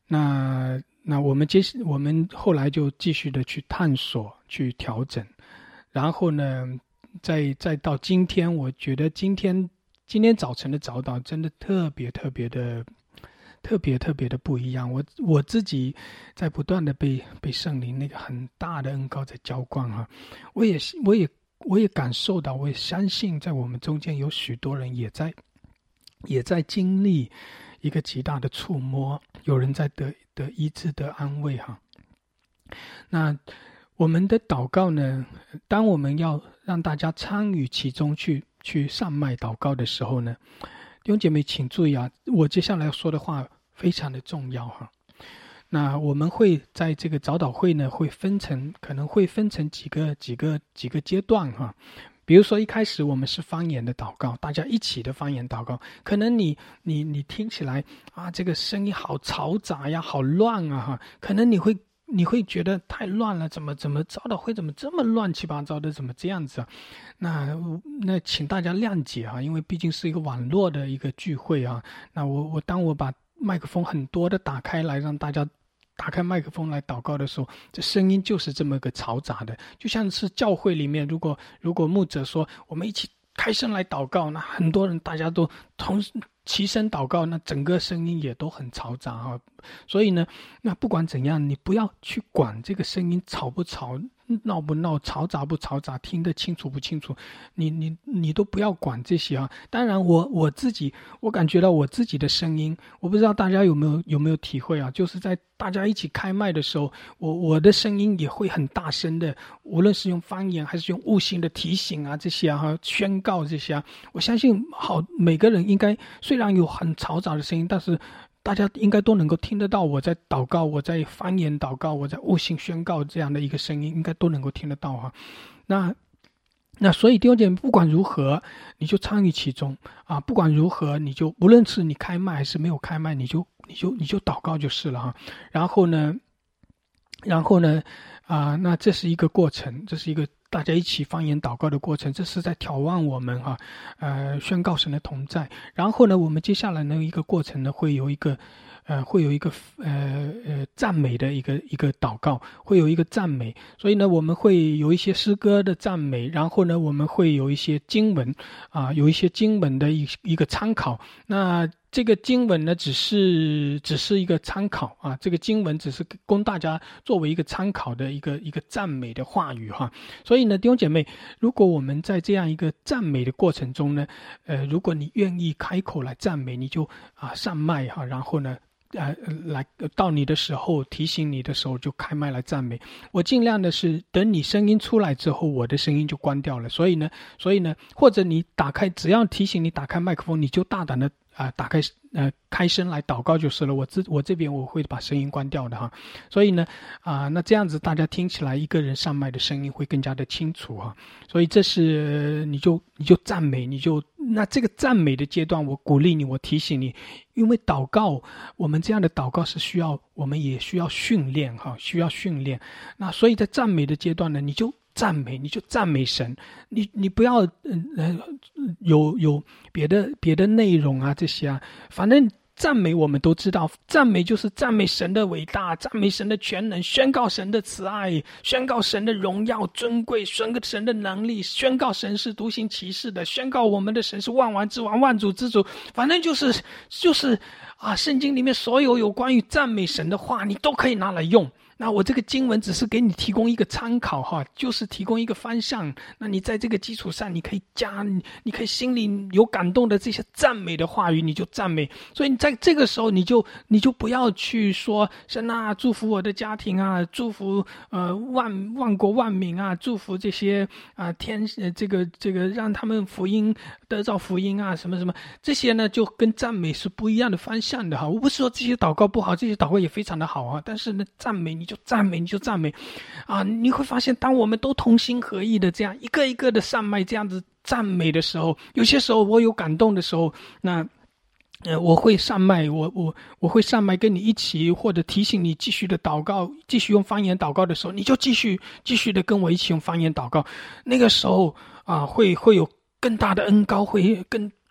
Speaker 1: 那那我们接我们后来就继续的去探索去调整，然后呢再再到今天，我觉得今天今天早晨的早祷真的特别特别的特别特别的不一样。我我自己在不断的被被圣灵那个很大的恩膏在浇灌哈，我也我也我也感受到，我也相信在我们中间有许多人也在也在经历一个极大的触摸，有人在得得医治得安慰哈。那我们的祷告呢，当我们要让大家参与其中去去上麦祷告的时候呢，弟兄姐妹请注意啊，我接下来要说的话非常的重要哈。那我们会在这个早祷会呢，会分成可能会分成几个几个几个阶段哈。比如说一开始我们是方言的祷告，大家一起的方言祷告，可能你你你听起来啊，这个声音好嘈杂呀，好乱啊哈，可能你会你会觉得太乱了，怎么怎么早祷会怎么这么乱七八糟的，怎么这样子啊？那那请大家谅解啊，因为毕竟是一个网络的一个聚会啊。那我我当我把麦克风很多的打开来，让大家打开麦克风来祷告的时候，这声音就是这么个嘈杂的，就像是教会里面，如果如果牧者说我们一起开声来祷告，那很多人大家都同时齐声祷告，那整个声音也都很嘈杂哈。所以呢，那不管怎样，你不要去管这个声音吵不吵，闹不闹，嘈杂不嘈杂，听得清楚不清楚，你你你都不要管这些啊。当然我我自己我感觉到我自己的声音，我不知道大家有没有有没有体会啊，就是在大家一起开麦的时候，我我的声音也会很大声的，无论是用方言还是用悟性的提醒啊这些啊，宣告这些啊，我相信好每个人应该虽然有很嘈杂的声音，但是大家应该都能够听得到我在祷告，我在方言祷告，我在悟性宣告这样的一个声音，应该都能够听得到哈。那那所以弟兄姐妹，不管如何你就参与其中啊，不管如何你就无论是你开麦还是没有开麦，你就你就你就祷告就是了哈。然后呢然后呢啊、呃，那这是一个过程，这是一个大家一起方言祷告的过程，这是在眺望我们哈，呃，宣告神的同在。然后呢，我们接下来呢一个过程呢，会有一个，呃，会有一个呃呃赞美的一个一个祷告，会有一个赞美。所以呢，我们会有一些诗歌的赞美，然后呢，我们会有一些经文啊、呃，有一些经文的一一个参考。那这个经文呢，只是只是一个参考啊，这个经文只是供大家作为一个参考的一个一个赞美的话语哈。所以呢，弟兄姐妹，如果我们在这样一个赞美的过程中呢，呃，如果你愿意开口来赞美，你就啊上麦哈，然后呢。呃，来到你的时候提醒你的时候就开麦来赞美。我尽量的是等你声音出来之后，我的声音就关掉了。所以呢，所以呢，或者你打开，只要提醒你打开麦克风，你就大胆的啊、呃、打开呃开声来祷告就是了。我这我这边我会把声音关掉的哈。所以呢啊、呃，那这样子大家听起来一个人上麦的声音会更加的清楚哈。所以这是、呃、你就你就赞美，你就那这个赞美的阶段，我鼓励你，我提醒你。因为祷告，我们这样的祷告是需要，我们也需要训练哈，需要训练。那所以在赞美的阶段呢，你就赞美，你就赞美神，你你不要嗯呃有有别的别的内容啊这些啊，反正。赞美我们都知道，赞美就是赞美神的伟大，赞美神的全能，宣告神的慈爱，宣告神的荣耀尊贵，宣告神的能力，宣告神是独行其事的，宣告我们的神是万王之王，万主之主。反正就是就是啊，圣经里面所有有关于赞美神的话，你都可以拿来用。那我这个经文只是给你提供一个参考哈，就是提供一个方向。那你在这个基础上，你可以加，你可以心里有感动的这些赞美的话语，你就赞美。所以你在这个时候，你就你就不要去说神啊，祝福我的家庭啊，祝福呃万万国万民啊，祝福这些啊、呃、天呃这个这个让他们福音得到福音啊，什么什么这些呢，就跟赞美是不一样的方向的哈。我不是说这些祷告不好，这些祷告也非常的好啊，但是呢，赞美你就赞美，你就赞美啊！你会发现，当我们都同心合意的这样一个一个的上麦这样子赞美的时候，有些时候我有感动的时候，那呃我会上麦，我我我会上麦跟你一起，或者提醒你继续的祷告，继续用方言祷告的时候，你就继续继续的跟我一起用方言祷告。那个时候啊，会会有更大的恩膏，会更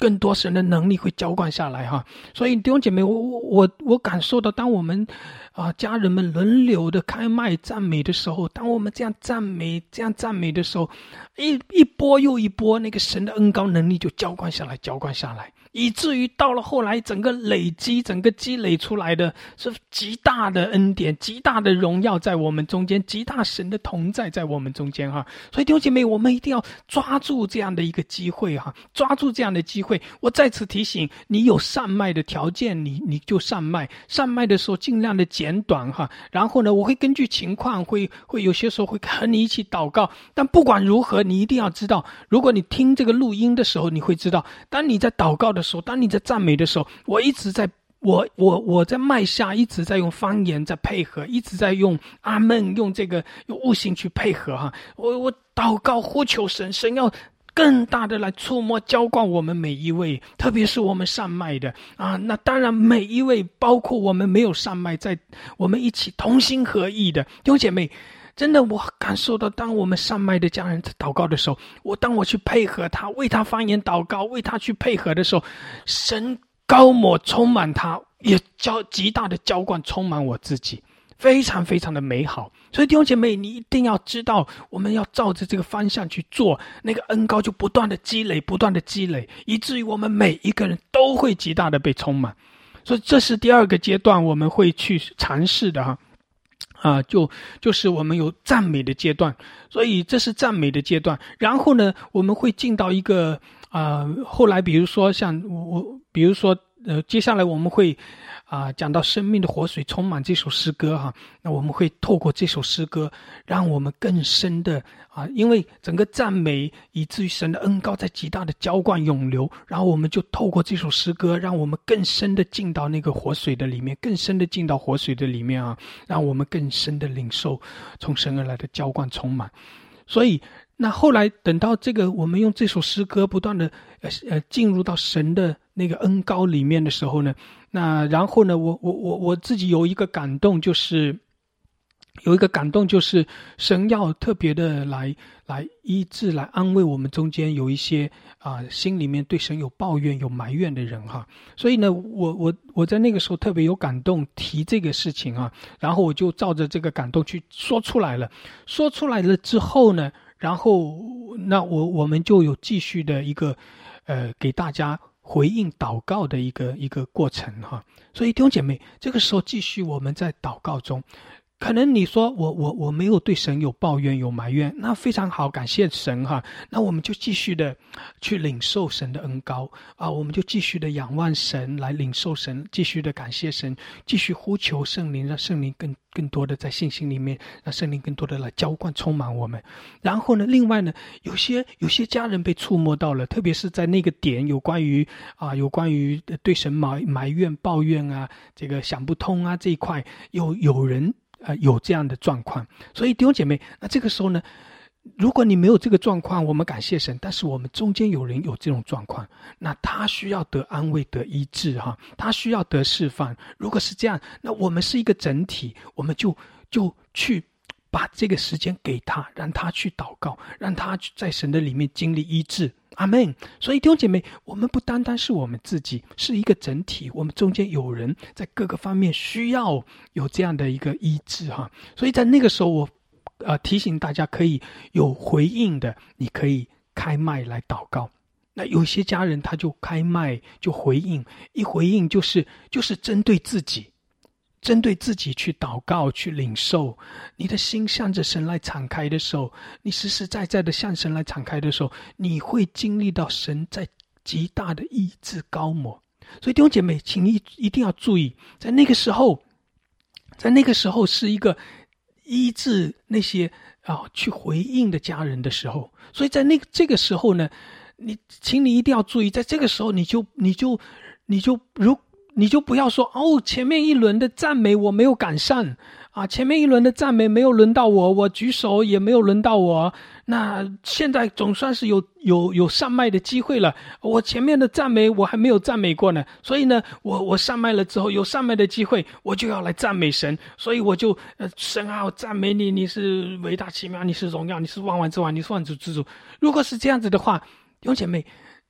Speaker 1: 更多神的能力会浇灌下来哈。所以弟兄姐妹，我我我感受到，当我们啊、呃、家人们轮流的开麦赞美的时候，当我们这样赞美这样赞美的时候，一一波又一波，那个神的恩膏能力就浇灌下来浇灌下来，以至于到了后来整个累积整个积累出来的是极大的恩典，极大的荣耀在我们中间，极大神的同在在我们中间哈。所以弟兄姐妹，我们一定要抓住这样的一个机会哈，抓住这样的机会。我再次提醒你，有善卖的条件，你你就善卖，善卖的时候尽量的简短哈。然后呢，我会根据情况会会有些时候会和你一起祷告，但不管如何，你一定要知道，如果你听这个录音的时候，你会知道，当你在祷告的时候，当你在赞美的时候，我一直在我我我在麦下一直在用方言在配合，一直在用阿们用这个用悟性去配合哈。我我祷告呼求神，神要更大的来触摸浇灌我们每一位，特别是我们善麦的啊，那当然每一位，包括我们没有善麦，在我们一起同心合意的弟兄姐妹，真的我感受到，当我们善麦的家人在祷告的时候，我当我去配合他，为他方言祷告，为他去配合的时候，神膏抹充满他，也浇极大的浇灌充满我自己，非常非常的美好。所以弟兄姐妹，你一定要知道，我们要照着这个方向去做，那个恩膏就不断的积累不断的积累，以至于我们每一个人都会极大的被充满。所以这是第二个阶段我们会去尝试的哈。啊，就就是我们有赞美的阶段，所以这是赞美的阶段。然后呢，我们会进到一个啊、呃，后来比如说像我，比如说呃，接下来我们会啊、呃、讲到生命的活水充满这首诗歌哈，那我们会透过这首诗歌，让我们更深的啊，因为整个赞美以至于神的恩膏在极大的浇灌涌流，然后我们就透过这首诗歌，让我们更深的进到那个活水的里面，更深的进到活水的里面啊，让我们更深的领受从神而来的浇灌充满。所以那后来等到这个我们用这首诗歌不断的呃呃进入到神的那个恩膏里面的时候呢，那然后呢我我我我自己有一个感动，就是有一个感动就是神要特别的来来医治来安慰我们中间有一些啊、呃、心里面对神有抱怨有埋怨的人哈。所以呢我我我在那个时候特别有感动提这个事情啊，然后我就照着这个感动去说出来了。说出来了之后呢，然后那我我们就有继续的一个呃给大家回应祷告的一个一个过程哈。所以弟兄姐妹，这个时候继续我们在祷告中，可能你说我我我没有对神有抱怨有埋怨，那非常好，感谢神哈。那我们就继续的去领受神的恩膏啊，我们就继续的仰望神来领受神，继续的感谢神，继续呼求圣灵，让圣灵更更多的在信心里面，让圣灵更多的来浇灌充满我们。然后呢，另外呢，有些有些家人被触摸到了，特别是在那个点有关于啊有关于对神埋埋怨抱怨啊，这个想不通啊这一块，有有人呃，有这样的状况。所以弟兄姐妹，那这个时候呢，如果你没有这个状况，我们感谢神，但是我们中间有人有这种状况，那他需要得安慰得医治哈，他需要得释放。如果是这样，那我们是一个整体，我们就就去把这个时间给他，让他去祷告，让他在神的里面经历医治。阿们。所以弟兄姐妹，我们不单单是我们自己，是一个整体，我们中间有人在各个方面需要有这样的一个医治哈。所以在那个时候我呃提醒大家可以有回应的，你可以开麦来祷告。那有些家人他就开麦就回应，一回应就是就是针对自己，针对自己去祷告去领受，你的心向着神来敞开的时候，你实实在在的向神来敞开的时候，你会经历到神在极大的医治膏抹。所以弟兄姐妹，请你一定要注意，在那个时候在那个时候是一个医治那些啊去回应的家人的时候。所以在那个这个时候呢，你请你一定要注意，在这个时候你就你就你就如你就不要说哦，前面一轮的赞美我没有赶上啊，前面一轮的赞美没有轮到我，我举手也没有轮到我，那现在总算是有有有上麦的机会了，我前面的赞美我还没有赞美过呢，所以呢我我上麦了之后有上麦的机会，我就要来赞美神，所以我就呃神啊，我赞美你，你是伟大奇妙，你是荣耀，你是万王之王，你是万主之主。如果是这样子的话，弟兄姐妹，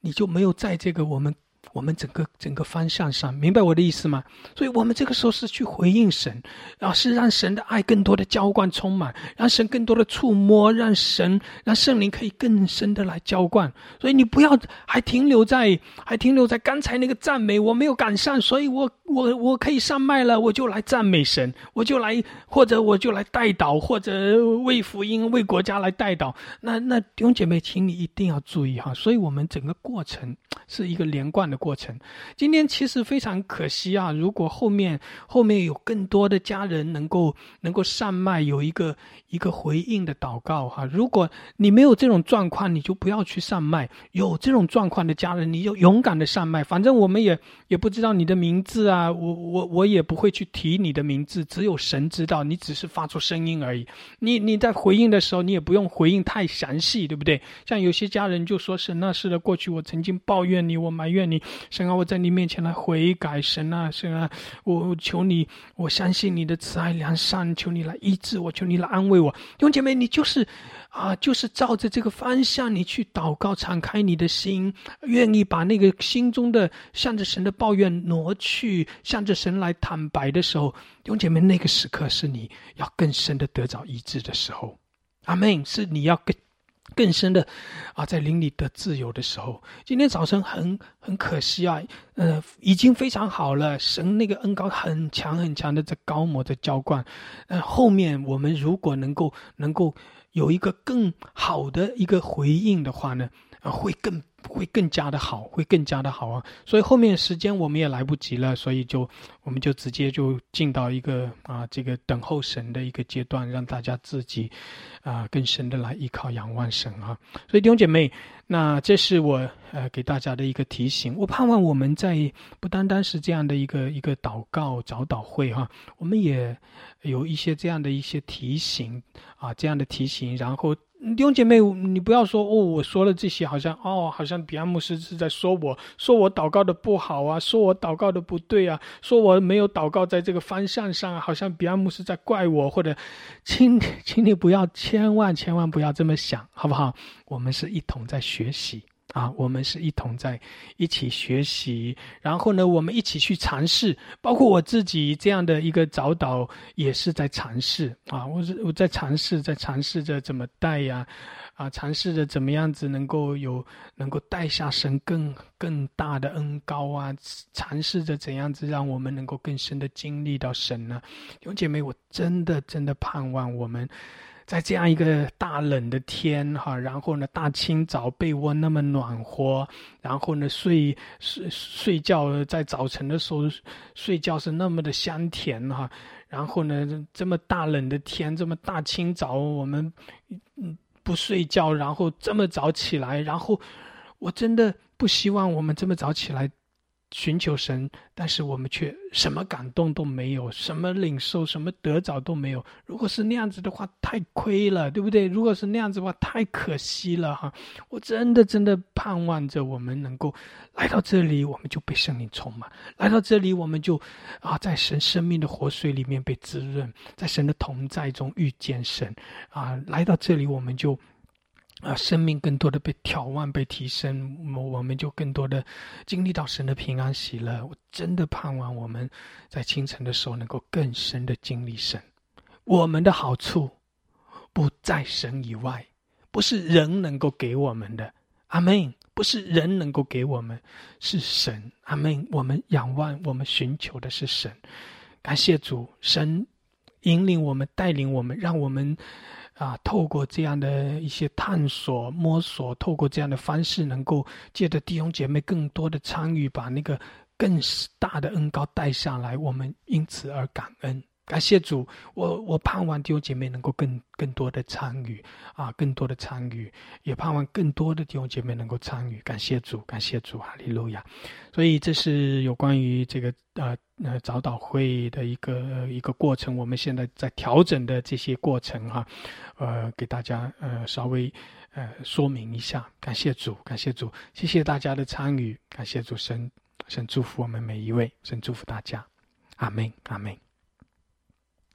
Speaker 1: 你就没有在这个我们我们整个整个方向上，明白我的意思吗？所以我们这个时候是去回应神，然后是让神的爱更多的浇灌充满，让神更多的触摸，让神让圣灵可以更深的来浇灌。所以你不要还停留在还停留在刚才那个赞美，我没有赶上，所以我我我可以上麦了，我就来赞美神，我就来，或者我就来代祷，或者为福音为国家来代祷。那那弟兄姐妹，请你一定要注意哈。所以我们整个过程是一个连贯的过程。今天其实非常可惜啊，如果后面后面有更多的家人能够能够上麦，有一个一个回应的祷告哈。如果你没有这种状况，你就不要去上麦；有这种状况的家人，你就勇敢的上麦。反正我们也也不知道你的名字啊，我我我也不会去提你的名字，只有神知道，你只是发出声音而已。你你在回应的时候，你也不用回应太详细，对不对？像有些家人就说，神啊，是的，过去我曾经抱怨你，我埋怨你，神啊，我在你面前来悔改，神啊，神啊，我求你，我相信你的慈爱良善，求你来医治我，求你来安慰我。弟兄姐妹，你就是啊，就是照着这个方向你去祷告，敞开你的心，愿意把那个心中的向着神的抱怨挪去，向着神来坦白的时候，弟兄姐妹，那个时刻是你要更深的得着医治的时候。阿们，是你要更更深的啊，在灵里得自由的时候。今天早晨很很可惜啊，呃，已经非常好了，神那个恩膏很强很强的在高摩在浇灌，呃，后面我们如果能够能够有一个更好的一个回应的话呢，呃，会更会更加的好，会更加的好啊！所以后面时间我们也来不及了，所以就我们就直接就进到一个啊这个等候神的一个阶段，让大家自己啊更深的来依靠仰望神啊！所以弟兄姐妹，那这是我呃给大家的一个提醒。我盼望我们在不单单是这样的一个一个祷告早祷会哈，我们也有一些这样的一些提醒啊，这样的提醒，然后。弟兄姐妹，你不要说哦，我说了这些，好像哦，好像比安牧师是在说我，说我祷告的不好啊，说我祷告的不对啊，说我没有祷告在这个方向上啊，好像比安牧师在怪我，或者，请请你不要，千万千万不要这么想，好不好？我们是一同在学习。啊，我们是一同在一起学习，然后呢，我们一起去尝试，包括我自己这样的一个早祷也是在尝试啊，我是我在尝试，在尝试着怎么带呀，啊，尝试着怎么样子能够有能够带下神更更大的恩膏啊，尝试着怎样子让我们能够更深的经历到神呢？弟兄姐妹，我真的真的盼望我们。在这样一个大冷的天哈，然后呢，大清早被窝那么暖和，然后呢，睡睡睡觉在早晨的时候睡觉是那么的香甜哈，然后呢，这么大冷的天，这么大清早我们嗯不睡觉，然后这么早起来，然后我真的不希望我们这么早起来。寻求神，但是我们却什么感动都没有，什么领受什么得着都没有。如果是那样子的话太亏了，对不对？如果是那样子的话太可惜了哈。我真的真的盼望着我们能够来到这里，我们就被圣灵充满，来到这里我们就啊，在神生命的活水里面被滋润，在神的同在中遇见神啊，来到这里我们就啊，生命更多的被眺望、被提升，我们就更多的经历到神的平安喜乐。我真的盼望我们在清晨的时候能够更深的经历神。我们的好处不在神以外，不是人能够给我们的。阿们，不是人能够给我们，是神。阿们，我们仰望，我们寻求的是神。感谢主，神引领我们，带领我们，让我们啊，透过这样的一些探索摸索，透过这样的方式，能够借着弟兄姐妹更多的参与，把那个更大的恩膏带下来，我们因此而感恩。感谢主，我我盼望弟兄姐妹能够更更多的参与啊，更多的参与，也盼望更多的弟兄姐妹能够参与。感谢主，感谢主，哈利路亚。所以这是有关于这个呃呃早祷会的一个、呃、一个过程，我们现在在调整的这些过程哈、啊，呃，给大家呃稍微呃说明一下。感谢主，感谢主，谢谢大家的参与，感谢主，神神祝福我们每一位，神祝福大家，阿们，阿们。